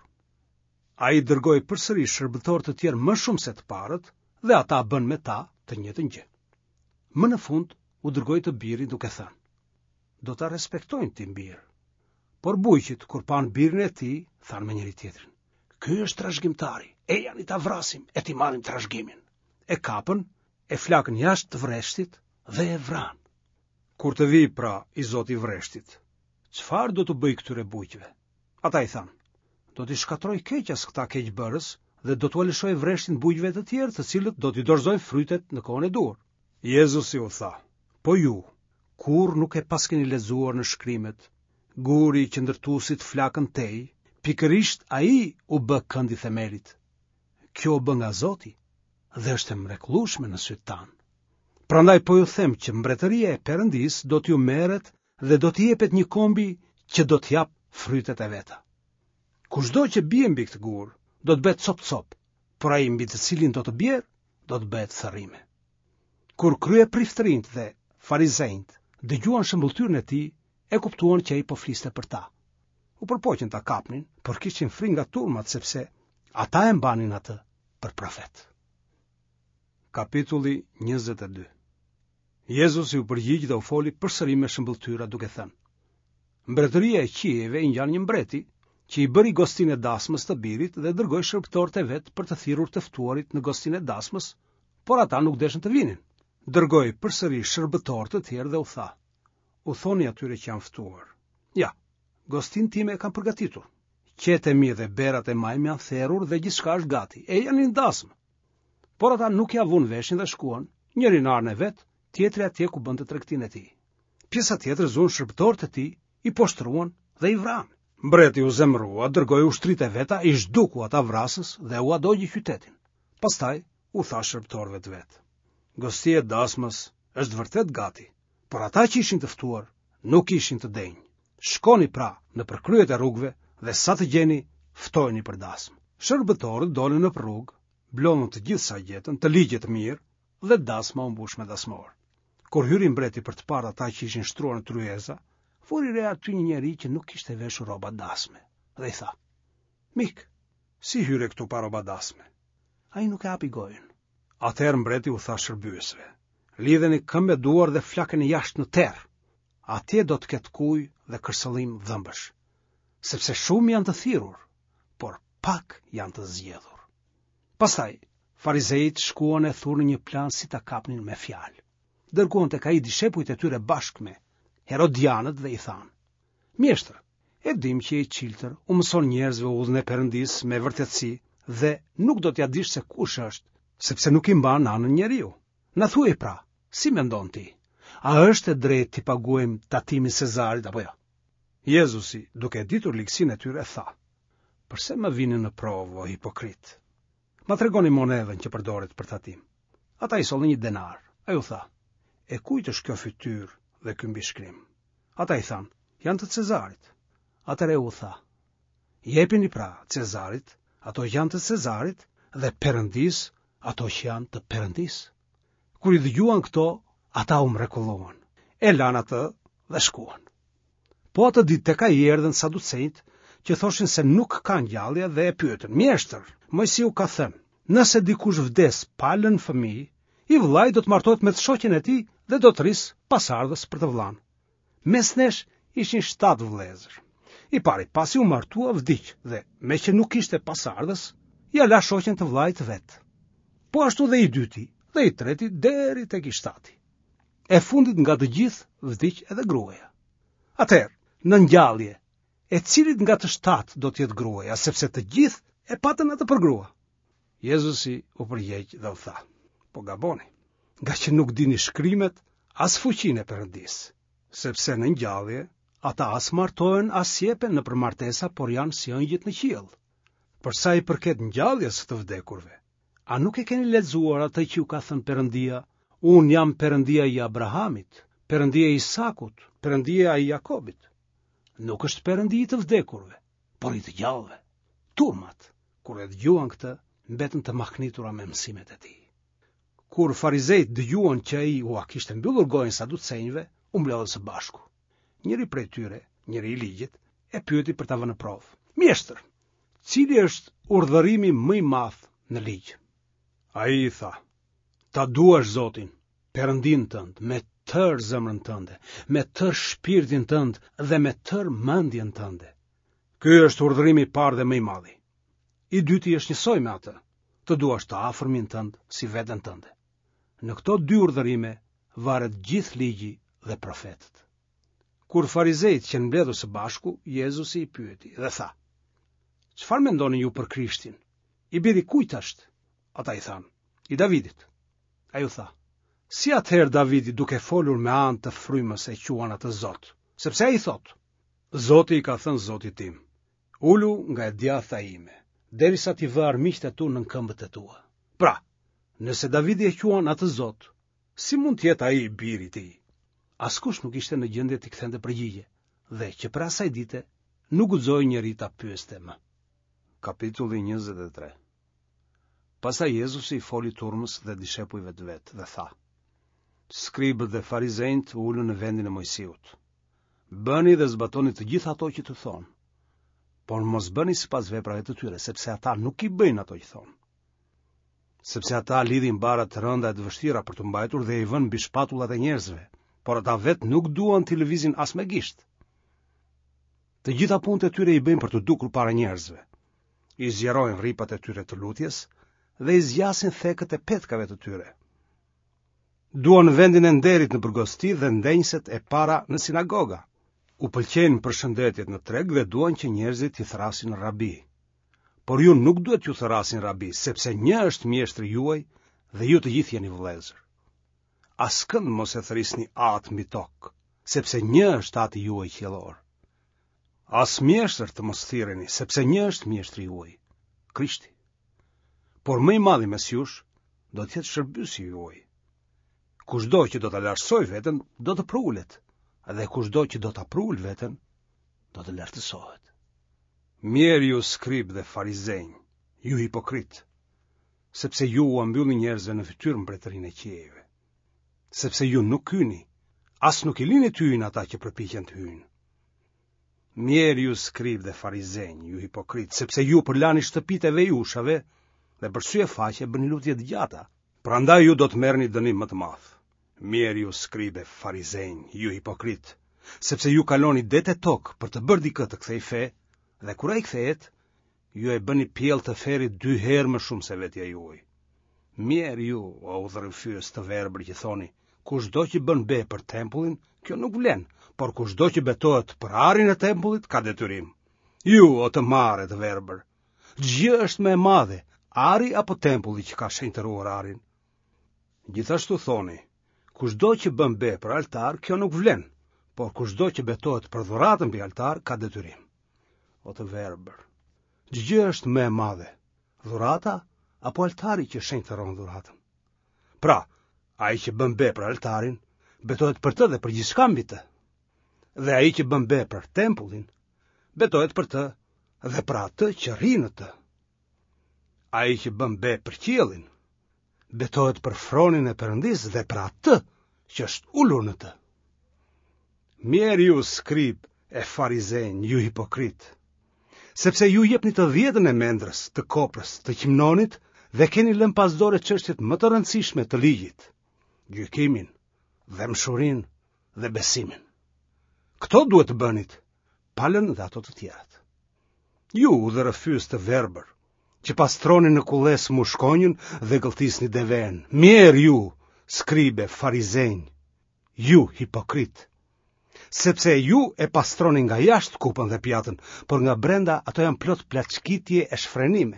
Ai dërgoi përsëri shërbëtorë të tjerë më shumë se të parët dhe ata bën me ta të njëjtën gjë. Më në fund u dërgoi të birin duke thënë, do ta respektojnë ti bir. Por bujqit kur pan birin e tij, thanë me njëri tjetrin, ky është trashëgimtari, e janë ta vrasim e ti marrim trashëgimin. E kapën, e flakën jashtë të vreshtit dhe e vran. Kur të vi pra i zoti vreshtit, çfarë do të bëj këtyre bujqve? Ata i thanë, do t'i shkatroj keqas këta keqbërës dhe do t'u lëshoj vreshtin bujqve të tjerë, të cilët do t'i dorëzojnë frytet në kohën e dur. Jezusi u tha, po ju, kur nuk e paskeni lexuar në shkrimet, guri që ndërtuesit flakën tej, pikërisht ai u bë këndi themelit. Kjo u bë nga Zoti dhe është e mrekullueshme në sytë tanë. Prandaj po ju them që mbretëria e Perëndisë do t'ju merret dhe do t'i jepet një kombi që do t'jap frytet e veta. Kushdo që bie mbi këtë gur, do të bëhet cop-cop, por ai mbi të cilin do të bjerë, do të bëhet therrime. Kur kryepriftërinjt dhe farizejt dëgjuan shëmbulltyrën e tij, e kuptuan që ai po fliste për ta. U përpoqën ta kapnin, por kishin frikë nga turmat sepse ata e mbanin atë për profet. Kapitulli 22. Jezusi u përgjigj dhe u foli përsëri me shëmbulltyra duke thënë, mbretëria e qiejve i ngjan një mbreti që i bëri gostinë e dasmës të birit dhe dërgoi shërbëtorët e vet për të thirrur të ftuarit në gostinë e dasmës, por ata nuk deshën të vinin. Dërgoi përsëri shërbëtorë të tjerë dhe u tha, u thoni atyre që janë ftuar, ja, gostinë time e kam përgatitur. Qetë e mi dhe berat e maj më janë therrur dhe gjithçka është gati, e janë në dasmë. Por ata nuk ja vun veshin dhe shkuan, njëri në anën e vet, tjetri atje ku bënte tregtinë e tij. Pjesa tjetër zuan shërbëtorët e tij, i poshtruan dhe i vranë. Mbreti u zemrua, dërgoi ushtritë e veta, i zhduku ata vrasës dhe u adogji qytetin. Pastaj u tha shërbëtorëve të vet, gostia e dasmës është vërtet gati, por ata që ishin të ftuar nuk ishin të denj. Shkoni pra në përkryet e rrugëve dhe sa të gjeni, ftojeni për dasmë. Shërbëtorët dolën në rrugë, blonën të gjithë sa gjetën, të ligje të mirë, dhe dasma u mbush me dasmor. Kur hyri mbreti për të parë ata që ishin shtruar në tryeza, fori re aty një njeri që nuk kishte veshur rroba dasme, dhe i tha, mik, si hyre këtu pa rroba dasme? Ai nuk e hapi gojën. Atëherë mbreti u tha shërbyesve, lidheni këmbë e duar dhe flakeni jashtë në terr. Atje do të ketë ujë dhe kërcëllim dhëmbësh, sepse shumë janë të thirrur, por pak janë të zgjedhur. Pastaj farizejt shkuan e thurën një plan si ta kapnin me fjalë. Dërguan tek ai dishepujt e tyre bashkë me Herodianët dhe i thanë, mjeshtër, e dim që i çiltër u mëson njerëzve udhën e Perëndisë me vërtetësi dhe nuk do t'ja dish se kush është, sepse nuk i mban anën njeriu. Na thuaj pra, si mendon ti? A është e drejtë t'i paguajmë tatimin Cezarit apo jo? Jezusi, duke ditur ligësinë e tyre, tha, përse më vini në provë, o hipokrit? Ma tregoni monedhën që përdoret për tatim. Ata i sollën një denar. Ai u tha, e kujt është kjo fytyrë dhe ky mbishkrim? Ata i thanë, janë të Cezarit. Atëre u tha, jepini pra Cezarit, ato janë të Cezarit, dhe Perëndis, ato që janë të Perëndis. Kur i dëgjuan këto, ata u mrekulluan. e lanë atë dhe shkuan. Po atë ditë tek ai erdhën saducejt, që thoshin se nuk ka ngjallje dhe e pyetën: Mjeshtër, Mojsiu ka thënë, nëse dikush vdes pa lënë fëmijë, i vllai do të martohet me të shoqen e tij dhe do të rrisë pasardhës për të vllain. Mes nesh ishin 7 vëllezër. I pari pasi u martua vdiq dhe me që nuk ishte pasardhës, ja la shoqen të vllait vet. Po ashtu dhe i dyti dhe i treti deri tek i 7. E fundit nga të gjithë vdiq edhe gruaja. Atëherë, në ngjallje, e cilit nga të 7 do të jetë gruaja, sepse të gjithë e patën atë për grua? Jezusi u përgjegj dhe u tha: Po gaboni, nga që nuk dini shkrimet as fuqinë e Perëndis, sepse në ngjallje ata as martohen as sjepen në martesa, por janë si ëngjët në qiell. Për sa i përket ngjalljes së të vdekurve, a nuk e keni lexuar atë që ju ka thënë Perëndia: Unë jam Perëndia i Abrahamit, Perëndia i Isakut, Perëndia i Jakobit. Nuk është Perëndi i të vdekurve, por i të gjallëve. Turmat, kur e dëgjuan këtë, mbetën të mahnitura me mësimet e tij. Kur farizejt dëgjuan që ai u kishte mbyllur gojën saducejve, u mblodhën së bashku. Njëri prej tyre, njëri i ligjit, e pyeti për ta vënë në provë: Mjeshtër, cili është urdhërimi më i madh në ligj? Ai i tha: Ta duash Zotin, Perëndin tënd, me tërë zemrën tënde, me tërë shpirtin tënd dhe me tërë mendjen tënde. Ky është urdhërimi i parë dhe më i madh. I dyti është njësoj me atë: Të duash të afërmin tënd si veten tënde. Në këto 2 urdhërime varet gjithë ligji dhe profetët. Kur farizejt që mbledhur së bashku, Jezusi i pyeti dhe tha: Çfarë mendoni ju për Krishtin? I biri kujt është? Ata i thanë: I Davidit. Ai u tha: Si atëherë Davidi, duke folur me anë të frymës, e quan atë Zot? Sepse ai thot: Zoti i ka thënë Zotit tim: Ulu nga e djatha ime, derisa ti vë armiqtë tu nën këmbët e tua. Pra, nëse Davidi e quan atë Zot, si mund të jetë ai i biri i tij? Askush nuk ishte në gjendje të kthente përgjigje, dhe që për asaj dite nuk guxoi njeri ta pyeste më. Kapitulli 23. Pastaj Jezusi i foli turmës dhe dishepujve të vet dhe tha: Skribët dhe farizejt ulën në vendin e Mojsiut. Bëni dhe zbatoni të gjithë ato që të thonë, por mos bëni sipas veprave të tyre, sepse ata nuk i bëjnë ato që thonë. Sepse ata lidhin bara të rënda e të vështira për të mbajtur dhe i vënë mbi shpatullat e njerëzve, por ata vet nuk duan t'i lëvizin as me gisht. Të gjitha punët e tyre i bëjnë për të dukur para njerëzve. I zgjerojnë rripat e tyre të lutjes dhe i zgjasin thekët e petkave të tyre. Duan vendin e nderit në përgosti dhe ndenjëset e para në sinagoga. U pëlqejnë përshëndetjet në treg dhe duan që njerëzit t'i thrasin rabi. Por ju nuk duhet t'ju thrasin rabi, sepse një është mjeshtri juaj dhe ju të gjithë jeni vëllezër. Askënd mos e thrisni atë mbi tokë, sepse një është ati juaj qiellor. As mjeshtër të mos thirreni, sepse një është mjeshtri juaj, Krishti. Por më i madhi mes jush do të jetë shërbyesi juaj. Kushdo që do ta lartësoj veten, do të prulet, dhe kushdo që do ta prul veten, do të lartësohet. Mirë ju skrib dhe farizejnë, ju hipokrit, sepse ju u mbyllni njerëzve në fytyrën mbretërinë e qiejve. Sepse ju nuk hyni, as nuk i lini të hyjnë ata që përpiqen të hyjnë. Mirë ju skrib dhe farizejnë, ju hipokrit, sepse ju përlani shtëpitë e vejushave dhe për sy e faqe bëni lutje të gjata. Prandaj ju do të merrni dënim më të madh. Mirë ju skribe farizejnë, ju hipokrit, sepse ju kaloni det e tokë për të bërë dikë të kthej fe, dhe kur ai kthehet, ju e bëni pjell të ferit 2 herë më shumë se vetja juaj. Mirë ju, o udhërrëfyes të verbër që thoni: Kushdo që bën be për tempullin, kjo nuk vlen, por kushdo që betohet për arin e tempullit ka detyrim. Ju, o të marrë të verbër, gjë është më e madhe, ari apo tempulli që ka shenjtëruar arin? Gjithashtu thoni: Kushdo që bën be për altar, kjo nuk vlen, por kushdo që betohet për dhuratën mbi altar ka detyrim. O të verbër, gjë është më e madhe, dhurata apo altari që shenjtëron dhuratën? Pra, ai që bën be për altarin, betohet për të dhe për gjithçka mbi të. Dhe ai që bën be për tempullin, betohet për të dhe për atë që rri në të. Ai që bën be për qiellin, betohet për fronin e Perëndis dhe për atë që është ulur në të. Mirë ju skrib e farizejnë, ju hipokrit, sepse ju jepni të 10 e mendrës, të koprës, të qimnonit dhe keni lënë pasdore çështjet më të rëndësishme të ligjit, gjykimin, dhe mshurin dhe besimin. Këto duhet të bënit, palën dhe ato të tjerat. Ju dhe rëfys të verbër, që pastroni në kulles mushkonjën dhe gëlltisni deven, mirë ju, skribe, farizejnë, ju hipokrit, sepse ju e pastroni nga jashtë kupën dhe pjatën, por nga brenda ato janë plot plaçkitje e shfrenime.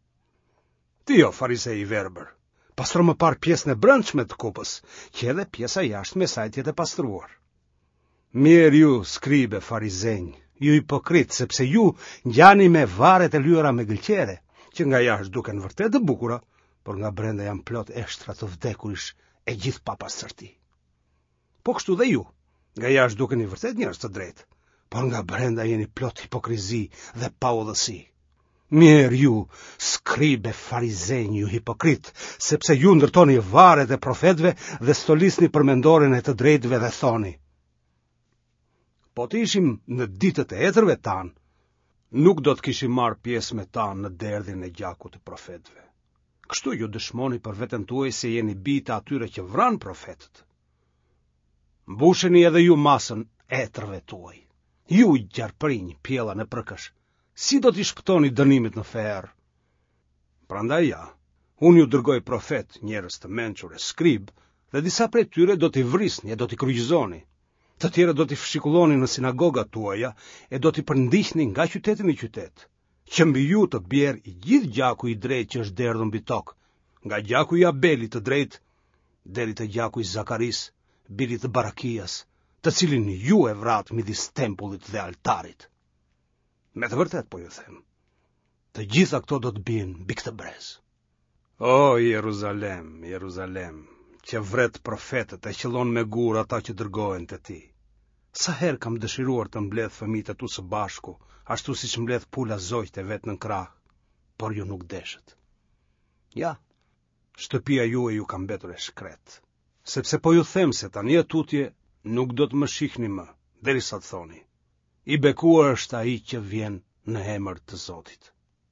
Ti o farizej i verbër, pastro më parë pjesën e brendshme të kupës, që edhe pjesa jashtë me saj tjetë e pastruar. Mirë ju, skribe, farizejnë, ju hipokrit, sepse ju ngjani me varet e lyera me gëlqere, që nga jashtë duken vërtet të bukura, por nga brenda janë plot eshtra të vdekurish e gjithë pa pastërti. Po kështu dhe ju, nga jashtë dukeni vërtet njerëz të drejtë, por nga brenda jeni plot hipokrizi dhe paudhësi. Mirë ju, skribe, farizejnë, ju hipokrit, sepse ju ndërtoni varet e profetëve dhe stolisni për mendorin e të drejtëve dhe thoni: po të ishim në ditët e etërve tanë, nuk do të kishim marrë pjesë me tanë në derdhin e gjakut të profetëve. Kështu ju dëshmoni për veten tuaj se jeni bijtë atyre që vranë profetët. Mbusheni edhe ju masën e etërve tuaj. Ju gjarprinj, pjella në prëkësh, si do t'i shpëtoni dënimit në ferë? Prandaj ja, unë ju dërgoj profet, njerëz të mençur e skrib, dhe disa prej tyre do t'i vrisni e do t'i kryqëzoni. Të tjera do t'i fshikulloni në sinagogat tuaja e do t'i përndihni nga qyteti në qytet, që mbi ju të bjerë i gjithë gjaku i drejtë që është derdhur mbi tokë, nga gjaku i Abelit të drejtë deri te gjaku i Zakaris, birit të Barakias, të cilin ju e vrat midis tempullit dhe altarit. Me të vërtet po ju them, të gjitha këto do të bien mbi këtë brez. O Jeruzalem, Jeruzalem, që vret profetët e qëllon me gur ata që dërgohen te ti. Sa herë kam dëshiruar të mbledh fëmijët e tu së bashku, ashtu siç mbledh pula zogjt e vet në krah, por ju nuk deshët. Ja, shtëpia juaj ju ka mbetur e shkret, sepse po ju them se tani e tutje nuk do të më shihni më, derisa të thoni: i bekuar është ai që vjen në emër të Zotit.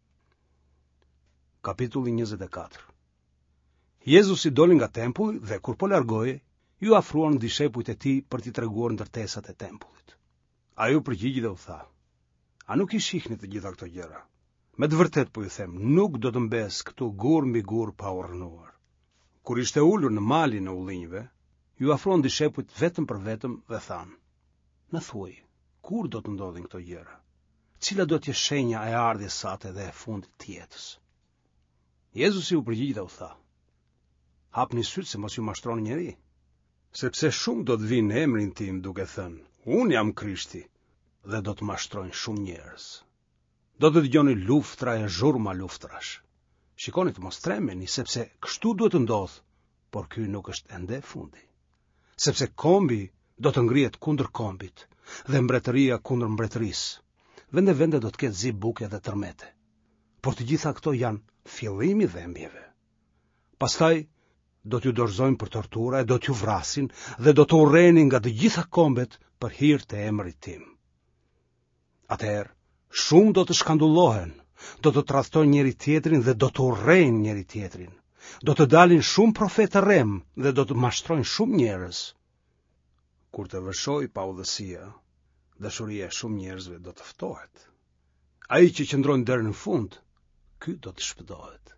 Kapitulli 24. Jezusi doli nga tempulli dhe kur po largohej, ju afruan dishepujt e tij për t'i treguar ndërtesat e tempullit. Ai u përgjigji dhe u tha: a nuk i shihni të gjitha këto gjëra? Me të vërtet po ju them, nuk do të mbes këtu gur mbi gur pa u rrënuar. Kur ishte ulur në malin e ullinjve, ju afruan dishepujt vetëm për vetëm dhe thanë: na thuaj, kur do të ndodhin këto gjëra? Cila do të jetë shenja e ardhjes sate dhe e fundit të jetës? Jezusi u përgjigji dhe u tha: hapni sytë se mos ju mashtroni njeri, sepse shumë do të vinë në emrin tim duke thënë: unë jam Krishti, dhe do të mashtrojnë shumë njerëz. Do të dëgjoni luftra e zhurma luftrash. Shikoni të mos tremeni, sepse kështu duhet të ndodhë, por ky nuk është ende fundi. Sepse kombi do të ngrihet kundër kombit, dhe mbretëria kundër mbretërisë. Vende do të ketë zi buke dhe tërmete. Por të gjitha këto janë fillimi i dhembjeve. Pastaj do t'ju dorëzojnë për tortura e do t'ju vrasin dhe do të urreni nga të gjitha kombet për hir të emrit tim. Atëherë, shumë do të shkandullohen, do të tradhtojnë njëri tjetrin dhe do të urrejnë njëri tjetrin. Do të dalin shumë profetë rrem dhe do të mashtrojnë shumë njerëz. Kur të vëshojë paudhësia, dashuria e shumë njerëzve do të ftohet. Ai që qëndron deri në fund, ky do të shpëtohet.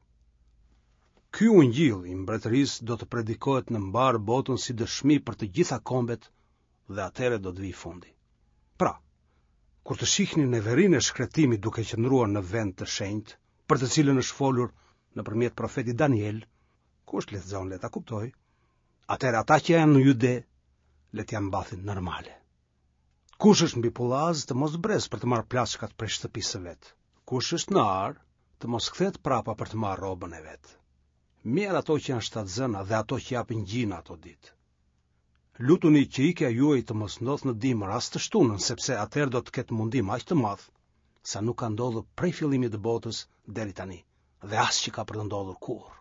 Ky ungjill i mbretërisë do të predikohet në mbar botën si dëshmi për të gjitha kombet dhe atëherë do të vijë fundi. Pra, kur të shihni neverinë e shkretimit duke qëndruar në vend të shenjtë, për të cilën është folur nëpërmjet profetit Daniel, kush lexon le ta kuptoj, atëherë ata që janë në Jude le të janë mbathin normale. Kush është mbi pullaz të mos brez për të marrë plaçkat prej shtëpisë së vet. Kush është në ar të mos kthehet prapa për të marrë rrobën e vet. Mirë ato që janë shtatzëna dhe ato që japin gjina ato ditë. Lutuni që ikja juaj të mos ndodh në dimër as të shtunën, sepse atëherë do të ketë mundim aq të madh sa nuk ka ndodhur prej fillimit të botës deri tani, dhe as që ka për të ndodhur kurrë.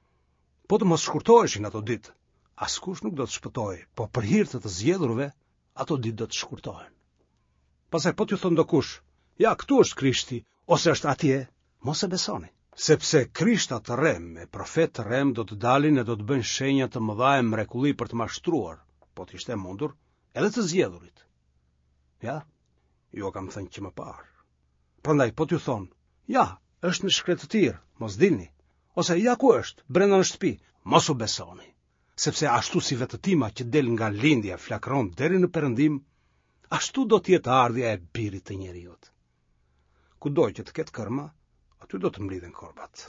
Po të mos shkurtoheshin ato ditë, askush nuk do të shpëtojë, po për hir të të zgjedhurve, ato ditë do të shkurtohen. Pastaj po t'ju thon dokush, ja, këtu është Krishti, ose është atje, mos e besoni. Sepse krishta të rem e profet të rem do të dalin e do të bëjnë shenja të mëdha e mrekulli për të mashtruar, po të ishte mundur, edhe të zgjedhurit. Ja, ju kam thënë që më parë. Prandaj po t'ju thon, ja, është në shkretë të tirë, mos dilni, ose ja ku është, brenda në shtëpi, mos u besoni. Sepse ashtu si vetëtima që del nga lindja flakron deri në perëndim, ashtu do t'jetë ardhja e Birit të Njeriut. Kudo që të ketë kërma, aty do të mblidhen korbat.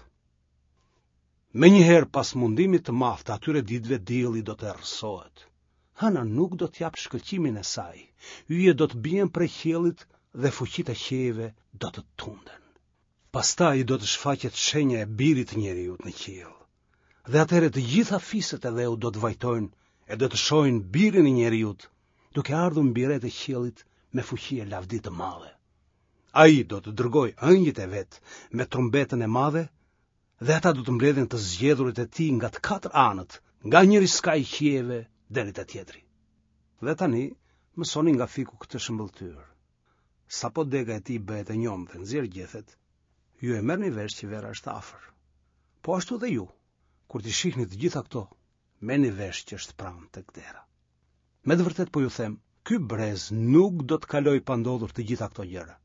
Menjëherë pas mundimit të madh të atyre ditëve dielli do të errësohet. Hëna nuk do t'jap shkëlqimin e saj. Yjet do të bien prej qiellit dhe fuqitë e qiejve do të tunden. Pastaj do të shfaqet shenja e Birit të Njeriut në qiell. Dhe atëherë të gjitha fiset e dheu do të vajtojnë e do të shohin Birin e Njeriut, duke ardhur mbi rreth e qiellit me fuqi e lavdi të madhe. Ai do të dërgoj ëngjëjt e vet me trumbetën e madhe, dhe ata do të mbledhin të zgjedhurit e tij nga të katër anët, nga njëri skaj i qiejve deri te tjetri. Dhe tani mësoni nga fiku këtë shëmbëltyr. Sapo dega e tij bëhet e njom dhe nxjerr gjethet, ju e merrni vesh që vera është afër. Po ashtu dhe ju, kur t'i shihni të gjitha këto, merrni vesh që është pranë tek dera. Me të vërtet po ju them, ky brez nuk do të kaloj pa ndodhur të gjitha këto gjëra.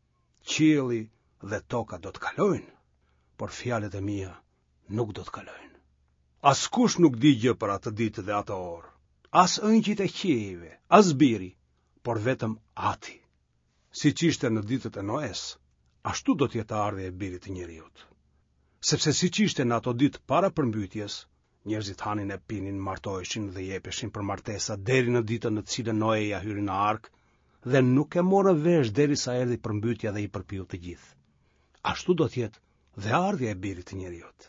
Qielli dhe toka do të kalojnë, por fjalët e mia nuk do të kalojnë. Askush nuk di gjë për atë ditë dhe atë orë, as ëngjëjt e qiejve, as Biri, por vetëm Ati. Siç ishte në ditët e Noes, ashtu do të jetë ardhja e Birit të Njeriut. Sepse siç ishte në ato ditë para përmbytjes, njerëzit hanin e pinin, martoheshin dhe jepeshin për martesa deri në ditën në të cilën Noeja hyri në ark, dhe nuk e morën vesh derisa erdhi përmbytja dhe i përpiu të gjithë. Ashtu do të jetë dhe ardhja e Birit të Njeriut.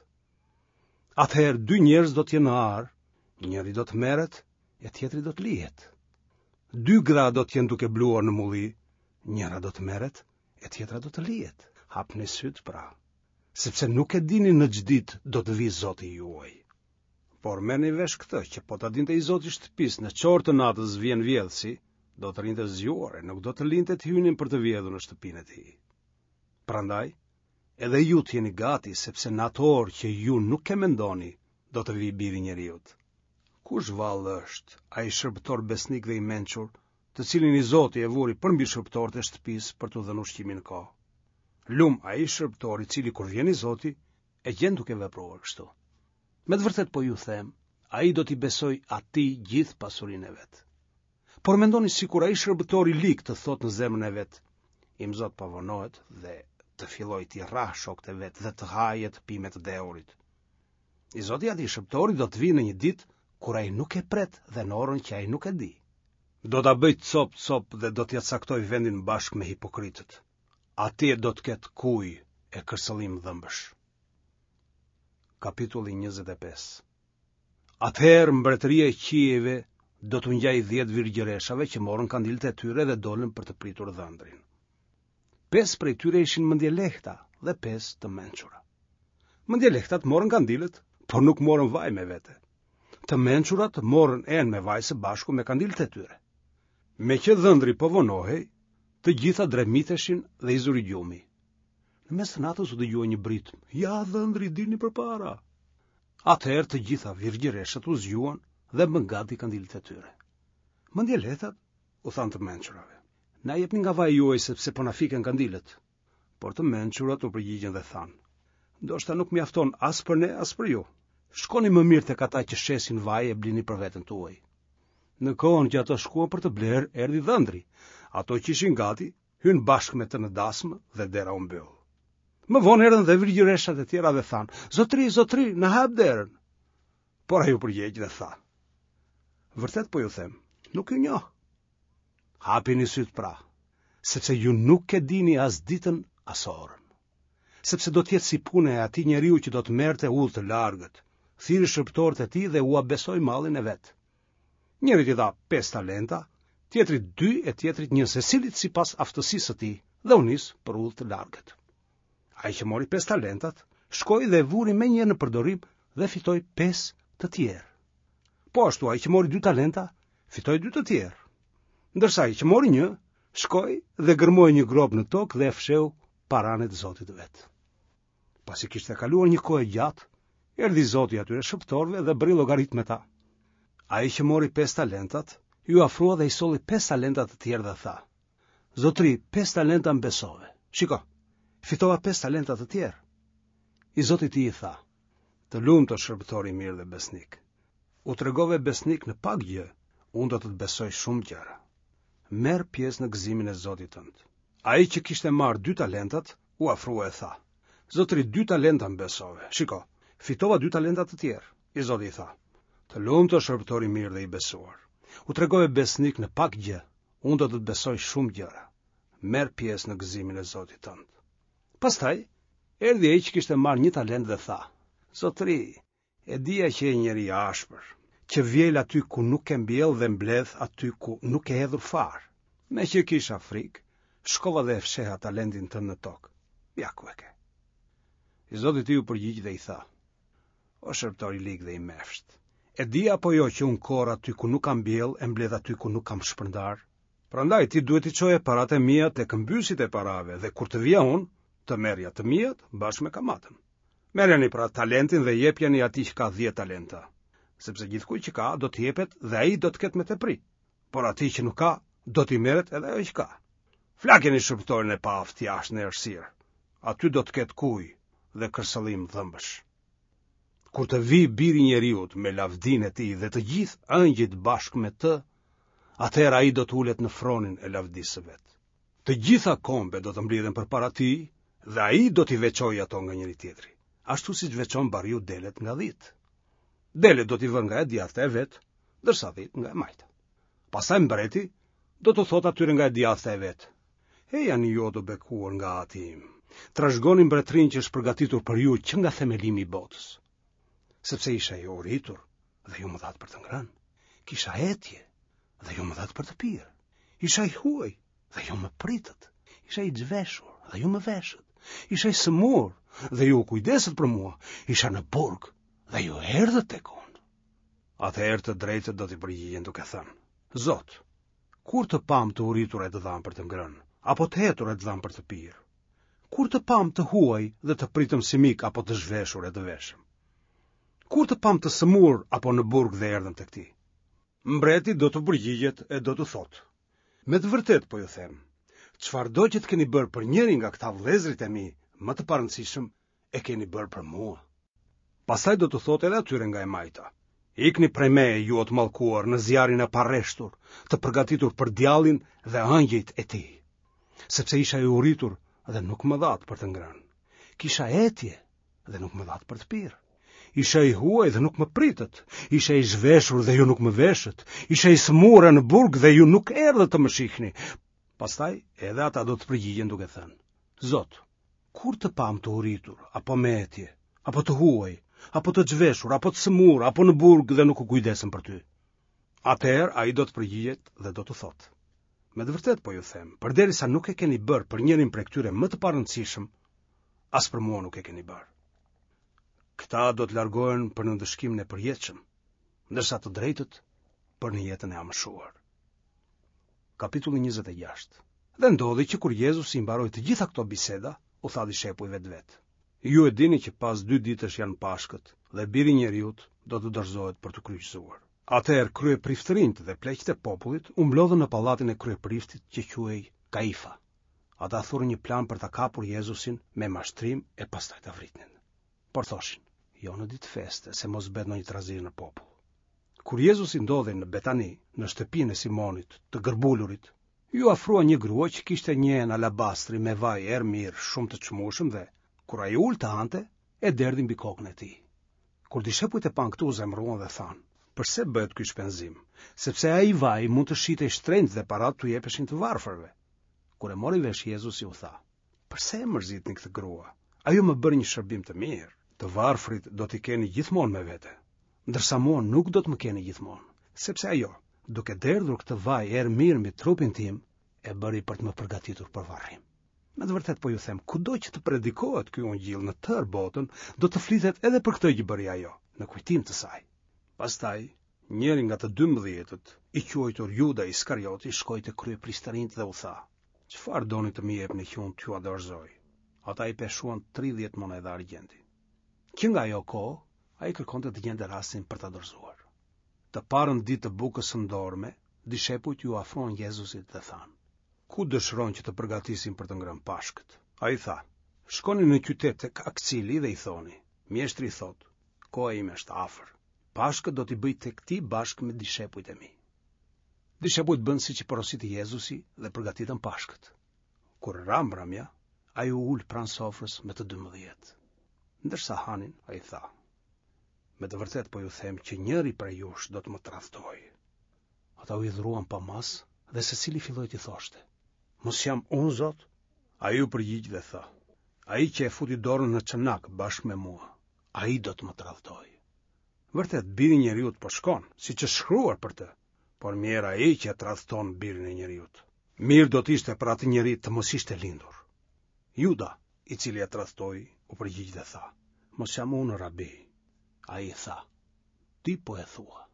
Atëherë dy njerëz do të jenë në ar, njëri do të merret e tjetri do të lihet. Dy gra do të jenë duke bluar në mulli, njëra do të merret e tjetra do të lihet. Hapni syt pra, sepse nuk e dini në ç'ditë do të vi Zoti juaj. Por merrni vesh këtë, që po ta dinte i Zoti shtëpisë në qorë të natës vjen vjedhsi, do të rinte zgjuar e nuk do të linte të hynin për të vjedhur në shtëpinë e tij. Prandaj, edhe ju të jeni gati, sepse në atë orë që ju nuk e mendoni, do të vi Biri i Njeriut. Kush vallë është ai shërbëtor besnik dhe i mençur, të cilin i Zoti e vuri përmbi shërbëtorët e shtëpisë për t'u dhënë ushqimin në kohë? Lum ai shërbëtor i cili kur vjen i Zoti e gjen duke vepruar kështu. Me të vërtet po ju them, ai do t'i besoj atij gjithë pasurinë e vet. Por mendoni sikur ai shërbëtor i lik të thot në zemrën e vet, im Zot pavonohet dhe të filloj t'i rrah shokët e vet dhe të hajë të pimet të deurit. I Zoti atij shërbëtori do të vijë në një ditë kur ai nuk e pret dhe në orën që ai nuk e di. Do ta bëj cop dhe do t'ia caktoj vendin bashkë me hipokritët. Atje do të ketë kuj e kërsëllim dhëmbësh. Kapitulli 25. Atëherë mbretëria e qiejve do t'u ngjaj 10 virgjëreshave që morën kandilët e tyre dhe dolën për të pritur dhëndrin. 5 prej tyre ishin mendjelehta dhe 5 të mençura. Mendjelehtat morën kandilët, por nuk morën vaj me vete. Të mençurat morën enë me vaj së bashku me kandilët e tyre. Me që dhëndri po vonohej, të gjitha dremitheshin dhe i zuri gjumi. Në mes të natës u dëgjua një britm: "Ja, dhëndri, dilni përpara." Atëherë të gjitha virgjëreshat u zgjuan dhe bën gati kandilët e tyre. Mendjelehtat u thanë të mençurave: "Na jepni nga vaji juaj sepse po na fiken kandilët." Por të mençurat u përgjigjen dhe thanë: "Ndoshta nuk mjafton as për ne as për ju. Shkoni më mirë tek ata që shesin vaj e blini për veten tuaj." Në kohën që ato shkuan për të bler, erdhi dhëndri. Ato që ishin gati hyn bashkë me të në dasmë dhe dera u mbyll. Më vonë erdhën dhe virgjëreshat e tjera dhe thanë: "Zotri, zotri, na hap derën." Por ai u përgjegj dhe tha: "Vërtet po ju them, nuk ju njoh. Hapini syt pra, sepse ju nuk e dini as ditën as orën. Sepse do të jetë si puna e atij njeriu që do të merrte udhë të largët, thiri shërbëtorët e tij dhe u besoi mallin e vet. Njëri i dha 5 talenta, tjetrit 2 e tjetrit 1, secilit sipas aftësisë së tij, dhe u nis për udhë të largët. Ai që mori 5 talentat, shkoi dhe vuri menjëherë në përdorim dhe fitoi 5 të tjerë. Po ashtu ai që mori 2 talenta, fitoi 2 të tjerë. Ndërsa ai që mori një, shkoi dhe gërmoi një grop në tokë dhe e fsheu paranë të Zotit vet. Pasi kishte kaluar një kohë gjatë, erdhi Zoti atyre shëptorëve dhe bëri llogarit me ta. Ai që mori 5 talentat, ju afrua dhe i solli 5 talenta të tjerë dhe tha: Zotri, 5 talenta mbesove. Shiko, fitova 5 talenta të tjerë. I Zoti i tha: Të lumtur shërbëtor i mirë dhe besnik. U tregove besnik në pak gjë, unë do të të besoj shumë gjëra. Merr pjesë në gëzimin e Zotit tënd. Ai që kishte marrë 2 talentat, u afrua e tha: Zotri, 2 talenta mbesove. Shiko, fitova 2 talenta të tjerë. I Zoti i tha: Të lumtur shërbëtor i mirë dhe i besuar. U tregove besnik në pak gjë, unë do të të besoj shumë gjëra. Merr pjesë në gëzimin e Zotit tënd. Pastaj erdhi ai që kishte marrë 1 talent dhe tha: Zotri, e dija që e njeri ashpër, që vjel aty ku nuk e mbjell dhe mbledh aty ku nuk e hedhur fare. Me që kisha frikë, shkova dhe e fsheha talentin tënd në tokë. Ja ku e ke. I Zoti i u përgjigj dhe i tha: O shërbëtor i lig dhe i mefsht, e di apo jo që unë korr aty ku nuk kam mbjell e mbledh aty ku nuk kam shpërndar? Prandaj ti duhet i çoje paratë e mia tek mbysit e parave dhe kur të vija unë, të merrja të mijat bashkë me kamatën. Merreni pra talentin dhe jepjeni atij që ka 10 talenta, sepse gjithkujt që ka do të jepet dhe ai do të ketë me tepri, por atij që nuk ka do t'i merret edhe ajo që ka. Flakeni shërbëtorin e paaft jashtë në errësirë, aty do të ketë kujë dhe kërcëllim dhëmbësh. Kur të vi biri i njeriut me lavdinë e tij dhe të gjithë ëngjëjt bashkë me të, atëherë ai do të ulet në fronin e lavdisë së vet. Të gjitha kombe do të mblidhen përpara tij dhe ai do t'i veçojë ato nga njëri tjetri, ashtu siç veçon bariu delet nga dhit. Delet do t'i vënë nga e djathta e vet, ndërsa dhit nga e majta. Pastaj mbreti do të thotë atyre nga e djathta e vet: Hejani ju të bekuar nga ati im, trashëgoni mbretërinë që është përgatitur për ju që nga themelimi i botës. Sepse isha i uritur dhe ju më thatë për të ngrënë, kisha etje dhe ju më thatë për të pirë, isha i huaj dhe ju më pritët, isha i zhveshur dhe ju më veshët, isha i sëmur dhe ju kujdeset për mua, isha në burg dhe ju erdhët tek unë. Atëherë të drejtët do t'i përgjigjen duke thënë: Zot, kur të pam të uritur e të dham për të ngrënë, apo të hetur e të dham për të pirë? Kur të pam të huaj dhe të pritëm si mik apo të zhveshur e të veshëm? Kur të pam të sëmur apo në burg dhe erdhëm tek ti? Mbreti do të përgjigjet e do të thotë: Me të vërtet po ju them, çfarëdo që të keni bërë për njërin nga këta vëllezërit e mi, më të parëndësishëm, e keni bërë për mua. Pastaj do të thotë edhe atyre nga e majta: Ikni prej meje ju të mallkuar në zjarrin e parreshtur, të përgatitur për djallin dhe ëngjëjt e tij. Sepse isha i uritur dhe nuk më dhat për të ngrënë. Kisha etje dhe nuk më dhat për të pirë. Isha i huaj dhe nuk më pritët. Isha i zhveshur dhe ju nuk më veshët. Isha i sëmur në burg dhe ju nuk erdhët të më shihni. Pastaj edhe ata do të përgjigjen duke thënë: Zot, kur të pam të uritur, apo me etje, apo të huaj, apo të zhveshur, apo të sëmur, apo në burg dhe nuk u kujdesëm për ty? Atëherë ai do të përgjigjet dhe do të thotë: Me të vërtet po ju them, përderisa nuk e keni bërë për njërin prej këtyre më të parëndësishëm, as për mua nuk e keni bërë. Këta do të largohen për në ndëshkimin e përjetshëm, ndërsa të drejtët për në jetën e amshuar. Kapitulli 26. Dhe ndodhi që kur Jezusi i mbaroi të gjitha këto biseda, u tha dishepujve vet: Ju e dini që pas 2 ditësh janë Pashkët dhe biri i njeriut do të dorëzohet për të kryqëzuar. Atëherë kryepriftërinjtë dhe pleqët e popullit u mblodhën në pallatin e kryepriftit që quhej Kaifa. Ata thurën një plan për ta kapur Jezusin me mashtrim e pastaj ta vritnin. Por thoshin: Jo në ditë feste, se mos bëhet ndonjë trazirë në popull. Kur Jezusi ndodhej në Betani, në shtëpinë e Simonit, të gërbulurit, ju afrua një grua që kishte një enë alabastri me vaj erë mirë shumë të çmueshëm dhe kur ai ul të hante, e derdhi mbi kokën e tij. Kur dishepujt e pan këtu, u zemëruan dhe thanë: Përse bëhet ky shpenzim? Sepse ai vaj mund të shitej shtrenjtë dhe parat t'u jepeshin të varfërve. Kur e mori vesh Jezusi u tha: Përse e mërzitni këtë grua? Ajo më bëri një shërbim të mirë. Të varfrit do t'i keni gjithmonë me vete, ndërsa mua nuk do të më keni gjithmonë, sepse ajo, duke derdhur këtë vaj erë mirë mbi trupin tim, e bëri për të më përgatitur për varrim. Me të vërtet po ju them, kudo që të predikohet ky ungjill në tërë botën, do të flitet edhe për këtë që bëri ajo, në kujtim të saj. Pastaj Njëri nga të 12-tët, I quajtur Juda Iskarioti, shkoi te kryepristërinjtë dhe u tha: "Çfarë doni të më jepni që unë t'ju dorëzoj?" Ata I peshuan 30 monedha argjendi. Që nga ajo kohë, ai kërkonte të gjente rastin për ta dorëzuar. Të parën ditë të bukës së ndorme, dishepujt ju afrohen Jezusit dhe thanë: "Ku dëshiron që të përgatisim për të ngrënë Pashkët?" Ai tha: "Shkoni në qytet tek Akcili dhe I thoni: Mjeshtri thot, koha ime është afër. Pashkët do t'i bëj tek ti bashkë me dishepujt e mi." Dishepujt bën siç I porositi Jezusi dhe përgatitën Pashkët. Kur ra mbrëmja, ai u ul pranë sofrës me të 12. Ndërsa hanin, ai tha: "Me të vërtet po ju them që njëri prej jush do të më tradhtojë." Ata u idhruan pa mas dhe secili filloi t'i thoshte: "Mos jam unë, Zot?" Ai u përgjigj dhe tha: "Ai që e futi dorën në çanak bashkë me mua, ai do të më tradhtojë. Vërtet, biri I njeriut po shkon, siç është shkruar për të, por mirë ai që e tradhton birin e njeriut. Mirë do të ishte për atë njeri të mos ishte lindur." Juda, I cili e tradhtoi, u përgjigj dhe tha: "Mos jam unë, Rabi." Ai tha: "Ti po e thua."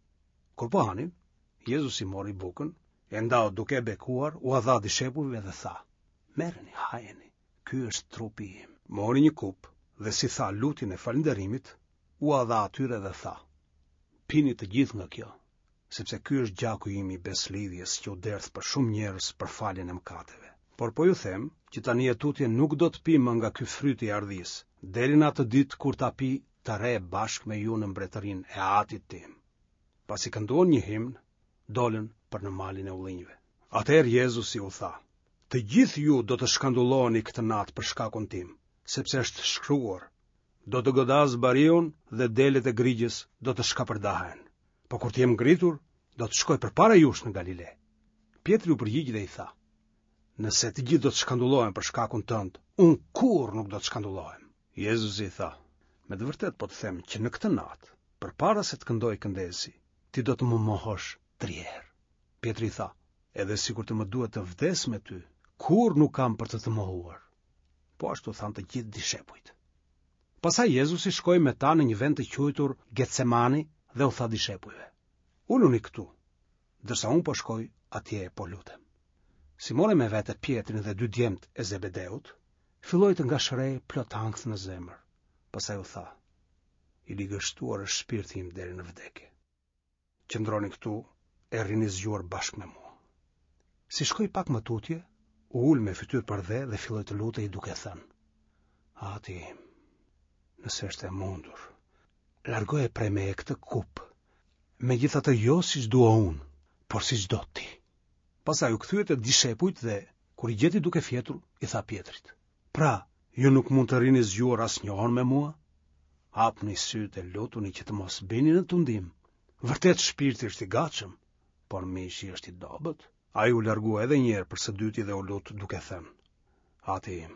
Kur po hanin, Jezusi mori bukën, e ndau duke e bekuar, u dha dishepujve dhe tha: "Merreni, hajeni, ky është trupi im." Mori një kup dhe si tha lutjen e falënderimit, u dha atyre dhe tha: "Pini të gjithë nga kjo, sepse ky është gjaku im I beslidhjes që u derdh për shumë njerëz për faljen e mëkateve. Por po ju them që tani e tutje nuk do të pi më nga ky fryti I ardhis, deri në atë ditë kur ta pi të re bashkë me ju në mbretërinë e Atit tim." Pasi kënduan një himn, dolën për në malin e ullinjve. Atëherë Jezusi u tha: "Të gjithë ju do të shkandulloheni këtë natë për shkakun tim, sepse është shkruar: do të godas bariun dhe delet e grigjes do të shkapërdahen. Po kur të jem ngritur, do të shkoj përpara jush në Galile." Pietri u përgjigj dhe I tha: "Nëse të gjithë do të shkandullohen për shkakun tënd, unë kurrë nuk do të shkandullohem." Jezusi I tha: "Me të vërtet po të them që në këtë natë, përpara se të këndoj këndesi, ti do të më mohosh 3 herë." Pietri I tha: "Edhe sikur të më duhet të vdes me ty, kurrë nuk kam për të mohuar." Po ashtu thanë të gjithë dishepujt. Pastaj Jezusi shkoi me ta në një vend të quajtur Getsemani dhe u tha dishepujve: "Uluni këtu, ndërsa unë po shkoj atje po lutem." Si mori me vete Pietrin dhe 2 djemt e Zebedeut, filloi të ngashërej plot ankth në zemër. Pastaj u tha: "I ligështuar është shpirti im deri në vdekje. Qëndroni këtu e rrini zgjuar bashkë me mua." Si shkoi pak më tutje, u ul me fytyrë përdhe dhe filloi të lutej duke thënë: "Ati im, nëse është e mundur, largoje prej meje këtë kup, megjithatë jo siç dua unë, por siç do ti." Pastaj u kthye te dishepujt dhe kur I gjeti duke fjetur, I tha Pietrit: "Pra, ju nuk mund të rini zgjuar asnjëherë me mua? Hapni sytë e lutuni që të mos bini në tundim. Vërtet shpirti është I gatshëm, por mishi është I dobët." Ai u largua edhe një herë për së dyti dhe u lut duke thënë: "Ati im,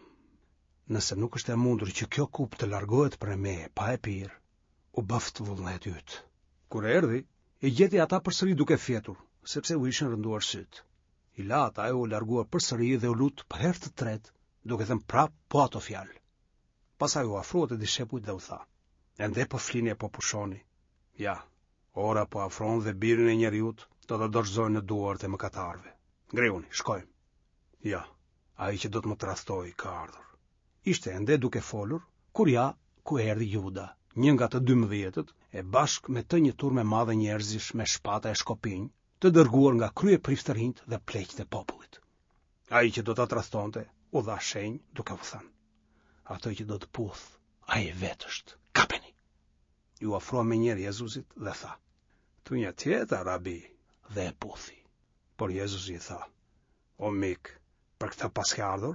nëse nuk është e mundur që kjo kup të largohet prej meje pa e pirë, u bëft vullneti yt." Kur erdhi, I gjeti ata përsëri duke fjetur, sepse u ishin rënduar syt. I la ata e u largua përsëri dhe u lut për herë të tretë, duke thënë prap po ato fjalë. Pastaj u afrua te dishepujt dhe u tha: "Ende po flini e po pushoni? Ja, ora po afron dhe birin e njeriut do ta dorëzojnë në duart e mëkatarëve. Ngrihuni, shkojmë." Ja, ai që do të më tradhtojë ka ardhur. Ishte ende duke folur, kur ja, ku erdhi Juda, një nga të 12-tët, e bashkë me të një turmë e madhe njerëzish me shpata e shkopinj, të dërguar nga kryeprifërinjt dhe pleqët e popullit. Ai që do ta tradhtonte, u dha shenjë duke u thënë: "Ato që do të puth, ai vetë është. Kapeni." Ju afrua me njerë Jezusit dhe tha: "Thunja tjetër, Rabi," dhe e puthi. Por Jezusi I tha: "O mik, për këtë pas ke ardhur?"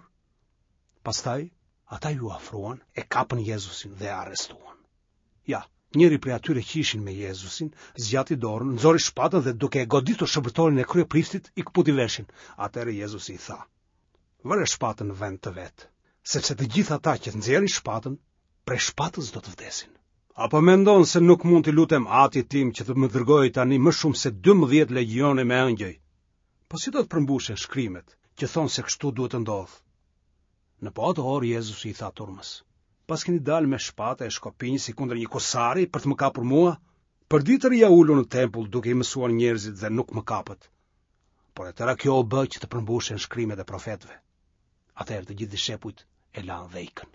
Pastaj ata ju afruan, e kapën Jezusin dhe arrestuan. Ja, njëri prej atyre që ishin me Jezusin zgjati dorën, nxori shpatën dhe duke e goditur shërbëtorin e kryepriftit I kputi veshin. Atëherë Jezusi I tha: "Vëre shpatën në vend të vet, sepse të gjithë ata që nxjerrin shpatën, prej shpatës do të vdesin. Apo mendon se nuk mund t'i lutem Atit tim që të më dërgojë tani më shumë se 12 legjione me ëngjëj? Po si do të përmbushen shkrimet që thonë se kështu duhet të ndodhë?" Në po ato orë Jezusi I tha turmës: "Pas keni dalë me shpatë e shkopinj si kundër një kosari për të më kapur mua, Përditër ja ulën në tempull duke I mësuar njerëzit dhe nuk më kapët. Por e tëra kjo u bë që të përmbushen shkrimet e profetëve. Atëherë të gjithë dishepujt e lanë dhejkën.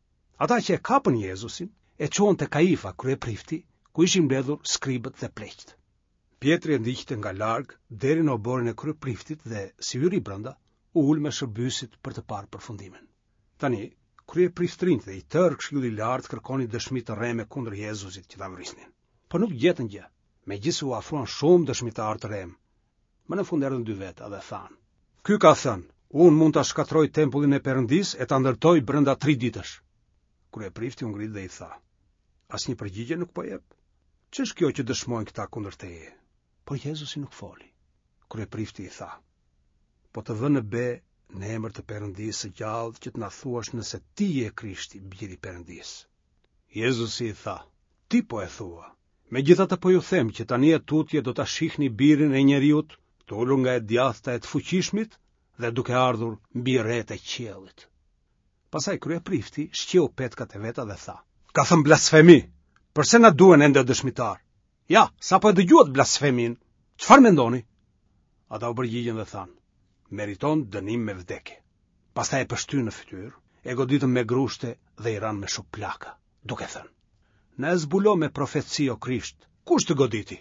Ata që e kapën Jezusin e çuan te Kaifa, kryeprifti, ku ishin mbledhur skribët dhe pleqt. Pietri e ndiqte nga larg deri në oborin e kryepriftit dhe si hyri brenda, u ul me shërbysit për të parë përfundimin. Tani, kryepriftrinjt dhe I tërë këshilli I lartë kërkonin dëshmi të rreme kundër Jezusit që ta vrisnin. Po nuk gjetën gjë, megjithëse u afruan shumë dëshmitar të rem. Më në fund erdhën dy veta dhe thanë: "Ky ka thënë, unë mund ta shkatroj tempullin e Perëndis e ta ndërtoj brenda 3 ditësh." Kryeprifti u ngrit dhe I tha: "Asnjë përgjigje nuk po jep. Ç'është kjo që dëshmojnë këta kundër teje?" Por Jezusi nuk foli. Kryeprifti I tha: "Po të vënë be në emër të Perëndisë së gjallë që të na thuash nëse ti je Krishti, biri I Perëndisë." Jezusi I tha: "Ti po e thua. Megjithatë po ju them që tani e tutje do ta shihni birin e njeriut të ulur nga e djathta e të fuqishmit dhe duke ardhur mbi rreth e qiellit." Pastaj kryeprifti shqeu petkat e veta dhe tha: "Ka thënë blasfemi. Përse na duhen ende dëshmitar? Ja, sapo e dëgjuat blasfemin. Çfarë mendoni?" Ata u përgjigjen dhe thanë: "Meriton dënim me vdekje." Pastaj e pështyn në fytyrë, e goditën me grushte dhe I ran me shok plaka, duke thënë: "Na e zbulo me profeci o Krisht, kush të goditi?"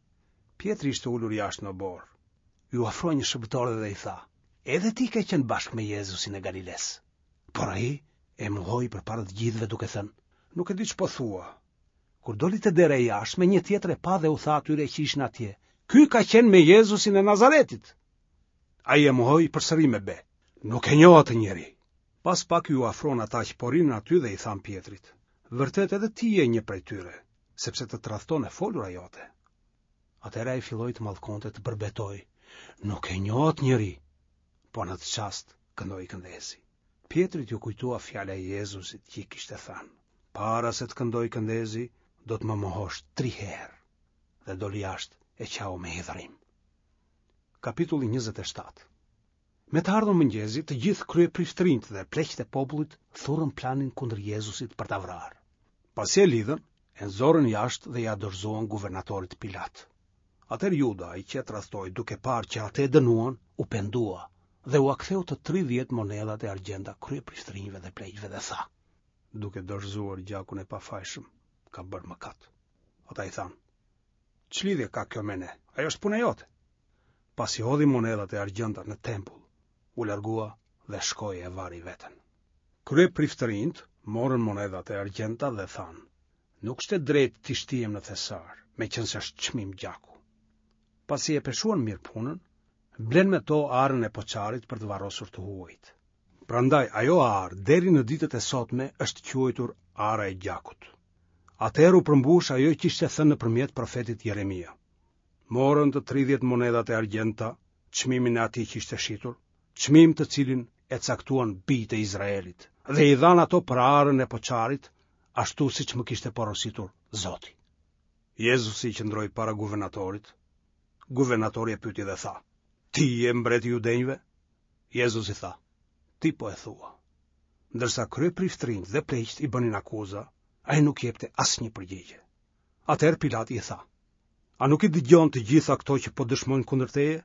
Pietri ishte ulur jashtë në obor. Ju afroi një shërbëtor dhe I tha: "Edhe ti ke qenë bashkë me Jezusin e Galiles." Por ai e mohoi përpara të gjithëve duke thënë: "Nuk e di ç'po thua." Kur doli te dera e jashtme, një tjetër e pa dhe u tha atyre që ishin atje: "Ky ka qenë me Jezusin e Nazaretit." Ai e mohoi përsëri me be: "Nuk e njoh atë njeri." Pas pak ju afron ata që porin aty dhe I than Pietrit: "Vërtet edhe ti je një prej tyre, sepse të tradhton e folura jote." Atëherë ai filloi të mallkonte të përbetoj: "Nuk e njoh atë njeri." Po në atë çast këndoi këndezi. Pietrit ju kujtua fjala e Jezusit që I kishte thënë: "Para se të këndoj këndezi, do të më mohosh 3 herë." Dhe doli jashtë e qau me hidhrim. Kapitulli 27. Me të ardhur mëngjesi, të gjithë kryepriftrinjt dhe pleqtë e popullit thurën planin kundër Jezusit për ta vrarë. Pasi e lidhën, e nxorën jashtë dhe ja dorëzuan guvernatorit Pilat. Atëherë Juda, ai që tradhtoi duke parë që atë e dënuan, u pendua dhe u aktheu të 30 monedat e argjenda kryepriftrinjve dhe pleqëve dhe tha: "Duke dorëzuar gjakun e pafajshëm, ka bërë mëkat." Ata I thanë: "Ç'lidhje ka kjo me ne? Ajo është puna jote." Pasi hodhi monedat e argjenda në tempull, u largua dhe shkoi e vari veten. Kryepriftrinjt morën monedat e argjenda dhe thanë: "Nuk është e drejtë t'i shtijem në thesar, meqense është çmim gjaku." Pasi e peshuan mirë punën, blen me to arën e poçarit për të varrosur të huajt. Prandaj ajo arë deri në ditët e sotme është quajtur ara e gjakut. Atëherë u përmbush ajo që ishte thënë nëpërmjet profetit Jeremia: "Morën të 30 monedat e argjenta, çmimin e atij që ishte shitur, çmim të cilin e caktuan bijtë e Izraelit, dhe I dhan ato për arën e poçarit, ashtu siç më kishte porositur Zoti." Jezusi qëndroi para guvernatorit. Guvernatori e pyeti dhe tha: "Ti je mbreti I judenjve?" Jezusi tha: "Ti po e thua." Ndërsa kryepriftrinjt dhe pleqt I bënin akuza, ai nuk jepte asnjë përgjigje. Atëherë Pilati I tha: "A nuk I dëgjon të gjitha këto që po dëshmojnë kundër teje?"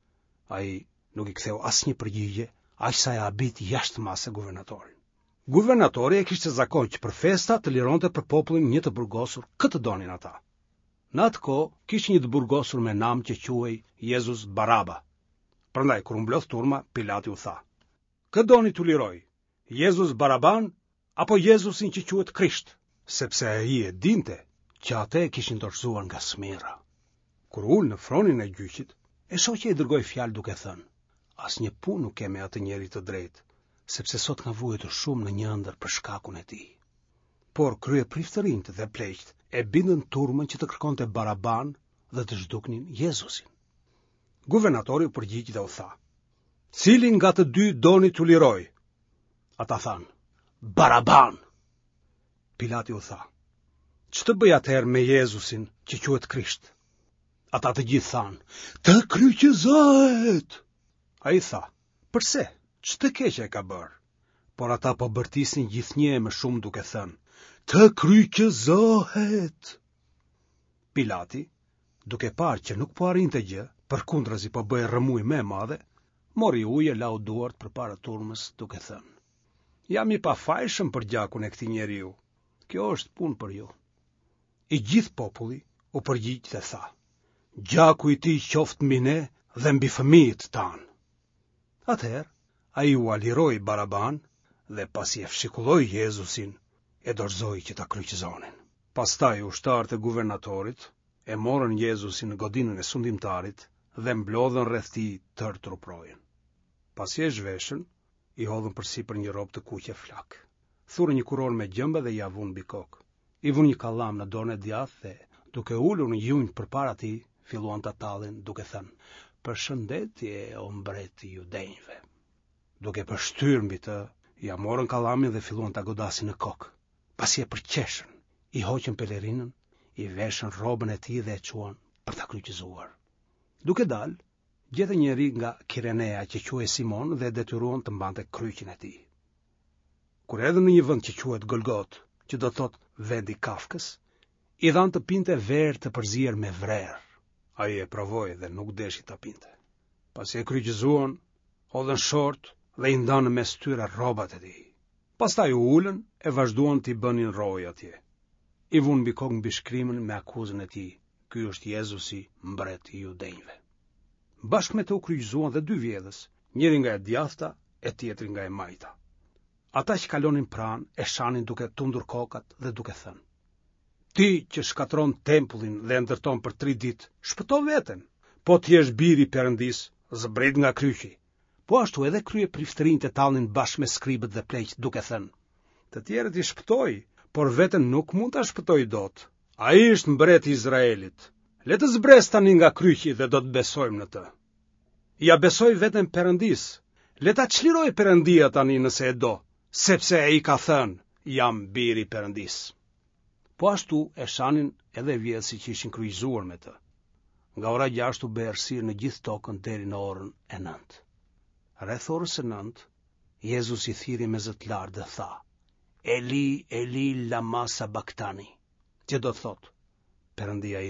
Ai nuk I ktheu asnjë përgjigje, aq sa e habiti jashtë mase guvernatorin. Guvernatori e kishte zakon që për festa të lironte për popullin një të burgosur, këtë donin ata. Në atë kohë kishte një të burgosur me nam që quhej Jezus Baraba. Prandaj kur u mblodh turma, Pilati u tha: "Kë doni t'u liroj? Jezus Baraban apo Jezusin që quhet Krisht?" Sepse ai e dinte që atë e kishin dorëzuar nga smira. Kur ul në fronin e gjyqit, e shoqja I dërgoi fjalë duke thënë: "Asnjë punë nuk ke me atë njeri të drejtë, sepse sot ka vuajtur shumë në një ëndër për shkakun e tij." Por kryepriftërinjt dhe pleqt e bindën turmën që të kërkonte Baraban dhe të zhduknin Jezusin. Guvernatori u përgjigj dhe u tha: "Cilin nga të dy doni t'u liroj?" Ata thanë: "Baraban." Pilati u tha: "Ç'të bëj atëherë me Jezusin që quhet Krisht?" Ata të gjithë thanë: "Të kryqëzohet." Ai tha: "Përse? Ç'të keq e ka bërë?" Por ata po bërtisin gjithnjë më shumë duke thënë: "Të kryqëzohet." Pilati, duke parë që nuk po arrinte gjë, përkundrazi po bëhej rrëmuj më e madhe, mori ujë e lau duart përpara turmës duke thënë: "Jam i pafajshëm për gjakun e këtij njeriu. Kjo është punë për ju." I gjithë populli u përgjigj dhe tha: "Gjaku i tij qoftë mbi ne dhe mbi fëmijët tanë." Atëherë ai u aliroi Baraban dhe pasi e fshikulloi Jezusin, e dorëzoi që ta kryqëzonin. Pastaj ushtarët e guvernatorit e morën Jezusin në godinën e sundimtarit dhe mblodhën rreth tij tër truprojën. Pasi e zhveshën, i hodhën përsipër një rrobë të kuqe flak. Thurën një kuron me gjëmba dhe ja vun mbi kokë. I vun një kallam në dorën e djathtë dhe, duke ulur në gjunjë përpara tij, filluan ta tallin duke thënë: "Përshëndetje, o mbret i judenjve." Duke përshtyr mbi të, ja morën kallamin dhe filluan ta godasin në kokë. Pasi e përqeshën, i hoqën pelerinën, i veshën rrobën e tij dhe e çuan për ta kryqëzuar. Duke dalë, gjetën njëri nga Kirenea që quhej Simon dhe detyruan të mbante kryqin e tij. Kur erdhën në një vend që quhet Golgot, që do thotë vendi kafkës, i dhanë të pinte verë të përzier me vrerë. Ai e provoi dhe nuk deshi ta pinte. Pasi e kryqëzuan, hodhën short dhe i ndanë mes tyre rrobat e tij. Pastaj u ulën e vazhduan t'i bënin rrojë atje. I vunë mbi kokë mbishkrimën me akuzën e tij: "Ky është Jezusi, mbret i judenjve." Bashkë me të u kryqëzuan dhe dy vjedhës, njëri nga e djathta e tjetri nga e majta. Ata që kalonin pranë e shanin duke tundur kokat dhe duke thënë: "Ti që shkatron tempullin dhe e ndërton për 3 ditë, shpëto veten. Po ti je biri i Perëndis, zbrit nga kryqi." Po ashtu edhe krye priftërinjtë e tallnin bashkë me skribët dhe pleqt duke thënë: "Të tjerët i shpëtoi, por veten nuk mund ta shpëtoj dot. Ai është mbreti i Izraelit. Le të zbres tani nga kryqi dhe do të besojmë në të. Ja besoj veten Perëndis. Le ta çliroj Perëndia tani nëse e do, sepse ai ka thënë: Jam biri i Perëndis." Po ashtu e shanin edhe vjedhësit që ishin kryqëzuar me të. Nga ora 6 u bë errësirë në gjithë tokën deri në orën e 9. Rreth orës së 9, Jezus i thiri me zë të lartë dhe tha: "Eli, Eli, lama sabaktani", që do të thotë: Perëndia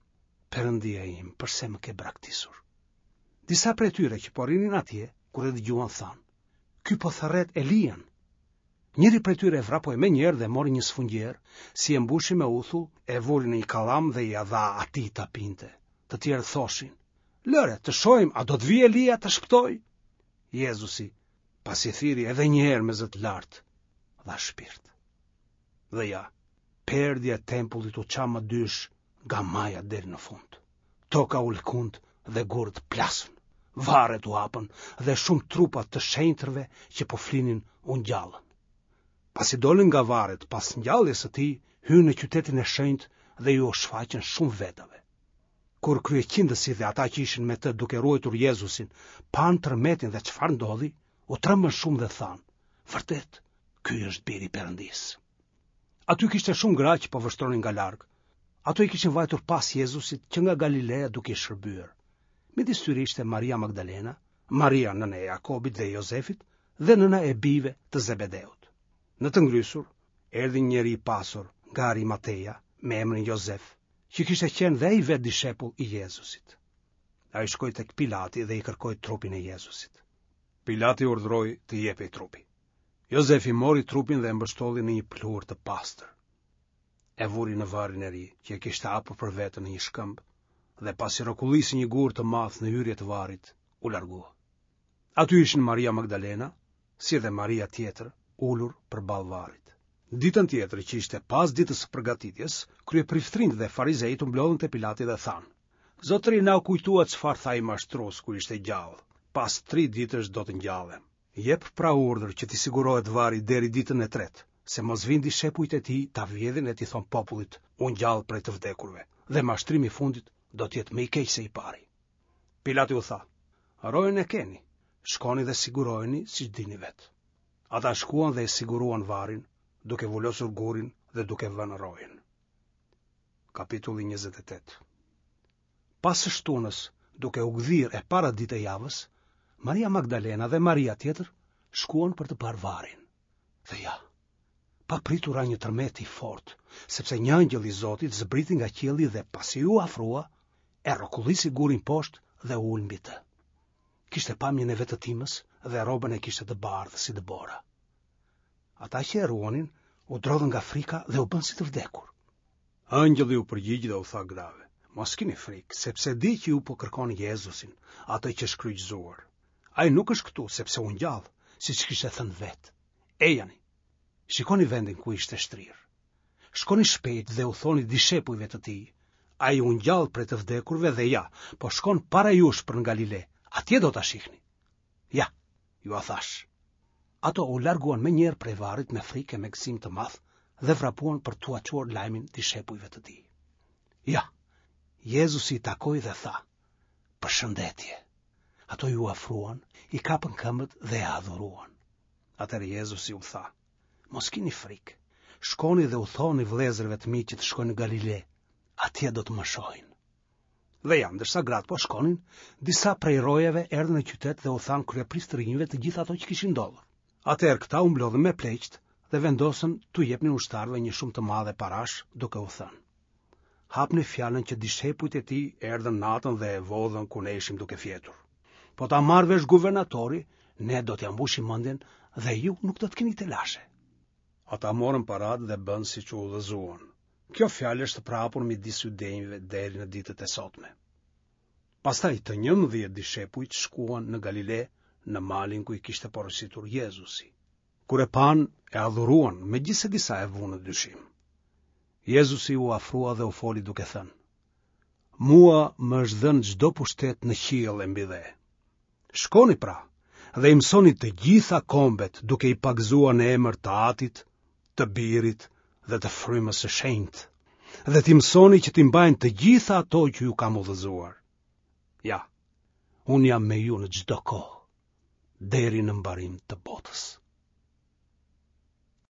im, përse më ke braktisur?" Disa prej tyre që po rrinin atje, kur e dëgjuan thanë: "Ky po therret Elian." Njëri prej tyre e vrapoi me njerë dhe mori një sfungjer, si e mbushi me uthull, e vuri në një kallam dhe ja dha atij ta pinte. Të tjerë thoshin: "Lëre, të shohim a do të vijë Elia të shpëtoj." Jezusi, pasi thiri edhe një herë me zë të lartë, dha shpirt. Dhe ja, perdja e tempullit u qa më dysh nga maja deri në fund. Toka u lkund dhe gurët plasën, varret u hapën dhe shumë trupa të shenjtërve që po flinin u ngjallën. Pasi dolën nga varret pas ngjalljes së tij, hyrën në qytetin e shenjtë dhe ju shfaqën shumë vetave. Kur kryeqindësit dhe ata që ishin me të duke ruajtur Jezusin, panë tërmetin dhe çfarë ndodhi, u trembën shumë dhe thanë: "Vërtet, ky është biri i Perëndis." Aty kishte shumë gra që po vështronin nga larg. Ato i kishin vajtur pas Jezusit që nga Galilea duke i shërbyer. Midis tyre ishte Maria Magdalena, Maria nëna e Jakobit dhe Jozefit dhe nëna e bijve të Zebedeut. Në të ngrysur, erdhi një njeri i pasur nga Arimateja me emrin Jozef, që kishte qenë dhe ai vetë dishepull i Jezusit. Ai shkoi tek Pilati dhe i kërkoi trupin e Jezusit. Pilati urdhroi të jepej trupi. Jozefi mori trupin dhe e mbështolli në një pluhur të pastër. E vuri në varrin e ri, që e kishte hapur për veten në një shkëmb, dhe pasi rrokullisi një gur të madh në hyrje të varrit, u largua. Aty ishin Maria Magdalena, si dhe Maria tjetër, ulur përballë varrit. Ditën tjetër, që ishte pas ditës së përgatitjes, kryepriftërinjtë dhe farizejtë u mblodhën te Pilati dhe thanë: "Zotëri, na u kujtua çfarë tha i mashtrues kur ishte gjallë. Pas 3 ditësh do të ngjallem. Jep pra urdhër që t'i sigurohet varri deri ditën e 3, se mos vinë dishepujt e tij ta vjedhin e t'i thon popullit: u ngjall prej të vdekurve, dhe mashtrimi i fundit do të jetë më i keq se i pari." Pilati u tha: "Rojën e keni, shkoni dhe siguroheni siç dini vetë." Ata shkuan dhe e siguruan varrin, duke vulosur gurin dhe duke vënë rojën. Kapitulli 28. Pas së shtunës, duke u gdhirë e para ditë e javës, Maria Magdalena dhe Maria tjetër shkuan për të parë varrin. Dhe ja, pa pritur ra një tërmet i fort, sepse një angjëll i Zotit zbriti nga qielli dhe pasi u afrua, e rrokullisi gurin poshtë dhe u ul mbi të. Kishte pamjen e vetëtimës dhe rrobën e kishte të bardhë si Debora. Ata që e ruanin u drodhën nga frika dhe u bën si të vdekur. Angjëlli u përgjigj dhe u tha grave: "Mos keni frikë, sepse di që ju po kërkoni Jezusin, atë që është kryqëzuar. Ai nuk është këtu sepse u ngjall, siç kishte thënë vetë. Ejani, shikoni vendin ku ishte shtrirë. Shkoni shpejt dhe u thoni dishepujve të tij: ai u ngjall prej të vdekurve dhe ja, po shkon para jush për në Galile, atje do ta shihni." "Ja," ju a thash. Ato u larguan me njerë prej varrit me frikë e me gëzim të madh dhe vrapuan për t'u çuar lajmin dishepujve të tij. Ja, Jezusi i takoi dhe tha: "Përshëndetje." Ato ju afruan, i kapën këmbët dhe e adhuruan. Atëherë Jezusi u tha: "Mos keni frikë. Shkoni dhe u thoni vëllezërve të mi që të shkojnë në Galile, atje do të më shohin." Dhe ja, ndërsa gratë po shkonin, disa prej rojeve erdhën në qytet dhe u thanë kryepristërinjve të gjithë ato që kishin ndodhur. Atëherë këta u mblodhën me pleqt dhe vendosën t'u jepnin ushtarëve një shumë të madhe parash, duke u thënë: "Hapni fjalën që dishepujt e tij erdhën natën dhe e vodhën ku ne ishim duke fjetur. Po ta marrë vesh guvernatori, ne do t'ja mbushim mendjen dhe ju nuk do të keni të lashe." Ata morën paratë dhe bën siç u udhëzuan. Kjo fjalë është prapur midis judenjve deri në ditët e sotme. Pastaj të 11 dishepujt shkuan në Galile, në malin ku i kishte porositur Jezusi. Kur e pan, e adhuruan, megjithse disa e vunë në dyshim. Jezusi u afrua dhe u foli duke thënë: "Mua më është dhënë çdo pushtet në qiell e mbi dhe. Shkoni pra dhe i mësoni të gjitha kombet, duke i pagëzuar në emër të Atit, të Birit dhe të Frymës së Shenjtë, dhe t'i mësoni që t'i mbajnë të gjitha ato që ju kam udhëzuar. Ja, unë jam me ju në çdo kohë, deri në mbarim të botës."